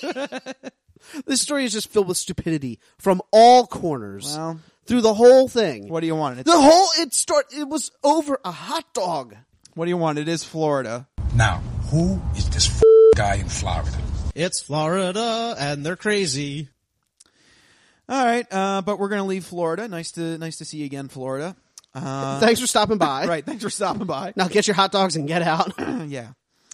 This story is just filled with stupidity from all corners. Well, through the whole thing. What do you want? It's, The whole, it start, it was over a hot dog. what do you want? It is Florida. Now, who is this f- guy in Florida? It's Florida, and they're crazy. All right, uh, but we're going to leave Florida. Nice to nice to see you again, Florida. Uh, Thanks for stopping by. Right, thanks for stopping by. Now get your hot dogs and get out. Yeah.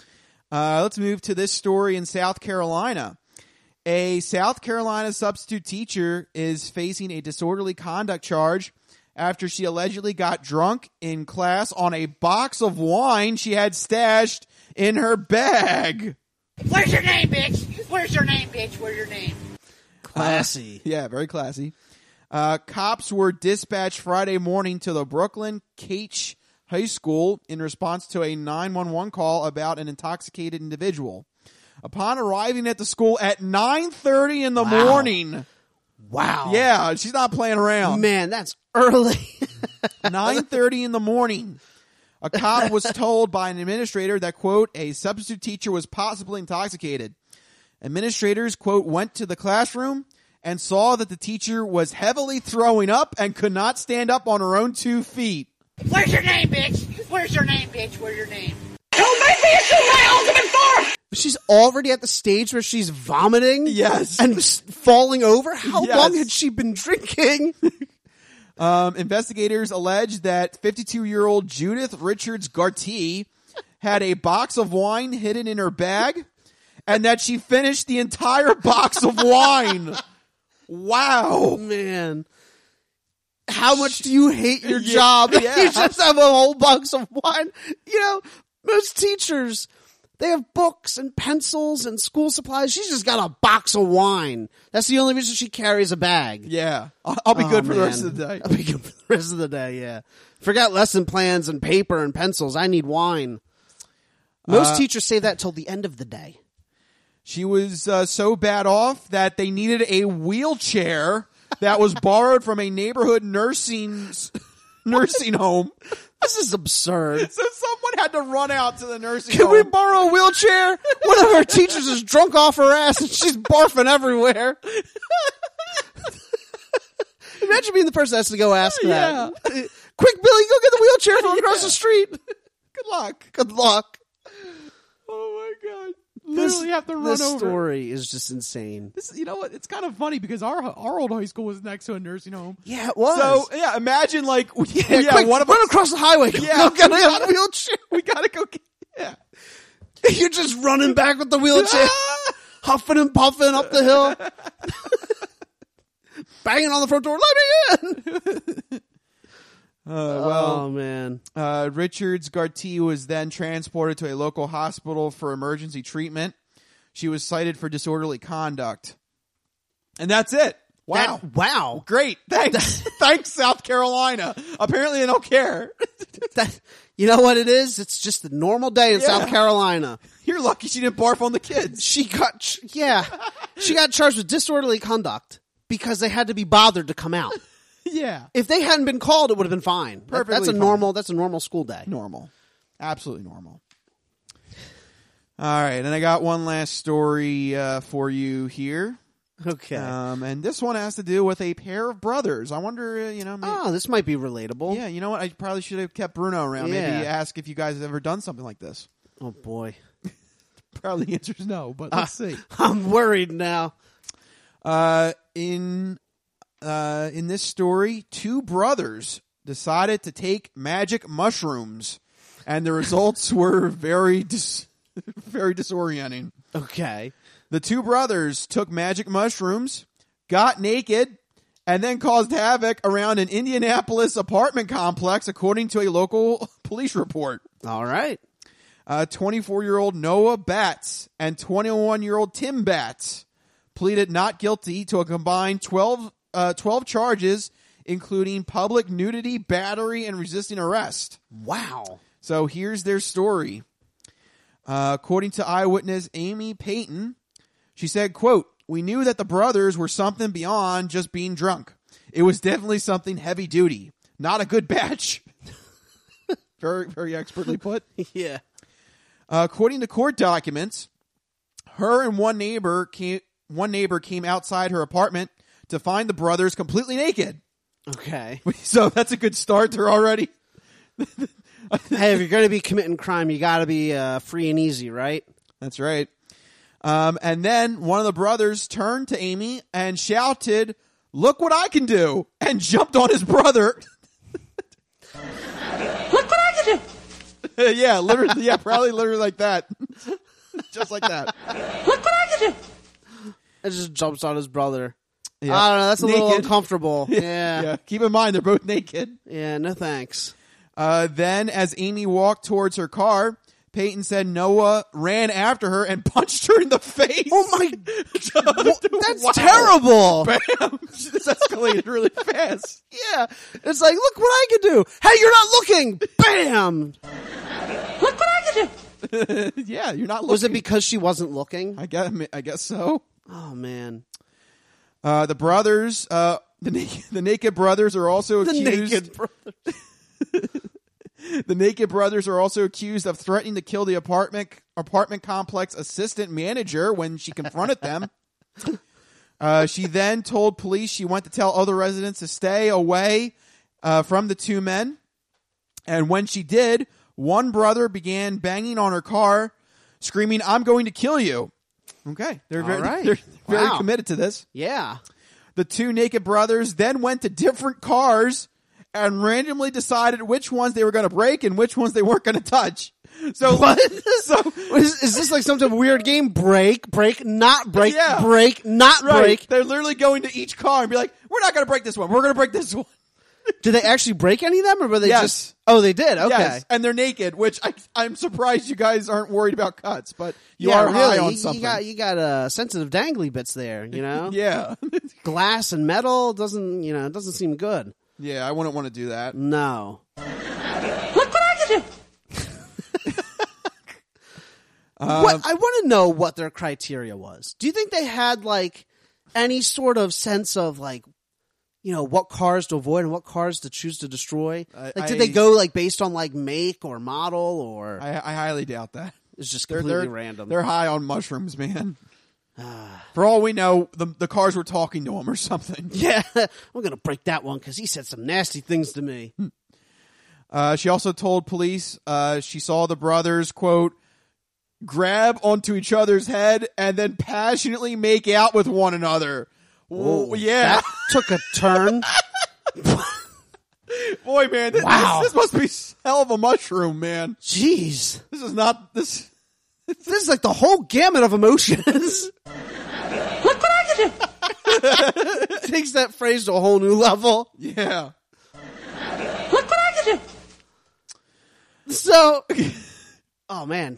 Uh, let's move to this story in South Carolina. A South Carolina substitute teacher is facing a disorderly conduct charge after she allegedly got drunk in class on a box of wine she had stashed in her bag. Where's your name, bitch? Where's your name, bitch? Where's your name? Classy. Uh, yeah, very classy. Uh, cops were dispatched Friday morning to the Brooklyn Cache High School in response to a nine one one call about an intoxicated individual. Upon arriving at the school at nine thirty in the Wow. morning. Wow. Yeah, she's not playing around. Man, that's early. nine thirty in the morning. A cop was told by an administrator that, quote, a substitute teacher was possibly intoxicated. Administrators, quote, went to the classroom and saw that the teacher was heavily throwing up and could not stand up on her own two feet. Where's your name, bitch? Where's your name, bitch? Where's your name? Don't make me assume my ultimate form! She's already at the stage where she's vomiting. Yes. And s- falling over. How Yes. long had she been drinking? Um, investigators allege that fifty-two-year-old Judith Richards Gartee had a box of wine hidden in her bag and that she finished the entire box of wine. Wow. Man. How much do you hate your Yeah. job? Yeah. You just have a whole box of wine. You know, most teachers, they have books and pencils and school supplies. She's just got a box of wine. That's the only reason she carries a bag. Yeah. I'll, I'll be Oh, good for the man. rest of the day. I'll be good for the rest of the day, yeah. Forgot lesson plans and paper and pencils. I need wine. Most Uh, teachers say that till the end of the day. She was uh, so bad off that they needed a wheelchair that was borrowed from a neighborhood nursing nursing home. This is absurd. So someone had to run out to the nursing Can home. we borrow a wheelchair? One of our teachers is drunk off her ass and she's barfing everywhere. Imagine being the person that has to go ask that. Yeah. Quick, Billy, go get the wheelchair from across Yeah. the street. Good luck. Good luck. Oh my god. This, Literally have to run this over. story is just insane. This, you know what? It's kind of funny because our our old high school was next to a nursing home. Yeah, it was. So yeah, imagine like yeah, yeah, yeah quick, one of run us across the highway. Yeah, Go get we a gotta- wheelchair. We gotta go get yeah. You're just running back with the wheelchair, huffing and puffing up the hill, banging on the front door. Let me in. Uh, well, oh man. Uh, Richards Gartia was then transported to a local hospital for emergency treatment. She was cited for disorderly conduct. And that's it. Wow. That- wow. Great. Thanks. Thanks, South Carolina. Apparently they don't care. That, you know what it is? It's just a normal day in Yeah. South Carolina. You're lucky she didn't barf on the kids. She got, ch- yeah, she got charged with disorderly conduct because they had to be bothered to come out. Yeah. If they hadn't been called, it would have been fine. That- Perfectly that's a fine. normal. That's a normal school day. Normal. Absolutely normal. All right. And I got one last story uh, for you here. Okay. Um, and this one has to do with a pair of brothers. I wonder, uh, you know, maybe, Oh, this might be relatable. yeah, you know what? I probably should have kept Bruno around. Yeah. Maybe ask if you guys have ever done something like this. Oh boy, Probably the answer is no, but let's see. I'm worried now. Uh, in uh, in this story, two brothers decided to take magic mushrooms, and the results were very dis- very disorienting. Okay. The two brothers took magic mushrooms, got naked, and then caused havoc around an Indianapolis apartment complex, according to a local police report. All right. Uh, twenty-four-year-old Noah Batts and twenty-one-year-old Tim Batts pleaded not guilty to a combined twelve, uh, twelve charges, including public nudity, battery, and resisting arrest. Wow. So here's their story. Uh, according to eyewitness Amy Payton, she said, quote, "We knew that the brothers were something beyond just being drunk. It was definitely something heavy duty. Not a good batch." Very, very expertly put. Yeah. Uh, according to court documents, her and one neighbor came, one neighbor came outside her apartment to find the brothers completely naked. Okay. So that's a good start there already. Hey, if you're going to be committing crime, you got to be uh, free and easy, right? That's right. Um, and then one of the brothers turned to Amy and shouted, "Look what I can do," and jumped on his brother. Look what I can do. Yeah, literally. Yeah, probably literally like that. Just like that. Look what I can do. It just jumps on his brother. Yeah. I don't know. That's a little Naked. uncomfortable. Yeah. Yeah. Keep in mind, they're both naked. Yeah, no thanks. Uh, then, as Amy walked towards her car, Peyton said Noah ran after her and punched her in the face. Oh my! That's terrible. Bam! This escalated really fast. Yeah, it's like, look what I can do. Hey, you're not looking. Bam! Look what I can do. Yeah, you're not looking. Was it because she wasn't looking? I guess, I guess so. Oh man! Uh, the brothers, uh, the naked, the naked brothers are also The accused. naked brothers. The naked brothers are also accused of threatening to kill the apartment apartment complex assistant manager when she confronted them. Uh, she then told police she went to tell other residents to stay away uh, from the two men. And when she did, one brother began banging on her car, screaming, "I'm going to kill you." Okay, they're very, All right. they're very Wow. committed to this. Yeah. The two naked brothers then went to different cars and randomly decided which ones they were going to break and which ones they weren't going to touch. So What? So Is, is this like some type of weird game? Break, break, not break, Yeah. break, not right, break. they're literally going to each car and be like, "We're not going to break this one. We're going to break this one." Did they actually break any of them, or were they Yes. just? Oh, they did. Okay. Yes, and they're naked, which I, I'm surprised you guys aren't worried about cuts, but you yeah, are really. high on you, something. you got you got uh, sensitive dangly bits there. You know. Yeah, Glass and metal doesn't you know it doesn't seem good. yeah, I wouldn't want to do that. No. Look what I can do. Uh, what I want to know what their criteria was. Do you think they had like any sort of sense of like you know, what cars to avoid and what cars to choose to destroy? I- Like, did I- they go like based on like make or model or I, I highly doubt that. it's just They're, completely they're, random? they're high on mushrooms, man. For all we know, the the cars were talking to him or something. Yeah, I'm gonna break that one because he said some nasty things to me. Uh, she also told police uh, she saw the brothers, quote, grab onto each other's head and then passionately make out with one another. Whoa, yeah. that took a turn. Boy, man, this, Wow. this, this must be hell of a mushroom, man. Jeez, This is not this. this is like the whole gamut of emotions. Look what I can do. Takes that phrase to a whole new level. Yeah. Look what I can do. So, oh man,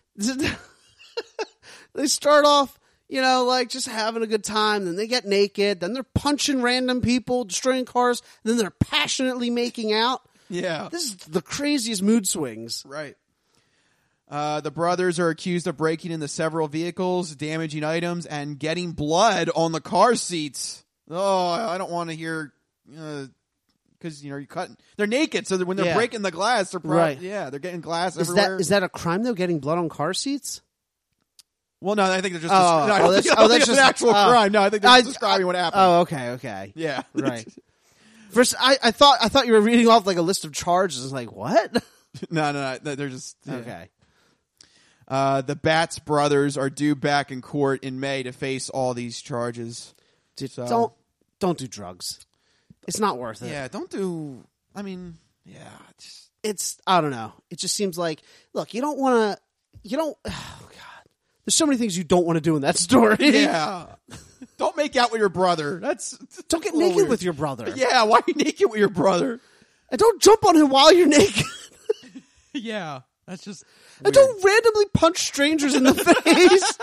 they start off, you know, like just having a good time. Then they get naked. Then they're punching random people, destroying cars. Then they're passionately making out. Yeah. This is the craziest mood swings. Right. Uh, the brothers are accused of breaking into several vehicles, damaging items, and getting blood on the car seats. Oh, I don't want to hear, because you know you're cutting. They're naked, so that when they're Yeah. breaking the glass, they're probably, Right. yeah, they're getting glass Is everywhere. that is that a crime though? Getting blood on car seats? well, no, I think they're just. Oh, descri- no, I oh, don't that's- think, I oh, don't think that's it's just- an actual oh. crime. No, I think they're I- just describing what happened. Oh, okay, okay, Yeah. right. First, I, I thought I thought you were reading off like a list of charges. I was like, what? no, no, no, they're just yeah. Okay. Uh, the Batts brothers are due back in court in May to face all these charges. Dude, So- don't don't do drugs. It's not worth it. Yeah, don't do. I mean, yeah, it's, It's I don't know. It just seems like look, you don't want to. You don't. Oh God, there's so many things you don't want to do in that story. yeah. Don't make out with your brother. That's Don't get a little naked weird. with your brother. Yeah, why are you naked with your brother? And don't jump on him while you're naked. Yeah, that's just. And don't randomly punch strangers in the face.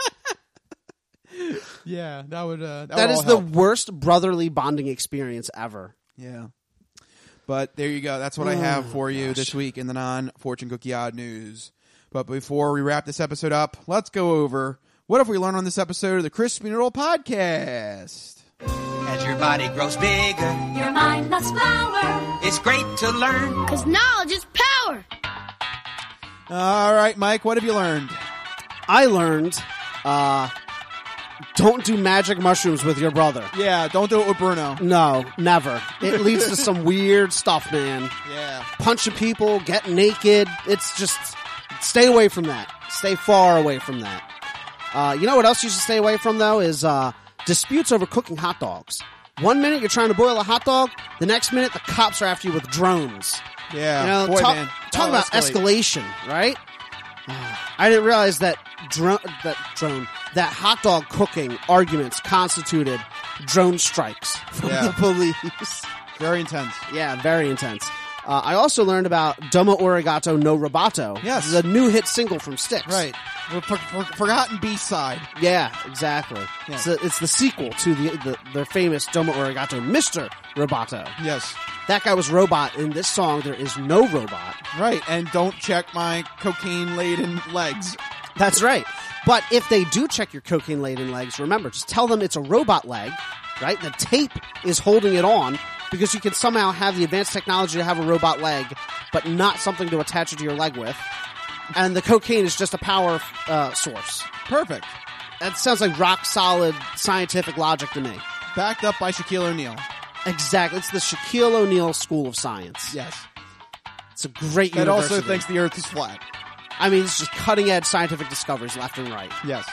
Yeah, that would. Uh, that That would is all the help. worst brotherly bonding experience ever. Yeah. But there you go. That's what I have for you this week in the non-Fortune Cookie Odd News. But before we wrap this episode up, let's go over what have we learned on this episode of the Crispy Noodle Podcast. As your body grows bigger, Your mind must flower. it's great to learn. Cause knowledge is power. All right, Mike, what have you learned? I learned, uh, don't do magic mushrooms with your brother. Yeah, don't do it with Bruno. No, never. It leads to some weird stuff, man. Yeah. Punching people, getting naked. It's just, stay away from that. Stay far away from that. Uh, you know what else you should stay away from, though, is uh, disputes over cooking hot dogs. One minute you're trying to boil a hot dog, the next minute the cops are after you with drones. Yeah. You know, Boy, talk, man. talk That'll about escalate. escalation, right? I didn't realize that drone, that drone, that hot dog cooking arguments constituted drone strikes from Yeah. the police. Very intense. Yeah, very intense. Uh, I also learned about Domo Arigato no Roboto. Yes. The new hit single from Styx. Right. The for, for, forgotten B-side. Yeah, exactly. Yeah. It's, the, it's the sequel to the, the their famous Domo Arigato, Mister Roboto. Yes. That guy was robot. In this song, there is no robot. Right, and don't check my cocaine-laden legs. That's right. But if they do check your cocaine-laden legs, remember, just tell them it's a robot leg, right? The tape is holding it on because you can somehow have the advanced technology to have a robot leg, but not something to attach it to your leg with. And the cocaine is just a power uh, source. Perfect. That sounds like rock-solid scientific logic to me. Backed up by Shaquille O'Neal. Exactly. It's the Shaquille O'Neal School of Science. Yes. It's a great That university. also thinks the Earth is flat. I mean, it's just cutting-edge scientific discoveries left and right. Yes.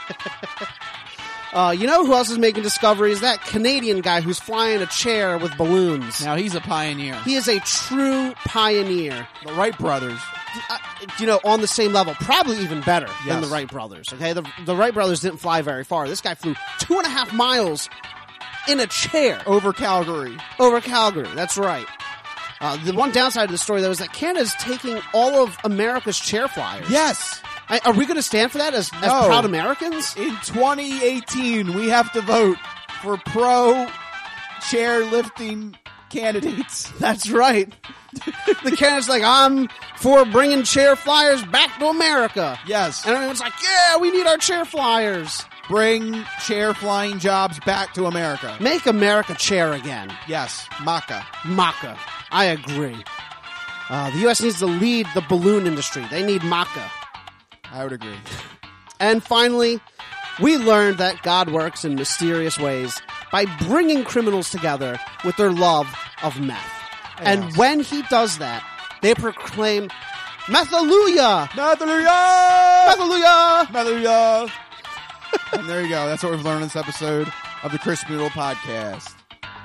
Uh, you know who else is making discoveries? That Canadian guy who's flying a chair with balloons. Now, he's a pioneer. He is a true pioneer. The Wright brothers. Uh, you know, on the same level, probably even better than Yes. the Wright brothers. Okay, the the Wright brothers didn't fly very far. This guy flew two and a half miles in a chair Over Calgary. over Calgary. That's right. Uh, the one downside of the story, though, is that Canada's taking all of America's chair flyers. Yes. I, are we going to stand for that as, as No. proud Americans? In twenty eighteen, we have to vote for pro chair lifting candidates. That's right. The Canada's like, I'm for bringing chair flyers back to America. Yes. And everyone's like, yeah, we need our chair flyers. Bring chair flying jobs back to America. Make America chair again. Yes, maca. Maca. I agree. Uh, the U S needs to lead the balloon industry. They need maca. I would agree. And finally, we learned that God works in mysterious ways by bringing criminals together with their love of meth. Yes. And when he does that, they proclaim, Methaluya! Methaluya! Methaluya! Methaluya! And there you go. That's what we've learned in this episode of the Crispy Noodle Podcast.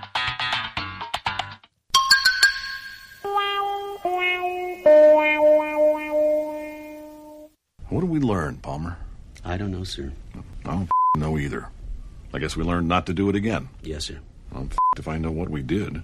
What did we learn, Palmer? I don't know, sir. I don't know either. I guess we learned not to do it again. Yes, sir. I'm if I know what we did.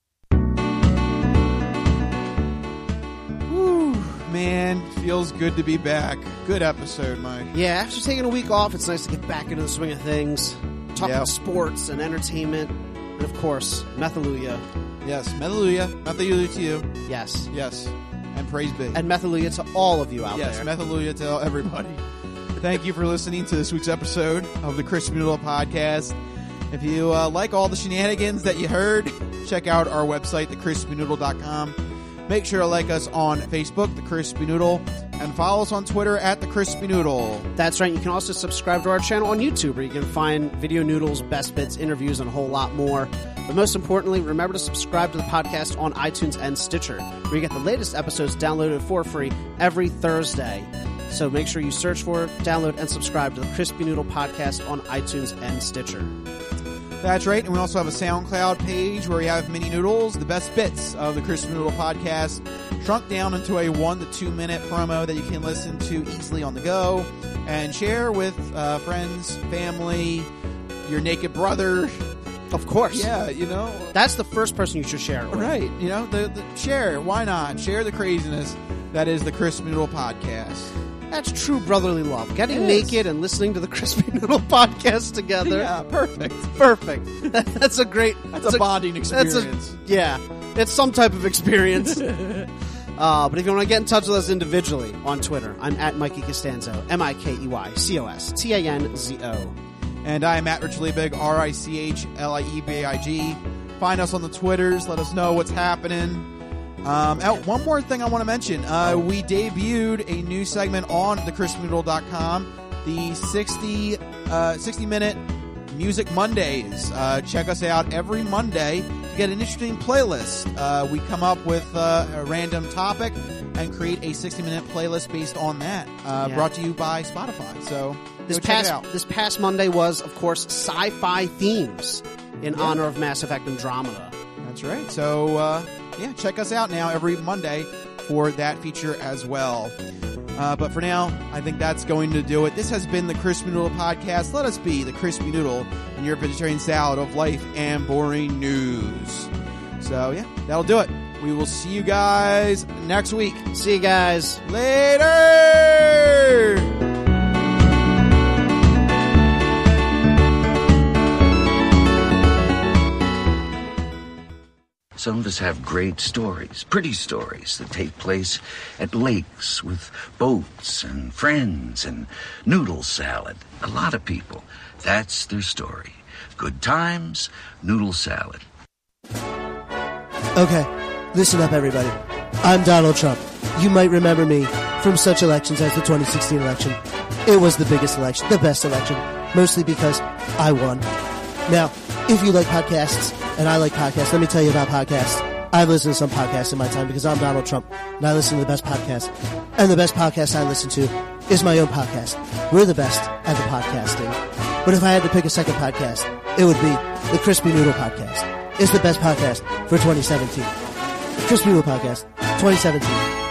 Woo, man, feels good to be back. Good episode, Mike. Yeah, after taking a week off, it's nice to get back into the swing of things. Talk Yep. about sports and entertainment. And of course, Methaluya. Yes, Methaluya. Methaluya to you. Yes. Yes. And praise be. And Methaluya to all of you out yes, there. Yes, Methaluya to everybody. Thank you for listening to this week's episode of the Crispy Noodle Podcast. If you uh, like all the shenanigans that you heard, check out our website, the crispy noodle dot com. Make sure to like us on Facebook, The Crispy Noodle, and follow us on Twitter at The Crispy Noodle. That's right. You can also subscribe to our channel on YouTube, where you can find Video Noodles, best bits, interviews, and a whole lot more. But most importantly, remember to subscribe to the podcast on iTunes and Stitcher, where you get the latest episodes downloaded for free every Thursday. So make sure you search for, download, and subscribe to the Crispy Noodle Podcast on iTunes and Stitcher. That's right, and we also have a SoundCloud page where we have mini noodles, the best bits of the Crispy Noodle Podcast, shrunk down into a one to two minute promo that you can listen to easily on the go and share with uh, friends, family, your naked brother. Of course. Yeah, you know. That's the first person you should share it with. Right, you know, the, the share, why not? Share the craziness that is the Crispy Noodle Podcast. That's true brotherly love. Getting naked and listening to the Crispy Noodle Podcast together. Yeah, perfect. Perfect. That's a great... That's, that's a bonding experience. That's a, yeah, it's some type of experience. uh, but if you want to get in touch with us individually on Twitter, I'm at Mikey Costanzo, M I K E Y C O S T A N Z O. And I'm at Rich Liebig, R I C H L I E B I G. Find us on the Twitters. Let us know what's happening. Um, oh, one more thing I want to mention. Uh, oh. We debuted a new segment on the crispy noodle dot com, the sixty, uh, sixty minute Music Mondays. Uh, check us out every Monday to get an interesting playlist. Uh, we come up with uh, a random topic and create a sixty minute playlist based on that. Uh, yeah. Brought to you by Spotify. So this go check past it out. This past Monday was, of course, sci-fi themes in yeah. honor of Mass Effect Andromeda. That's right. So, uh, yeah, check us out now every Monday for that feature as well. Uh, but for now, I think that's going to do it. This has been the Crispy Noodle Podcast. Let us be the Crispy Noodle in your vegetarian salad of life and boring news. So, yeah, that'll do it. We will see you guys next week. See you guys later! Some of us have great stories, pretty stories that take place at lakes with boats and friends and noodle salad. A lot of people, that's their story. Good times, noodle salad. Okay, listen up everybody. I'm Donald Trump. You might remember me from such elections as the twenty sixteen election. It was the biggest election, the best election, mostly because I won. Now, if you like podcasts, and I like podcasts, let me tell you about podcasts. I've listened to some podcasts in my time because I'm Donald Trump, and I listen to the best podcasts. And the best podcast I listen to is my own podcast. We're the best at the podcasting. But if I had to pick a second podcast, it would be the Crispy Noodle Podcast. It's the best podcast for twenty seventeen. Crispy Noodle Podcast, twenty seventeen.